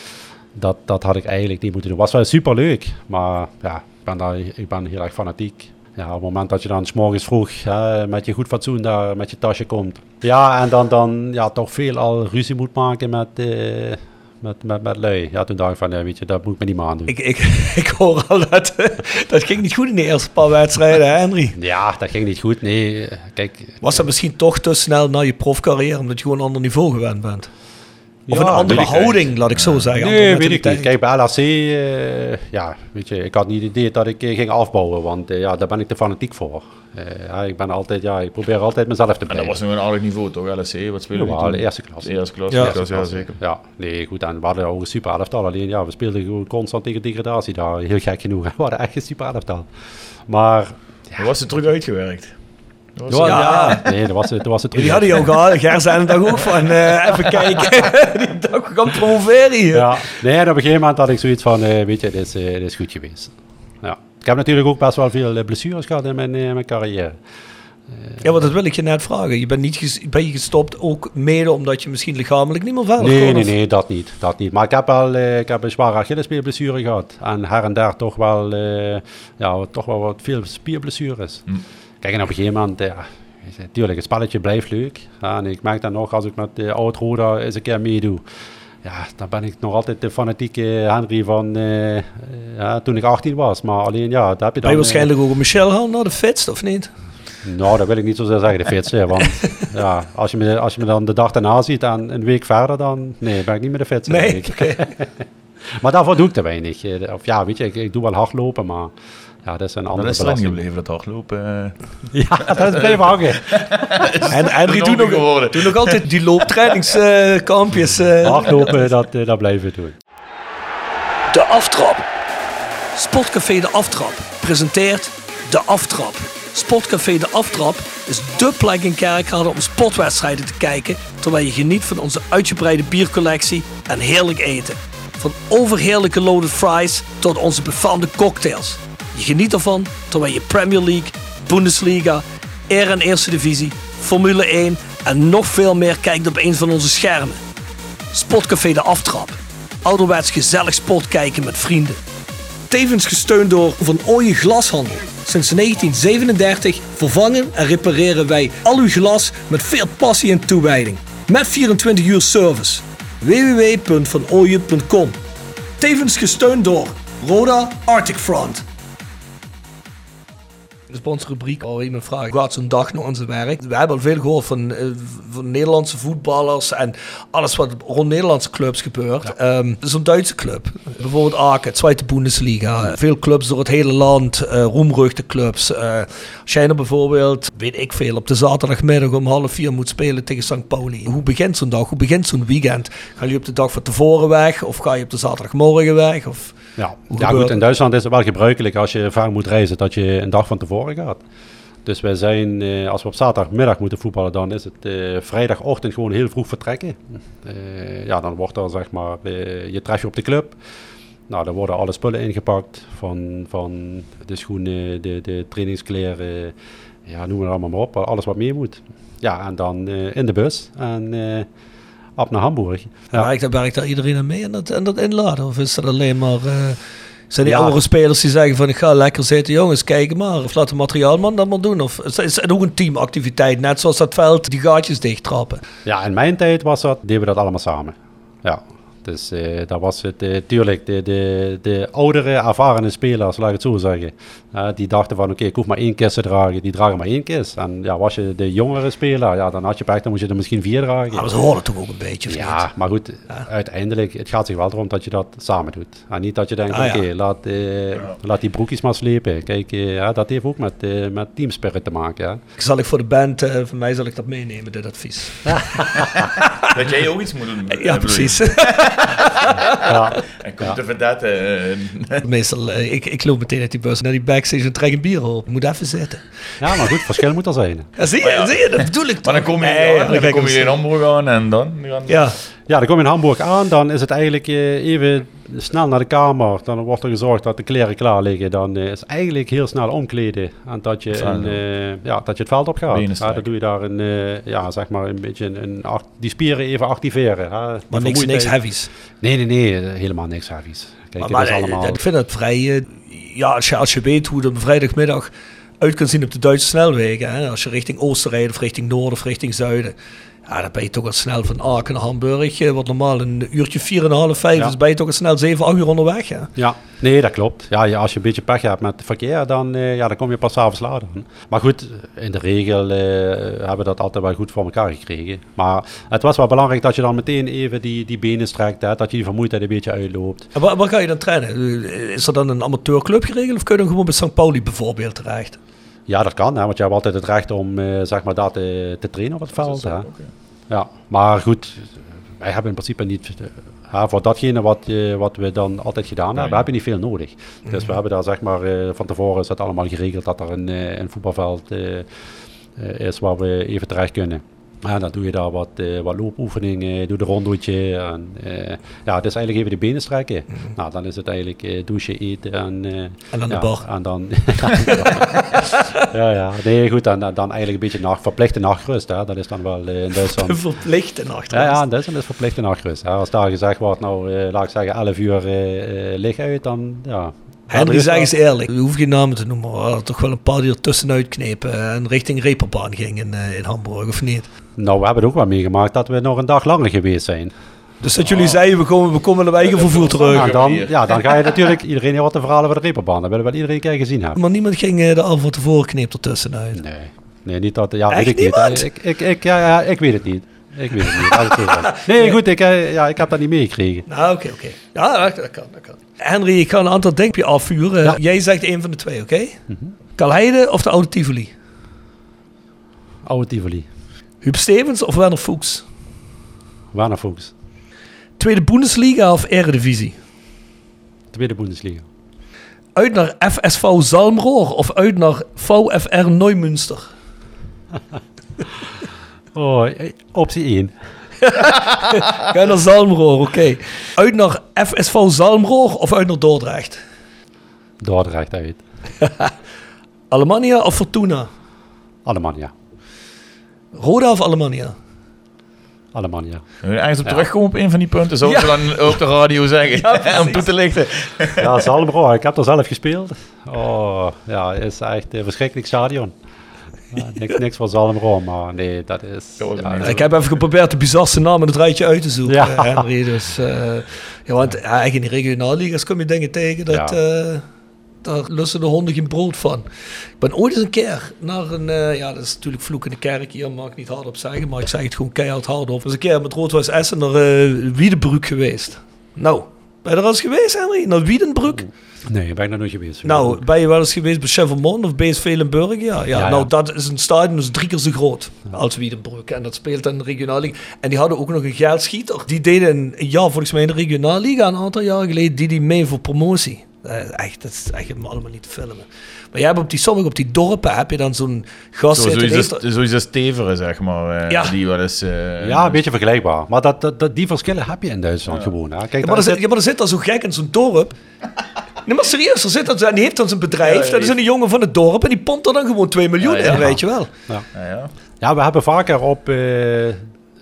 dat, dat had ik eigenlijk niet moeten doen. Het was wel superleuk, maar ja, ik ben, daar, ik ben heel erg fanatiek. Ja, op het moment dat je dan 's morgens vroeg hè, met je goed fatsoen daar met je tasje komt. Ja, en dan, dan ja, toch veel al ruzie moet maken met, uh, met, met, met lui. Ja, toen dacht ik van, ja, weet je, dat moet ik me niet meer aandoen. Ik, ik, ik hoor al dat, dat ging niet goed in de eerste paar wedstrijden, hè, Henry? Ja, dat ging niet goed, nee. Kijk, was dat misschien toch te snel na je profcarrière, omdat je gewoon een ander niveau gewend bent? Of ja, een andere houding, laat ik zo zeggen. Nee, weet ik niet. Kijk, bij L S C, uh, ja, weet je, ik had niet het idee dat ik uh, ging afbouwen, want uh, ja, daar ben ik te fanatiek voor. Uh, ja, ik ben altijd, ja, ik probeer altijd mezelf te blijven. En dat was nog een aardig niveau, toch, L S C? Wat spelen we toen? De eerste klas. De eerste klas, ja, ja, ja, zeker. Ja, nee, goed, en we hadden ook een super elftal. Alleen, ja, we speelden gewoon constant tegen degradatie daar, heel gek genoeg. We hadden echt een super elftal. Maar... Ja. Hoe was het terug uitgewerkt? Was ja, ja. Nee, dat was het. Was het die hadden jou gehad. Ger zei dag ook van, uh, even kijken. Die dacht, we gaan promoveren hier. Ja. Nee, en op een gegeven moment had ik zoiets van, uh, weet je, dit is, uh, dit is goed geweest. Ja. Ik heb natuurlijk ook best wel veel blessures gehad in mijn, uh, mijn carrière. Uh, ja, maar dat wil ik je net vragen. Je bent, niet ges- ben je gestopt ook mede omdat je misschien lichamelijk niet meer verder nee, kon? Nee, nee, dat niet, dat niet. Maar ik heb wel uh, ik heb een zware Achillespeerblessure gehad. En her en daar toch wel, uh, ja, toch wel wat veel spierblessures. Mm. Kijk, en op een gegeven moment... Ja, natuurlijk, het spelletje blijft leuk. Ja, en ik merk dan nog, als ik met uh, Oud-Roda eens een keer meedoe, ja, dan ben ik nog altijd de fanatieke Henry van uh, uh, ja, toen ik achttien was. Maar alleen, ja, daar heb je dan... Ben je waarschijnlijk uh, ook een Michel gaan naar de fitst, of niet? Nou, dat wil ik niet zo zeggen, de fitste. Want ja, als je, me, als je me dan de dag daarna ziet en een week verder, dan nee, ben ik niet meer de fitste. Nee, okay. Maar daarvoor doe ik te weinig. Of ja, weet je, ik, ik doe wel hardlopen, maar... Ja, dat is een andere belasting. Dat is lang gebleven, dat hardlopen. Uh... Ja, dat is blijven hangen. En Henry doet nog, doe nog altijd die looptrainingskampjes. Uh, uh. Hardlopen, dat, uh, dat blijven we doen. De Aftrap. Sportcafé De Aftrap presenteert De Aftrap. Sportcafé De Aftrap is dé plek in Kerkrade om sportwedstrijden te kijken, terwijl je geniet van onze uitgebreide biercollectie en heerlijk eten. Van overheerlijke loaded fries tot onze befaamde cocktails. Je geniet ervan terwijl je Premier League, Bundesliga, Eer en Eerste Divisie, Formule één en nog veel meer kijkt op een van onze schermen. Sportcafé De Aftrap. Ouderwets gezellig sport kijken met vrienden. Tevens gesteund door Van Ooyen Glashandel. Sinds negentien zevenendertig vervangen en repareren wij al uw glas met veel passie en toewijding. Met vierentwintig uur service. w w w punt van ooyen punt com. Tevens gesteund door Roda Arctic Front. Dat is bij onze rubriek al iemand vraagt, hoe gaat zo'n dag naar onze werk? We hebben al veel gehoord van, uh, van Nederlandse voetballers en alles wat rond Nederlandse clubs gebeurt. Ja. Um, zo'n Duitse club, bijvoorbeeld Aken, Tweede Bundesliga. Ja. Veel clubs door het hele land, uh, roemruchte clubs. Uh, als jij nou bijvoorbeeld, weet ik veel, op de zaterdagmiddag om half vier moet spelen tegen Sankt Pauli. Hoe begint zo'n dag? Hoe begint zo'n weekend? Ga je op de dag van tevoren weg of ga je op de zaterdagmorgen weg? Of... Ja, ja goed, in Duitsland is het wel gebruikelijk als je vaak moet reizen dat je een dag van tevoren gaat. Dus wij zijn, eh, als we op zaterdagmiddag moeten voetballen, dan is het eh, vrijdagochtend gewoon heel vroeg vertrekken. Uh, ja, dan wordt er zeg maar, uh, je tref je op de club. Nou, dan worden alle spullen ingepakt, van, van de schoenen, de, de trainingskleren, ja, noem het allemaal maar op, alles wat mee moet. Ja, en dan uh, in de bus en... Uh, op naar Hamburg. Ja. Werkt, werkt daar iedereen aan mee en dat, en dat inladen? Of is dat alleen maar... Uh, Zijn die Ja. oudere spelers die zeggen van ik ga lekker zitten, jongens, kijken maar. Of laat de materiaalman dat maar doen. Of is, is het ook een teamactiviteit, net zoals dat veld die gaatjes dicht trappen? Ja, in mijn tijd was dat, deden we dat allemaal samen. Ja, dus uh, dat was het, uh, tuurlijk, de, de, de oudere, ervarene spelers, laat ik het zo zeggen, uh, die dachten van, oké, okay, ik hoef maar één kist te dragen, die dragen maar één kist. En ja, was je de jongere speler, ja, dan had je pech, dan moest je er misschien vier dragen. Maar ze horen toch ook een beetje, of Ja, niet? maar goed, Ja. uiteindelijk, het gaat zich wel erom dat je dat samen doet. En niet dat je denkt, Ah, oké, ja. laat, uh, ja. laat die broekjes maar slepen. Kijk, uh, ja, dat heeft ook met, uh, met teamspirit te maken. Ja. Zal ik voor de band, uh, voor mij zal ik dat meenemen, dit advies. Dat jij ook iets moet doen. Ja, precies. Ja. En komt Ja. de vedette. Uh, Meestal, uh, ik, ik loop meteen uit die bus naar die backstage en trek een bier op. Ik moet even zitten. Ja, maar goed, verschil moet er zijn. Ja, zie je, Maar ja. zie je, dat bedoel ik toch. maar dan kom je, Nee, aan, ja, en dan kijk kom eens. je in Hamburg aan en dan? dan Ja, Ja, dan kom je in Hamburg aan, dan is het eigenlijk uh, even snel naar de kamer. Dan wordt er gezorgd dat de kleren klaar liggen. Dan uh, is eigenlijk heel snel omkleden. En dat je, een, uh, ja, dat je het veld op gaat. Ja, dan doe je daar een, uh, ja, zeg maar een beetje een, een, acht- die spieren even activeren. Hè. Die maar niks, niks heavies. Nee, nee, nee, helemaal niks heavies. Kijk, Maar, het is maar, allemaal... ik vind het vrij... uh, ja, als je, als je weet hoe het op vrijdagmiddag uit kan zien op de Duitse snelwegen. Hè, als je richting Oosten rijdt of richting Noorden of richting Zuiden. Ja, dan ben je toch al snel van Aken naar Hamburg. uh, Wat normaal een uurtje vier en een half, vijf. Ja. Dus ben je toch al snel zeven, acht uur onderweg. Ja. Ja, nee, dat klopt. Ja, ja, als je een beetje pech hebt met het verkeer, dan, uh, ja, dan kom je pas 's avonds later aan. Maar goed, in de regel uh, hebben we dat altijd wel goed voor elkaar gekregen. Maar het was wel belangrijk dat je dan meteen even die, die benen strekt, hè, dat je die vermoeidheid een beetje uitloopt. En waar, waar ga je dan trainen? Uh, Is er dan een amateurclub geregeld? Of kun je dan gewoon bij Sankt Pauli bijvoorbeeld terecht? Ja, dat kan, hè, want je hebt altijd het recht om uh, zeg maar dat te, te trainen op het veld. Hè. Ja, maar goed, wij hebben in principe niet... Uh, Ja, voor datgene wat, uh, wat we dan altijd gedaan hebben, ja. heb je niet veel nodig. Dus Mhm. we hebben daar zeg maar, uh, van tevoren is dat allemaal geregeld dat er een, uh, een voetbalveld uh, uh, is waar we even terecht kunnen. Ja, dan doe je daar wat, uh, wat loopoefeningen, doe de rondootje. En, uh, ja, het is eigenlijk even de benen strekken. Mhm. Nou, dan is het eigenlijk uh, douchen, eten en... Uh, En dan de ja, bar. En dan... ja, ja. Nee, goed, dan, dan eigenlijk een beetje nacht, verplichte nachtrust. Hè. Dat is dan wel uh, in Duitsland... Verplichte nacht. Ja, ja, in Duitsland is verplichte nachtrust. Ja, als daar gezegd wordt, nou, uh, laat ik zeggen, elf uur uh, uh, licht uit, dan ja... Henry, Ja, zeg eens eerlijk, je hoeft geen namen te noemen, maar we hadden toch wel een paar die er tussenuit knepen en richting Reeperbaan gingen in, uh, in Hamburg, of niet? Nou, we hebben het ook wel meegemaakt dat we nog een dag langer geweest zijn. Dus dat jullie zeiden, we komen, we komen naar eigen vervoer terug. Ja, dan, ja, dan ga je natuurlijk, iedereen hoort de verhalen van de Reeperbaan, dat willen we wel iedereen een keer gezien hebben. Maar niemand ging uh, de avond van tevoren kneep er tussenuit. Nee, nee, niet dat, ja, Echt weet ik niemand? niet. Ik, ik, ik, ja, ja, ik weet het niet. Ik weet het niet. Alles goed. Nee, goed, ik, uh, ja, ik heb dat niet meegekregen. Nou, oké, okay, oké. Okay. Ja, dat, dat kan, dat kan. Henry, ik ga een aantal denkje afvuren. Ja. Jij zegt één van de twee, oké? Okay? Mm-hmm. Kalheide of de Oude Tivoli? Oude Tivoli. Huub Stevens of Werner Fuchs? Werner Fuchs. Tweede Bundesliga of Eredivisie? Tweede Bundesliga. Uit naar F S V Zalmrohr of uit naar V F R Neumünster? Oh, optie één. Ga naar Zalmrohr, oké. Okay. Uit naar F S V Zalmrohr of uit naar Dordrecht? Dordrecht uit. Alemannia of Fortuna? Alemannia. Roda of Alemannia? Alemannia. Ergens op terugkomen op een van die punten, zou ja. je dan op de radio zeggen. Ja, om toe te lichten. Ja, Zalmrohr, ik heb er zelf gespeeld. Oh, ja, het is echt een verschrikkelijk stadion. Ja, niks, niks voor Zalmrohr, maar nee, dat is... Ja, ik heb even geprobeerd de bizarste naam in het rijtje uit te zoeken, ja. Henry. Dus, uh, ja, want ja, in die regionalliga's kom je dingen tegen dat... Ja. Uh, daar lussen de honden geen brood van. Ik ben ooit eens een keer naar een... Uh, ja, dat is natuurlijk vloek in de kerk hier, mag ik niet hard op zeggen, maar ik zeg het gewoon keihard hardop. Ik was een keer met Rood-Wijs Essen naar uh, Wiedenbrück geweest. Nou, ben je er al eens geweest, Henry? Naar Wiedenbrück? Nee, ben ik nog nooit geweest. Nou, ben je wel eens geweest bij Chevermond of B S V Limburg? Ja, ja, ja, nou, ja. Dat is een stadion, dus drie keer zo groot ja. als Wiedenbrück. En dat speelt in de regionalliga. En die hadden ook nog een geldschieter. Die deden een, een jaar volgens mij in de regionalliga, een aantal jaar geleden, die die mee voor promotie. Dat is echt, dat is echt allemaal niet te filmen. Maar je hebt op die, sommige op die dorpen heb je dan zo'n gast... Zo, zoiets als Teveren, zeg maar. Uh, ja. Die wel eens, uh, ja, een beetje vergelijkbaar. Maar dat, dat, dat, die verschillen heb je in Duitsland ja. gewoon. Hè. Kijk, ja, maar er zit, ja, maar er zit dan zo gek in zo'n dorp... Nee, maar serieus, er zit dat, en die heeft dan zijn bedrijf, ja, ja, dat is een jongen van het dorp en die pompt er dan gewoon twee miljoen ja, ja. in, weet je wel. Ja, ja. Ja, ja we hebben vaker op, uh,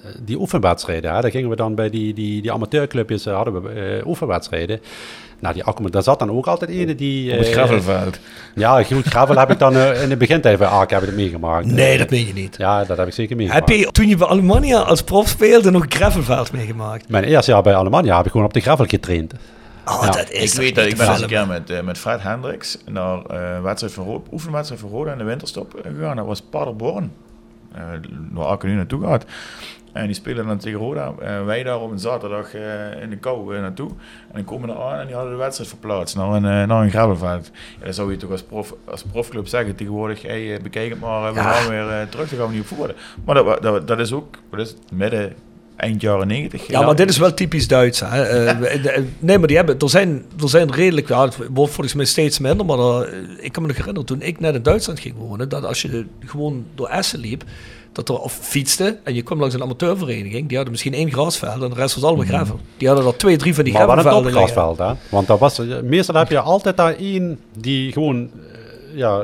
die oefenwedstrijden, hè, daar gingen we dan bij die, die, die amateurclubjes, uh, hadden we uh, oefenwedstrijden. Nou, die accommodatie, daar zat dan ook altijd ene die... Op het uh, gravelveld. Ja, goed, gravel heb ik dan uh, in de begintijd bij A K heb ik dat meegemaakt. Nee, dat meen je niet. Ja, dat heb ik zeker meegemaakt. Heb je toen je bij Alemannia als prof speelde nog een gravelveld meegemaakt? Mijn eerste jaar bij Alemannia heb ik gewoon op de gravel getraind. Oh, ja. dat is ik weet dat ik ben eens een keer met, uh, met Fred Hendricks naar uh, wedstrijd van Ro- oefenwedstrijd van Roda in de winterstop uh, gegaan. Dat was Paderborn. Uh, waar Akke nu naartoe gaat. En die spelen dan tegen Roda. En wij daar op een zaterdag uh, in de kou uh, naartoe. En dan komen er aan en die hadden de wedstrijd verplaatst naar een, uh, naar een gravelveld. Ja, dan zou je toch als, prof, als profclub zeggen tegenwoordig, hey, uh, bekijk het maar, uh, we ja. gaan weer uh, terug, dan gaan we niet op voeren. Maar dat, dat, dat is ook, wat is het, midden, eind jaren negentig. Ja, maar dit is wel typisch Duits. Hè? uh, nee, maar die hebben, er zijn, er zijn redelijk, ja, het wordt volgens mij steeds minder, maar er, ik kan me nog herinneren, toen ik net in Duitsland ging wonen, dat als je gewoon door Essen liep, dat er of fietste en je kwam langs een amateurvereniging, die hadden misschien één grasveld en de rest was allemaal gravel. Die hadden er twee, drie van die gravelvelden. Maar wel een topgrasveld, hè? Want dat was, meestal heb je altijd daar één die gewoon, ja,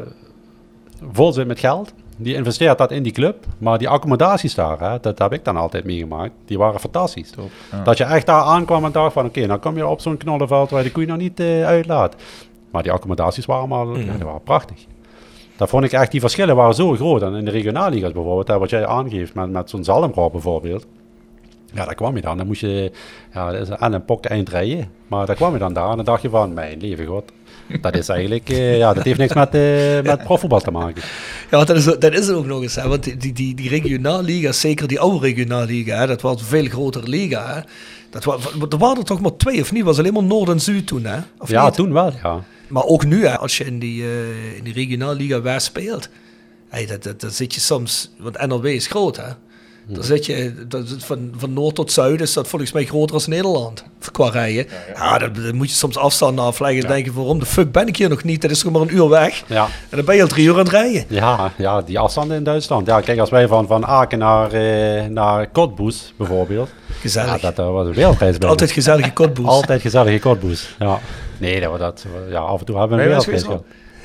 vol zit met geld. Die investeert dat in die club, maar die accommodaties daar, hè, dat heb ik dan altijd meegemaakt, die waren fantastisch. Ja. Dat je echt daar aankwam en dacht van, oké, okay, dan kom je op zo'n knollenveld waar je de koeien nog niet uh, uitlaat. Maar die accommodaties waren maar, mm. ja, die waren prachtig. Dat vond ik echt, die verschillen waren zo groot. En in de regionalliga's bijvoorbeeld, hè, wat jij aangeeft met, met zo'n Zalmrob bijvoorbeeld. Ja, daar kwam je dan. Dan moest je, ja, dat is aan een pok eind rijden. Maar daar kwam je dan daar en dan dacht je van, mijn lieve god. Dat is eigenlijk, uh, ja, dat heeft niks met, uh, met profvoetbal te maken. Ja, dat is, dat is het ook nog eens. Hè, want die, die, die regionalliga's, zeker die oude regionalliga, hè, dat was een veel grotere liga. Hè. Dat was, er waren er toch maar twee of niet? Was alleen maar Noord en Zuid toen, hè? Of ja, niet? toen wel, ja. Maar ook nu, hè, als je in die, uh, in die regionalliga West speelt, hey, dat, dat, dat zit je soms, want N L W is groot, hè? Dan zit je, dat, van, van noord tot zuid is dat volgens mij groter als Nederland, qua rijden. Ja, ja. ja dan, dan moet je soms afstand afleggen en ja. denken, waarom de fuck ben ik hier nog niet? Dat is toch maar een uur weg. Ja. En dan ben je al drie uur aan het rijden. Ja, ja, die afstanden in Duitsland. Ja, kijk, als wij van, van Aken naar, uh, naar Cottbus bijvoorbeeld. Gezellig. Ja, dat uh, was een wereldreis bij. Altijd gezellige Cottbus. Altijd gezellige Cottbus, ja. Nee, dat, dat, ja, af en toe hebben we een wereldreis gehad.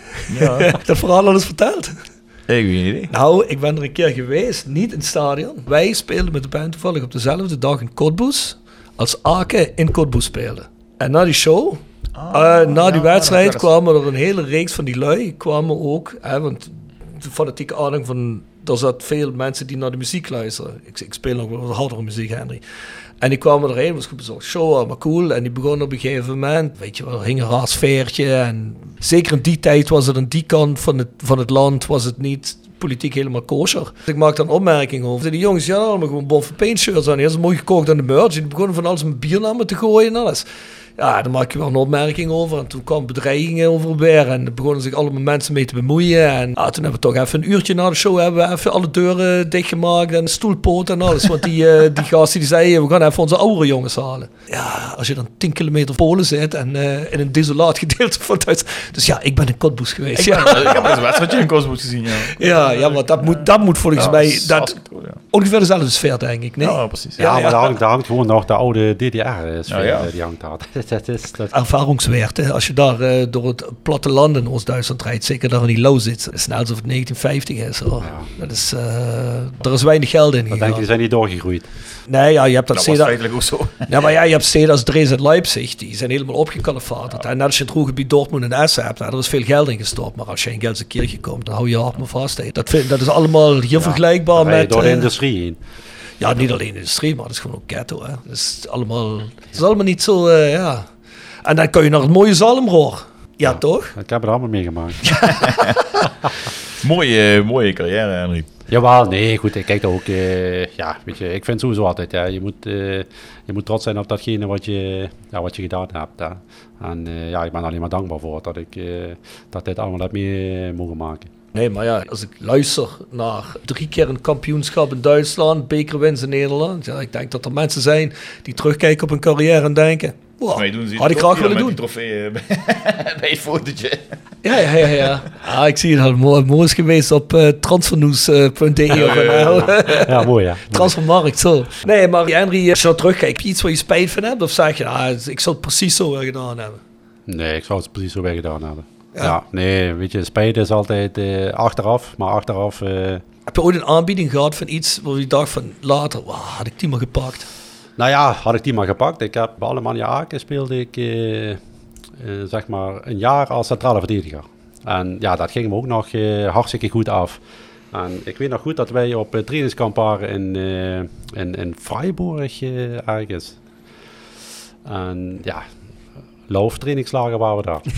Ja. Dat verhaal al eens verteld. Ik weet niet idee. Nou, ik ben er een keer geweest, niet in het stadion. Wij speelden met de band toevallig op dezelfde dag in Cottbus als Aken in Cottbus speelde. En na die show, ah, uh, na ja, die wedstrijd, kwamen er een hele reeks van die lui, kwamen ook, hè, want de fanatieke aanhang van, er zat veel mensen die naar de muziek luisteren. Ik, ik speel nog wel wat hardere muziek, Henry. En die kwamen erheen, was goed zo'n show, allemaal cool. En die begonnen op een gegeven moment, weet je wel, er hing een raar sfeertje. En zeker in die tijd was het aan die kant van het, van het land, was het niet politiek helemaal kosher. Ik maakte een opmerking over. Die jongens, ja, allemaal gewoon Bonf Paint shirts aan. Die hadden ze mooi gekocht aan de merch. Die begonnen van alles met biernamen te gooien en alles. Ja, daar maak je wel een opmerking over. En toen kwam bedreigingen over weer. En er begonnen zich allemaal mensen mee te bemoeien. En ja, toen hebben we toch even een uurtje na de show hebben we even alle deuren dichtgemaakt. En stoelpoot en alles. Want die, uh, die gasten die zeiden, we gaan even onze oudere jongens halen. Ja, als je dan tien kilometer Polen zit en uh, in een desolaat gedeelte van Duitsland. Dus ja, ik ben in Cottbus geweest. Ik, ja. ben, ik heb een wedstrijdje in Cottbus gezien, ja. Ja, ja, maar dat moet, dat moet volgens ja, mij... Dat, cool, ja. Ongeveer dezelfde sfeer, denk ik. Nee? Ja, precies. Ja, ja, maar ja. Daar, hangt, daar hangt gewoon nog de oude D D R-sfeer. Ja, ja. Die hangt daar. dat is, dat... Ervaringswert, hè? Als je daar uh, door het platteland in Oost-Duitsland rijdt, zeker daar in die Lau zit, is net alsof het negentien vijftig is. Oh. Ja. Dat is uh, er is weinig geld in. Dat denk je, die zijn niet doorgegroeid. Nee, ja, je hebt dat, dat steden, feitelijk ook zo. Ja, maar ja, je hebt steden als Dresden en Leipzig, die zijn helemaal opgekalfaterd. Ja. En net als je het roergebied Dortmund en Essen hebt, nou, er is veel geld in gestopt. Maar als je in Gelsenkirchen komt, dan hou je hard maar vast. Hè. Dat, vind, dat is allemaal hier ja. vergelijkbaar met... door de uh, industrie heen. Ja, niet alleen de industrie, maar het is gewoon ook ghetto. Hè. Het is allemaal, het is allemaal niet zo, uh, ja... En dan kun je naar het mooie Zalmroor. Ja, ja, toch? Ik heb het allemaal meegemaakt. mooie, mooie carrière, Henry. Jawel, nee, goed. Ik kijk er ook... Uh, ja, weet je, ik vind sowieso altijd... Ja, je, moet, uh, je moet trots zijn op datgene wat je, ja, wat je gedaan hebt. Hè. En uh, ja, ik ben alleen maar dankbaar voor dat ik uh, dat dit allemaal heb mee mogen maken. Nee, maar ja, als ik luister naar drie keer een kampioenschap in Duitsland, bekerwinst in Nederland, ja, ik denk dat er mensen zijn die terugkijken op hun carrière en denken, wow, had ik graag willen doen. Die trofee bij, bij het fotootje. Ja, ja, ja. ja. Ah, ik zie het al mooi, mooi is geweest op uh, transfernews punt d e. Ja, ja, ja. ja, mooi ja. Transfermarkt, zo. Nee, maar Henry, als je nou terugkijkt, heb je iets waar je spijt van hebt? Of zeg je, ah, ik zou het precies zo weer gedaan hebben? Nee, ik zou het precies zo weer gedaan hebben. Ja. ja, nee, weet je, spijt is altijd uh, achteraf, maar achteraf uh, Heb je ooit een aanbieding gehad van iets waar je dacht van later, wow, had ik die maar gepakt? Nou ja, had ik die maar gepakt. Ik heb bij Alemannia Aken speelde ik uh, uh, zeg maar een jaar als centrale verdediger. En ja, dat ging me ook nog uh, hartstikke goed af. En ik weet nog goed dat wij op uh, trainingskamp waren in, uh, in, in Freiburg uh, ergens. En ja, looftrainingslager waren we daar.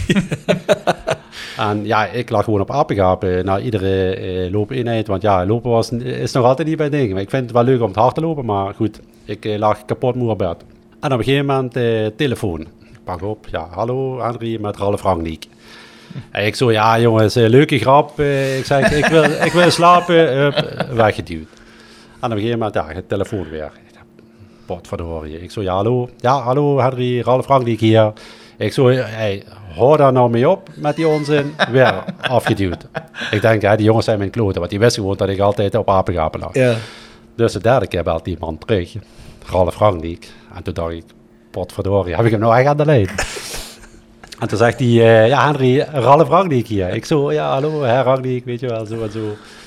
En ja, ik lag gewoon op apengapen na iedere uh, loopeenheid. Want ja, lopen was, is nog altijd niet bij dingen. Ik vind het wel leuk om het hard te lopen, maar goed, ik uh, lag kapot moe op bed. En op een gegeven moment uh, telefoon. Ik pak op, ja, hallo Henry met Ralf Rangnick. En ik zo, ja jongens, uh, leuke grap. Uh, ik zeg, ik wil, ik wil slapen. Uh, weggeduwd. En op een gegeven moment, ja, het telefoon weer. Potverdorie. Ik zo, ja hallo. Ja, hallo Henry, Ralf Rangnick hier. Ik zo, hey, hoor daar nou mee op met die onzin. Weer afgeduwd. Ik denk, hè, die jongens zijn mijn kloten. Want die wisten gewoon dat ik altijd op apengapen lag. Ja. Dus de derde keer belt die man terug. Ralf Rangnick. En toen dacht ik, potverdorie, heb ik hem nou echt aan de lijn? En toen zegt hij, uh, ja Henry, Ralf Rangnick hier. Ik zo, ja hallo, herr Rangnick, weet je wel, zo en zo.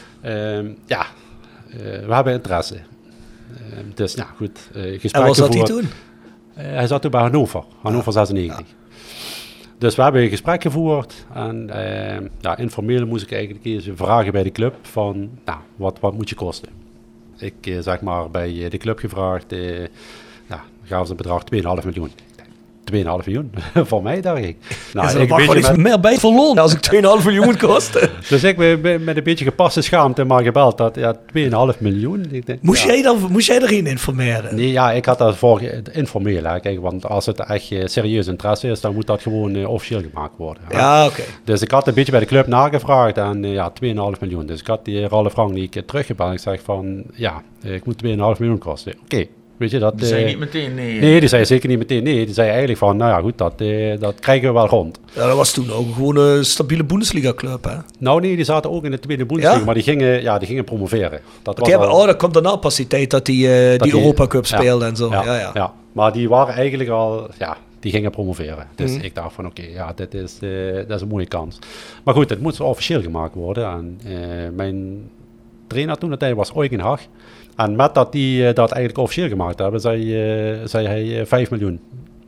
Um, ja, uh, we hebben interesse. Uh, dus nou goed, uh, gesprekken. En wat zat hij toen? Uh, hij zat toen bij Hannover, Hannover ja. zesennegentig. Ja. Dus we hebben een gesprek gevoerd en uh, ja, informeel moest ik eigenlijk eens vragen bij de club van, nou, wat, wat moet je kosten? Ik uh, zeg maar bij de club gevraagd, uh, nou, gaven ze een bedrag twee komma vijf miljoen. twee komma vijf miljoen, voor mij dacht ik. Nou, ja, ik mag wel iets met... meer bij verloren als ik twee komma vijf miljoen moet kosten. Dus ik ben met een beetje gepaste schaamte maar gebeld dat ja, twee komma vijf miljoen. Ik denk, moest, ja. jij dan, moest jij erin informeren? Nee, ja, ik had dat voor informeel. Hè. Kijk, want als het echt uh, serieus interesse is, dan moet dat gewoon uh, officieel gemaakt worden. Hè. Ja, oké. Okay. Dus ik had een beetje bij de club nagevraagd en uh, ja, twee komma vijf miljoen. Dus ik had die Ralf Rangnick uh, teruggebeld. Ik zeg van, ja, uh, ik moet twee komma vijf miljoen kosten. Oké. Okay. Weet je, dat, die zei uh, niet meteen nee. Nee, die zei zeker niet meteen nee. Die zei eigenlijk van, nou ja goed, dat, uh, dat krijgen we wel rond. Ja, dat was toen ook gewoon een stabiele Bundesliga-club, hè? Nou nee, die zaten ook in de tweede Bundesliga, ja? maar die gingen, ja, die gingen promoveren. Dat was hebben, al, oh, dat komt daarna pas die tijd dat die, uh, dat die Europa Cup ja, speelde en zo. Ja, ja, ja. ja, maar die waren eigenlijk al, ja, die gingen promoveren. Dus mm. ik dacht van, oké, okay, ja, dit is, uh, dat is een mooie kans. Maar goed, het moet officieel gemaakt worden. En uh, mijn trainer toen de tijd was Eugen Hag. En met dat die uh, dat eigenlijk officieel gemaakt hebben, zei, uh, zei hij uh, vijf miljoen.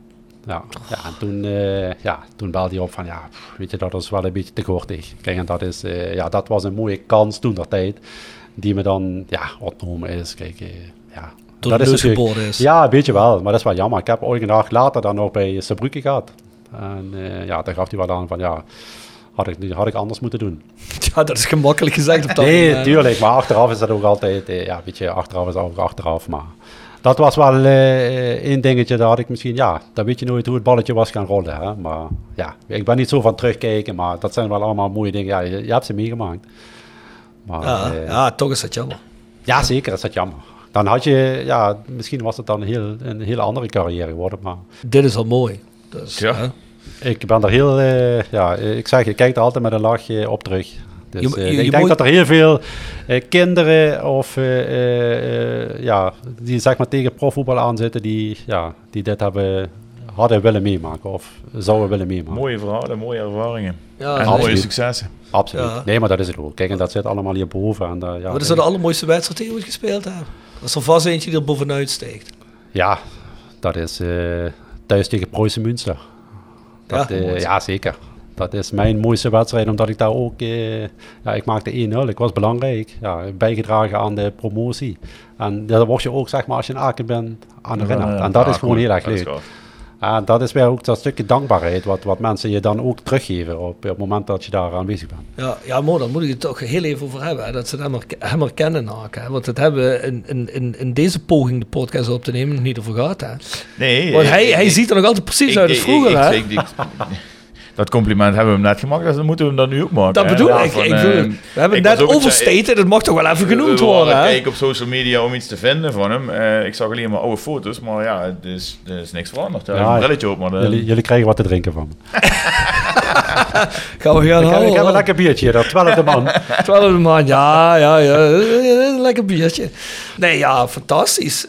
Ja, ja, en toen, uh, ja, toen belde hij op van, ja, weet je, dat is wel een beetje te gortig. Kijk, en dat, is, uh, ja, dat was een mooie kans toen der tijd, die me dan, ja, ontnomen is. Kijk, uh, ja. Door dat de is geboren is. Ja, een beetje wel, maar dat is wel jammer. Ik heb ooit een dag later dan nog bij Saarbrücken gehad. En uh, ja, daar gaf hij wel aan van, ja, had ik, had ik anders moeten doen. Ja, dat is gemakkelijk gezegd op dat nee, moment. Nee, tuurlijk, maar achteraf is dat ook altijd, uh, ja, weet je, achteraf is ook achteraf, maar... Dat was wel uh, één dingetje, daar had ik misschien, ja, dan weet je nooit hoe het balletje was gaan rollen. Hè? Maar ja, ik ben niet zo van terugkijken, maar dat zijn wel allemaal mooie dingen. Ja, je, je hebt ze meegemaakt. Maar, ja, uh, ja, toch is dat jammer. Ja, zeker is dat jammer. Dan had je, ja, misschien was het dan een, heel, een hele andere carrière geworden. Maar dit is al mooi. Dus, ja. Hè? Ik ben er heel, uh, ja, ik zeg, je kijkt er altijd met een lachje op terug. Dus je, je, uh, ik denk moet... dat er heel veel uh, kinderen of uh, uh, uh, ja, die zeg maar tegen profvoetbal aanzitten, die, ja, die dit hebben, hadden willen meemaken of zouden willen meemaken. Mooie verhalen, mooie ervaringen. Ja, en mooie successen. Absoluut. Ja. Nee, maar dat is het ook. Kijk, en dat zit allemaal hierboven. En, uh, ja, Wat is dat de allermooiste wedstrijd die je ooit gespeeld hebt? Dat is er vast eentje die er bovenuit steekt. Ja, dat is uh, thuis tegen Preußen Münster. Dat, ja, uh, ja, zeker. Dat is mijn mooiste wedstrijd, omdat ik daar ook... Uh, ja, ik maakte één nul, ik was belangrijk. Ja, bijgedragen aan de promotie. En daar word je ook, zeg maar, als je een Aken bent, aan herinnerd. Ja, en dat ja, is gewoon cool. Heel erg leuk. En dat is weer ook dat stukje dankbaarheid, wat, wat mensen je dan ook teruggeven op, op het moment dat je daar aanwezig bent. Ja, ja, maar daar moet ik het toch heel even over hebben, hè, dat ze hem, her, hem herkennen naken. Hè, want dat hebben we in, in, in, in deze poging de podcast op te nemen nog niet over gehad. Hè. Nee. Want hij, ik, hij ik, ziet er nog altijd precies ik, uit als vroeger. Ik, hè? ik, ik, ik, dat compliment hebben we hem net gemaakt, dus dan moeten we hem dan nu ook maken. Dat bedoel ja, ik. Van, ik uh, we hebben het net overstaten, dat mag toch wel even genoemd we, we worden. Ik kijk op social media om iets te vinden van hem. Uh, ik zag alleen maar oude foto's, maar ja, er is, er is niks veranderd. Hij ja, een brilletje op, maar de... jullie, jullie krijgen wat te drinken van me. Gaan we gaan ik, halen. Ik heb een lekker biertje, dat twaalfde man. twaalfde man, ja, ja, ja. Een lekker biertje. Nee, ja, fantastisch.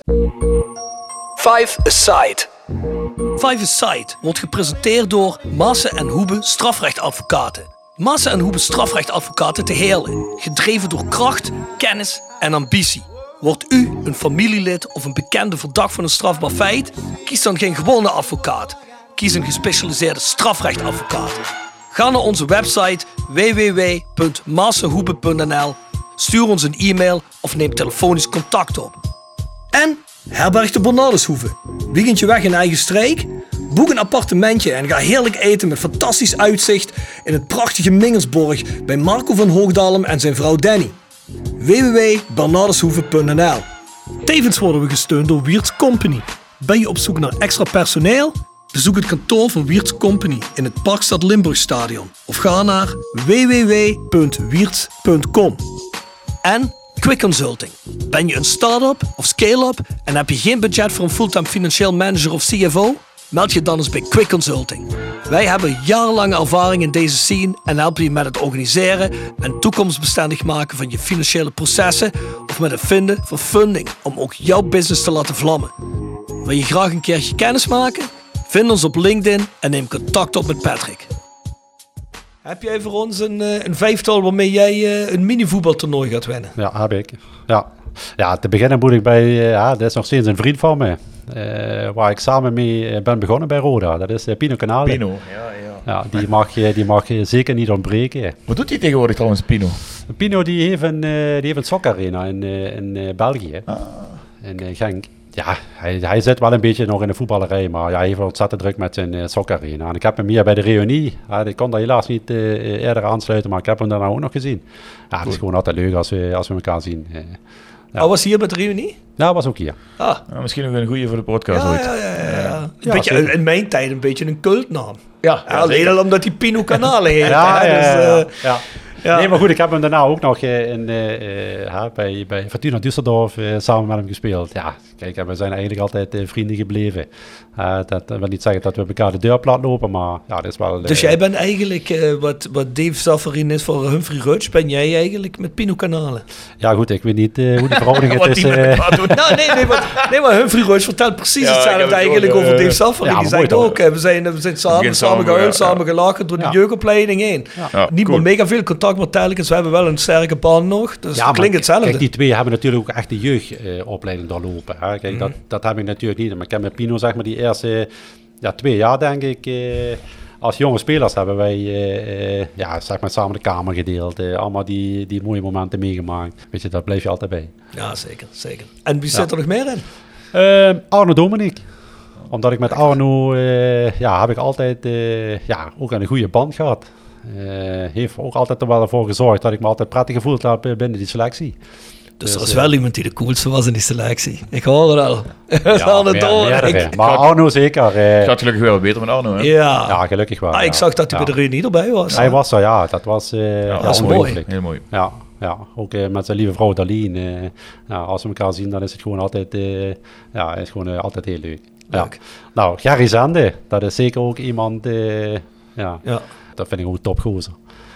Five Aside. Five Aside wordt gepresenteerd door Maassen en Hoebe strafrechtadvocaten. Maassen en Hoebe strafrechtadvocaten te Heerlen. Gedreven door kracht, kennis en ambitie. Wordt u een familielid of een bekende verdacht van een strafbaar feit? Kies dan geen gewone advocaat. Kies een gespecialiseerde strafrechtadvocaat. Ga naar onze website w w w punt maasenhoebe punt n l, stuur ons een e-mail of neem telefonisch contact op. En herberg de Bernardeshoeve. Weekendje weg in eigen streek? Boek een appartementje en ga heerlijk eten met fantastisch uitzicht in het prachtige Mingelsborg bij Marco van Hoogdalem en zijn vrouw Danny. w w w punt bernardeshoeve punt n l. Tevens worden we gesteund door Wiertz Company. Ben je op zoek naar extra personeel? Bezoek het kantoor van Wiertz Company in het Parkstad Limburgstadion of ga naar w w w punt wiertz punt com. En Quick Consulting. Ben je een start-up of scale-up en heb je geen budget voor een fulltime financieel manager of C F O? Meld je dan eens bij Quick Consulting. Wij hebben jarenlange ervaring in deze scene en helpen je met het organiseren en toekomstbestendig maken van je financiële processen of met het vinden van funding om ook jouw business te laten vlammen. Wil je graag een keertje kennis maken? Vind ons op LinkedIn en neem contact op met Patrick. Heb jij voor ons een, een vijftal waarmee jij een mini-voetbaltoernooi gaat winnen? Ja, heb ik. Ja. Ja, te beginnen moet ik bij, ja, dat is nog steeds een vriend van me. Uh, waar ik samen mee ben begonnen bij Roda. Dat is uh, Pino Canale. Pino, ja, ja. Ja, die mag, die mag zeker niet ontbreken. Wat doet hij tegenwoordig trouwens, Pino? Pino die heeft een, uh, die heeft een soccerarena in, uh, in uh, België. Ah. In uh, Genk. Ja, hij, hij zit wel een beetje nog in de voetballerij, maar ja, hij heeft ontzettend druk met zijn uh, soccerarena. En ik heb hem hier bij de reunie, ja, ik kon daar helaas niet uh, eerder aansluiten, maar ik heb hem daarna ook nog gezien. Ja, het is gewoon altijd leuk als we, als we elkaar zien. Uh, Ja. Oh, was hij hier met de reunie? Ja, was ook hier. Ah. Ja, misschien ook een goede voor de podcast ja, ooit. Ja, ja, ja. ja. Een ja beetje, in mijn tijd een beetje een cultnaam. Ja, ja, alleen al omdat hij Pino Canale heet. ja, ja, dus, ja, ja. Uh, ja. Ja. Nee, maar goed, ik heb hem daarna ook nog uh, in, uh, uh, bij, bij Fortuna Düsseldorf uh, samen met hem gespeeld. Ja, kijk, we zijn eigenlijk altijd uh, vrienden gebleven. Uh, dat, dat wil niet zeggen dat we elkaar de deur plat lopen, maar ja, dat is wel... Uh, dus jij bent eigenlijk, uh, wat, wat Dave Zafferin is voor Humphrey Rutsch, ben jij eigenlijk met Pino Canale? Ja goed, ik weet niet uh, hoe die verhouding het is. Uh... nou, nee, nee, maar, nee, maar Humphrey Rutsch vertelt precies ja, hetzelfde eigenlijk ook, uh, over Dave Zafferin. Ja, die zegt ook, uh, we zijn, we zijn samen, samen gehuild, ja, samen gelachen door ja. de jeugdopleiding heen. Ja. Ja, niet cool. meer mega veel contact, maar telkens, we hebben wel een sterke band nog, dus ja, het klinkt hetzelfde. Kijk, die twee hebben natuurlijk ook echt de jeugdopleiding uh, doorlopen. Hè. Kijk, mm. dat, dat heb ik natuurlijk niet. Maar ik heb met Pino, zeg maar, die eerste ja, twee jaar, denk ik, uh, als jonge spelers hebben wij uh, uh, ja, zeg maar, samen de kamer gedeeld. Uh, allemaal die, die mooie momenten meegemaakt. Weet je, daar blijf je altijd bij. Ja, zeker, zeker. En wie zit ja. er nog meer in? Uh, Arno Dominic. Omdat ik met Arno, uh, ja, heb ik altijd uh, ja, ook een goede band gehad. Uh, heeft ook altijd er wel voor gezorgd dat ik me altijd prettig gevoeld heb binnen die selectie. Dus er was wel uh, iemand die de coolste was in die selectie. Ik hoor het al. Ja, meer, door. Ik, maar Arno zeker. Uh, het gaat gelukkig wel beter met Arno, hè? Ja, ja gelukkig wel. Ah, ja. Ik zag dat hij ja. bij de reunie erbij was. Hij was er, ja. Dat was, uh, ja, ja, dat is mooi. Heel mooi. Ja, ja. Ook uh, met zijn lieve vrouw Darlene. Uh, ja, als we elkaar zien, dan is het gewoon altijd, uh, ja, is gewoon, uh, altijd heel leuk. Ja. Leuk. Nou, Gerry Zende, dat is zeker ook iemand, uh, ja, ja, dat vind ik ook een topgozer.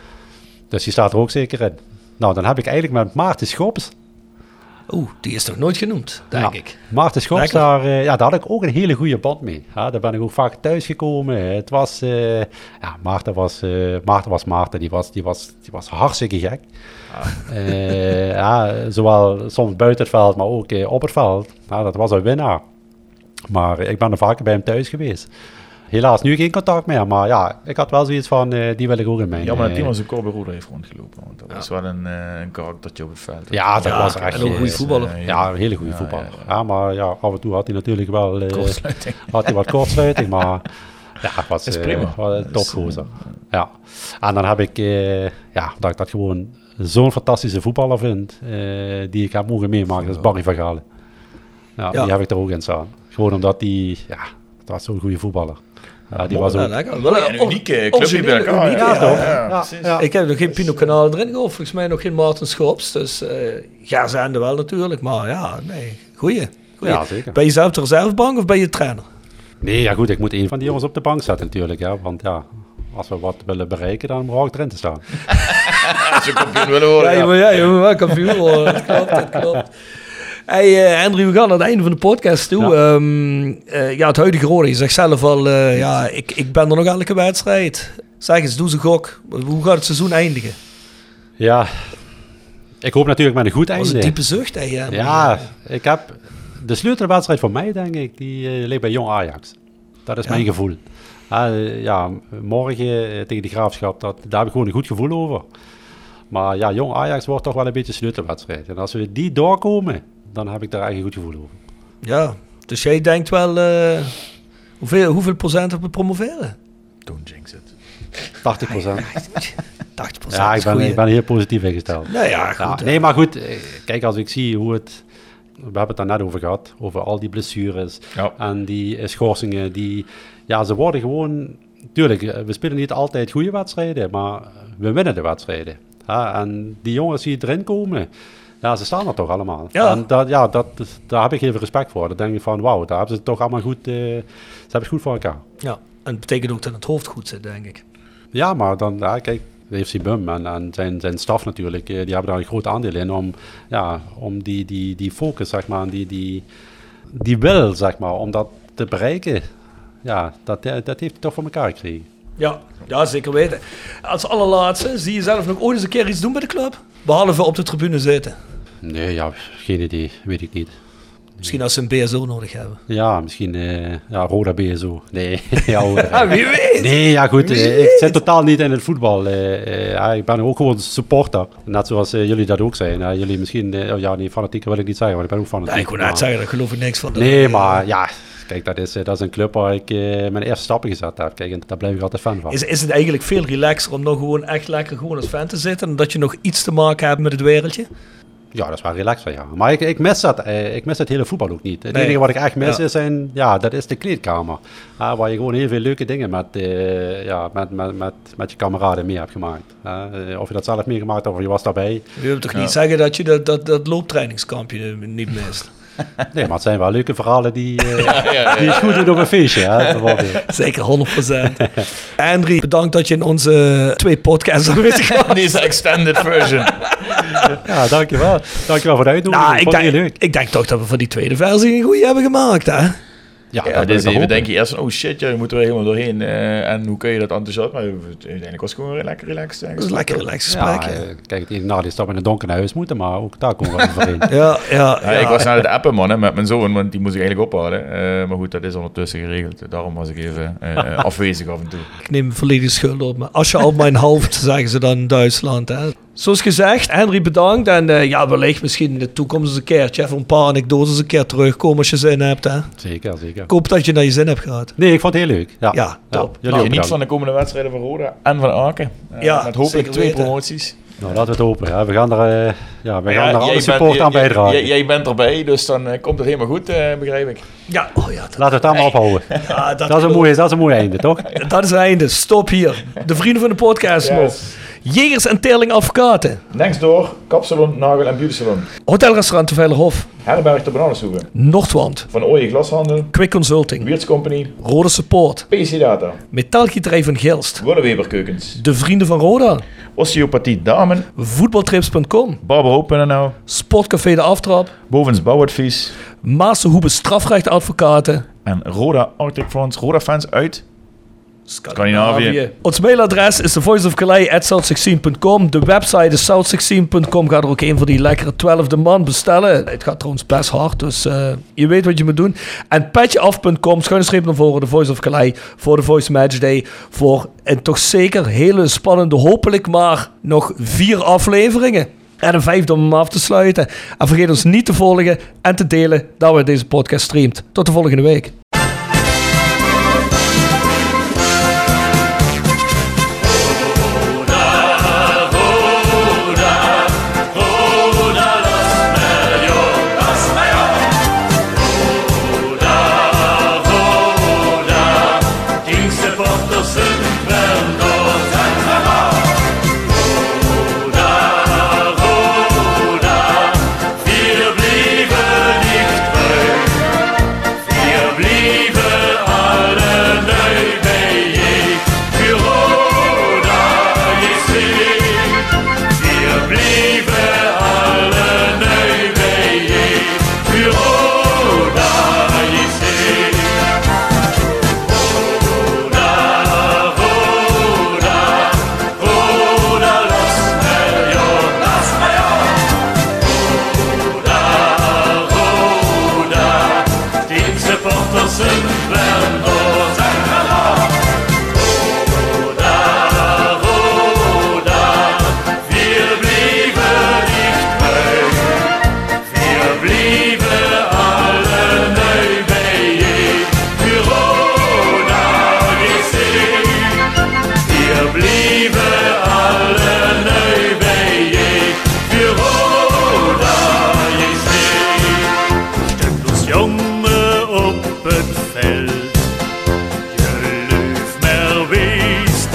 Dus die staat er ook zeker in. Nou, dan heb ik eigenlijk met Maarten Schops. Oeh, die is toch nooit genoemd, denk ja. ik. Maarten Schops, daar, uh, ja, daar had ik ook een hele goede band mee. Ja, daar ben ik ook vaak thuisgekomen. Het was, uh, ja, Maarten was, uh, Maarten was Maarten, die was, die was, die was hartstikke gek. Ah. Uh, ja, zowel soms buiten het veld, maar ook uh, op het veld. Ja, dat was een winnaar. Maar ik ben er vaker bij hem thuis geweest. Helaas nu geen contact meer, maar ja, ik had wel zoiets van, uh, die wil ik ook in mijn... Ja, maar het team was een Corberoede heeft rondgelopen, want dat ja. was wel een, uh, een karaktertje op het veld. Ja, dat ja, was echt... een goede voetballer. Uh, ja, een hele goede ja, voetballer. Ja, ja. ja, maar ja, af en toe had hij natuurlijk wel... Uh, kortsluiting. Had hij wat kortsluiting, maar... Ja, was, is prima. Uh, een topgozer. Ja. En dan heb ik, uh, ja, dat ik dat gewoon zo'n fantastische voetballer vind, uh, die ik heb mogen meemaken, dat is Barry van Galen. Ja, ja. Die heb ik er ook in staan. Gewoon omdat die, ja, dat was zo'n goede voetballer. Ja, die was ook... Lekker. Wel een unieke clubje bij elkaar. Unieke, ja, ja, ja, ja, ja. Ik heb nog geen Pino Canale erin gehad, volgens mij nog geen Maarten Schops. Dus uh, ja, zijn er wel natuurlijk, maar ja, nee, goeie. goeie. Ja, zeker. Ben je zelf de reservebank of ben je trainer? Nee, ja goed, ik moet een van die jongens op de bank zetten natuurlijk, ja, want ja... Als we wat willen bereiken, dan moet ik erin te staan. Als je kampioen willen worden. Ja, je moet, ja, je moet wel kampioen worden. Dat klopt, dat klopt. Hey uh, Andrew, we gaan naar het einde van de podcast toe. Ja, um, uh, ja het huidige Roda, je zegt zelf al, uh, ja, ik, ik ben er nog elke wedstrijd. Zeg eens, doe ze gok. Hoe gaat het seizoen eindigen? Ja, ik hoop natuurlijk met een goed Dat einde. was een diepe zucht, hè? Ja, Ja, ik heb de sleutelwedstrijd voor mij, denk ik, die uh, ligt bij Jong Ajax. Dat is Ja. mijn gevoel. Uh, ja, morgen uh, tegen de Graafschap, dat, daar heb ik gewoon een goed gevoel over. Maar ja, Jong Ajax wordt toch wel een beetje een sleutelwedstrijd. En als we die doorkomen, dan heb ik daar eigenlijk een goed gevoel over. Ja, dus jij denkt wel... Uh, hoeveel, hoeveel procent hebben we promoveren? Don't jinx it. tachtig procent. tachtig procent Ja, ik ben, ik ben heel positief ingesteld. Nou ja, goed. Ja, nee, maar goed. Kijk, als ik zie hoe het... We hebben het daar net over gehad. Over al die blessures. Ja. En die uh, schorsingen. Die, ja, ze worden gewoon... Tuurlijk, we spelen niet altijd goede wedstrijden. Maar we winnen de wedstrijden. Ja, en die jongens die erin komen... Ja, ze staan er toch allemaal. Ja. En dat, ja, dat, daar heb ik heel veel respect voor. Dan denk ik van, wauw, daar hebben ze het toch allemaal goed... Uh, ze hebben het goed voor elkaar. Ja, en het betekent ook dat het hoofd goed zit, denk ik. Ja, maar dan, ja, kijk, F C Bum en, en zijn, zijn staf natuurlijk, die hebben daar een groot aandeel in om, ja, om die, die, die focus, zeg maar, die, die, die wil, zeg maar, om dat te bereiken, ja, dat, dat heeft hij toch voor elkaar gekregen. Ja, ja, zeker weten. Als allerlaatste, zie je zelf nog ooit eens een keer iets doen bij de club? Behalve op de tribune zitten. Nee, ja, geen idee, weet ik niet. Misschien als ze een B S O nodig hebben. Ja, misschien uh, ja, Roda B S O. Nee, ja, ja, wie weet. Nee, ja goed, uh, ik zit totaal niet in het voetbal. Uh, uh, ja, ik ben ook gewoon supporter. Net zoals uh, jullie dat ook zijn. Uh, jullie misschien, uh, ja, nee, fanatiek wil ik niet zeggen, want ik ben ook fanatiek. Ja, ik kon net zeggen, daar geloof ik niks van. Nee, maar ja, kijk, dat is, uh, dat is een club waar ik uh, mijn eerste stappen gezet heb. Kijk, en daar blijf ik altijd fan van. Is, is het eigenlijk veel relaxer om nog gewoon echt lekker gewoon als fan te zitten en dat je nog iets te maken hebt met het wereldje? Ja, dat is wel relaxer, ja. Maar ik, ik mis dat. Eh, ik mis het hele voetbal ook niet. Het Nee. enige wat ik echt mis Ja. is, zijn, ja, dat is de kleedkamer. Ah, waar je gewoon heel veel leuke dingen met, uh, ja, met, met, met, met je kameraden mee hebt gemaakt. Uh, of je dat zelf meegemaakt of je was daarbij. Je wilt toch Ja. niet zeggen dat je dat, dat, dat looptrainingskampje niet mist? Nee, maar het zijn wel leuke verhalen die, uh, ja, ja, die is goed doen op een feestje. Hè, Zeker, honderd procent. Andrie, bedankt dat je in onze twee podcasts aanwezig was. Deze extended version. Ja, dankjewel. Dankjewel voor de uitnodiging. Nou, ik, Vond het heel denk, leuk. ik denk toch dat we van die tweede versie een goeie hebben gemaakt, hè? Ja, Ja, dat dus wil ik we hopen. denken eerst van, oh shit, ja, je moet er helemaal doorheen. Uh, en hoe kun je dat enthousiast? Maar uiteindelijk was het gewoon weer lekker relaxed. Dat is een lekker relaxed gesprek. Ja, Ja, eh, kijk, het ene nadeel is dat we in een donker naar huis moeten, maar ook daar komen we overheen. ja, ja, Ja, ik was naar het appen, man, hè, met mijn zoon, want die moest ik eigenlijk ophalen. Uh, maar goed, dat is ondertussen geregeld. Daarom was ik even uh, afwezig af en toe. Ik neem volledig schuld op me. Als je op mijn hoofd, zeggen ze dan in Duitsland, hè? Zoals gezegd, Henry bedankt. En uh, ja, wellicht misschien in de toekomst eens een keertje even een paar anekdotes een keer terugkomen als je zin hebt, hè? Zeker, zeker. Ik hoop dat je naar je zin hebt gehad. Nee, ik vond het heel leuk. Ja, Ja, top. jullie Je ook niet bedankt. van de komende wedstrijden van Roda en van Aken. Uh, Ja, met hopelijk zeker twee weten. promoties. Nou, laten we het hopen. Hè. We gaan er, uh, ja, we gaan Ja, er alle jij support bent- aan jij- bijdragen. Jij, jij bent erbij, dus dan uh, komt het helemaal goed, uh, begrijp ik. Ja, oh ja. Dat, Laten we het allemaal ophouden. ja, dat, Dat is, een mooie, dat is een mooi einde, toch? dat is het einde. Stop hier. De vrienden van de podcast, Yes. Mo. Jegers en Teerling Advocaten. Next door, Kapsalon, Nagel en Beauty Salon. Hotelrestaurant de Veilerhof. Herberg de Bananensoeven. Noordwand. Van Ooije Glashandel. Quick Consulting. Wiertz Company. Rode Support. P C Data. Metaalgieterij van Gilst. Willeweber Keukens. De vrienden van Roda. Osteopathie Damen. Voetbaltrips punt com. Barberhoop punt n l. Sportcafé De Aftrap. Bovens Bouwadvies. Maasenhoebe Strafrechtadvocaten. En Roda Arctic Front. Roda fans uit Scandinavië. Ons mailadres is the voice of calais at south sixteen punt com. De website is south sixteen punt com. Ga er ook een van die lekkere twaalfde man bestellen. Het gaat trouwens best hard, dus uh, je weet wat je moet doen. En petjeaf punt com, schuine streep naar voren, de Voice of Calais, voor de Voice Match Day. Voor en toch zeker hele spannende, hopelijk maar nog vier afleveringen. En een vijfde om hem af te sluiten. En vergeet ons niet te volgen en te delen dat we deze podcast streamt. Tot de volgende week. Wir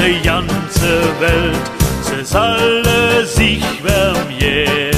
de ganze Welt, ze zal zich vermjeren.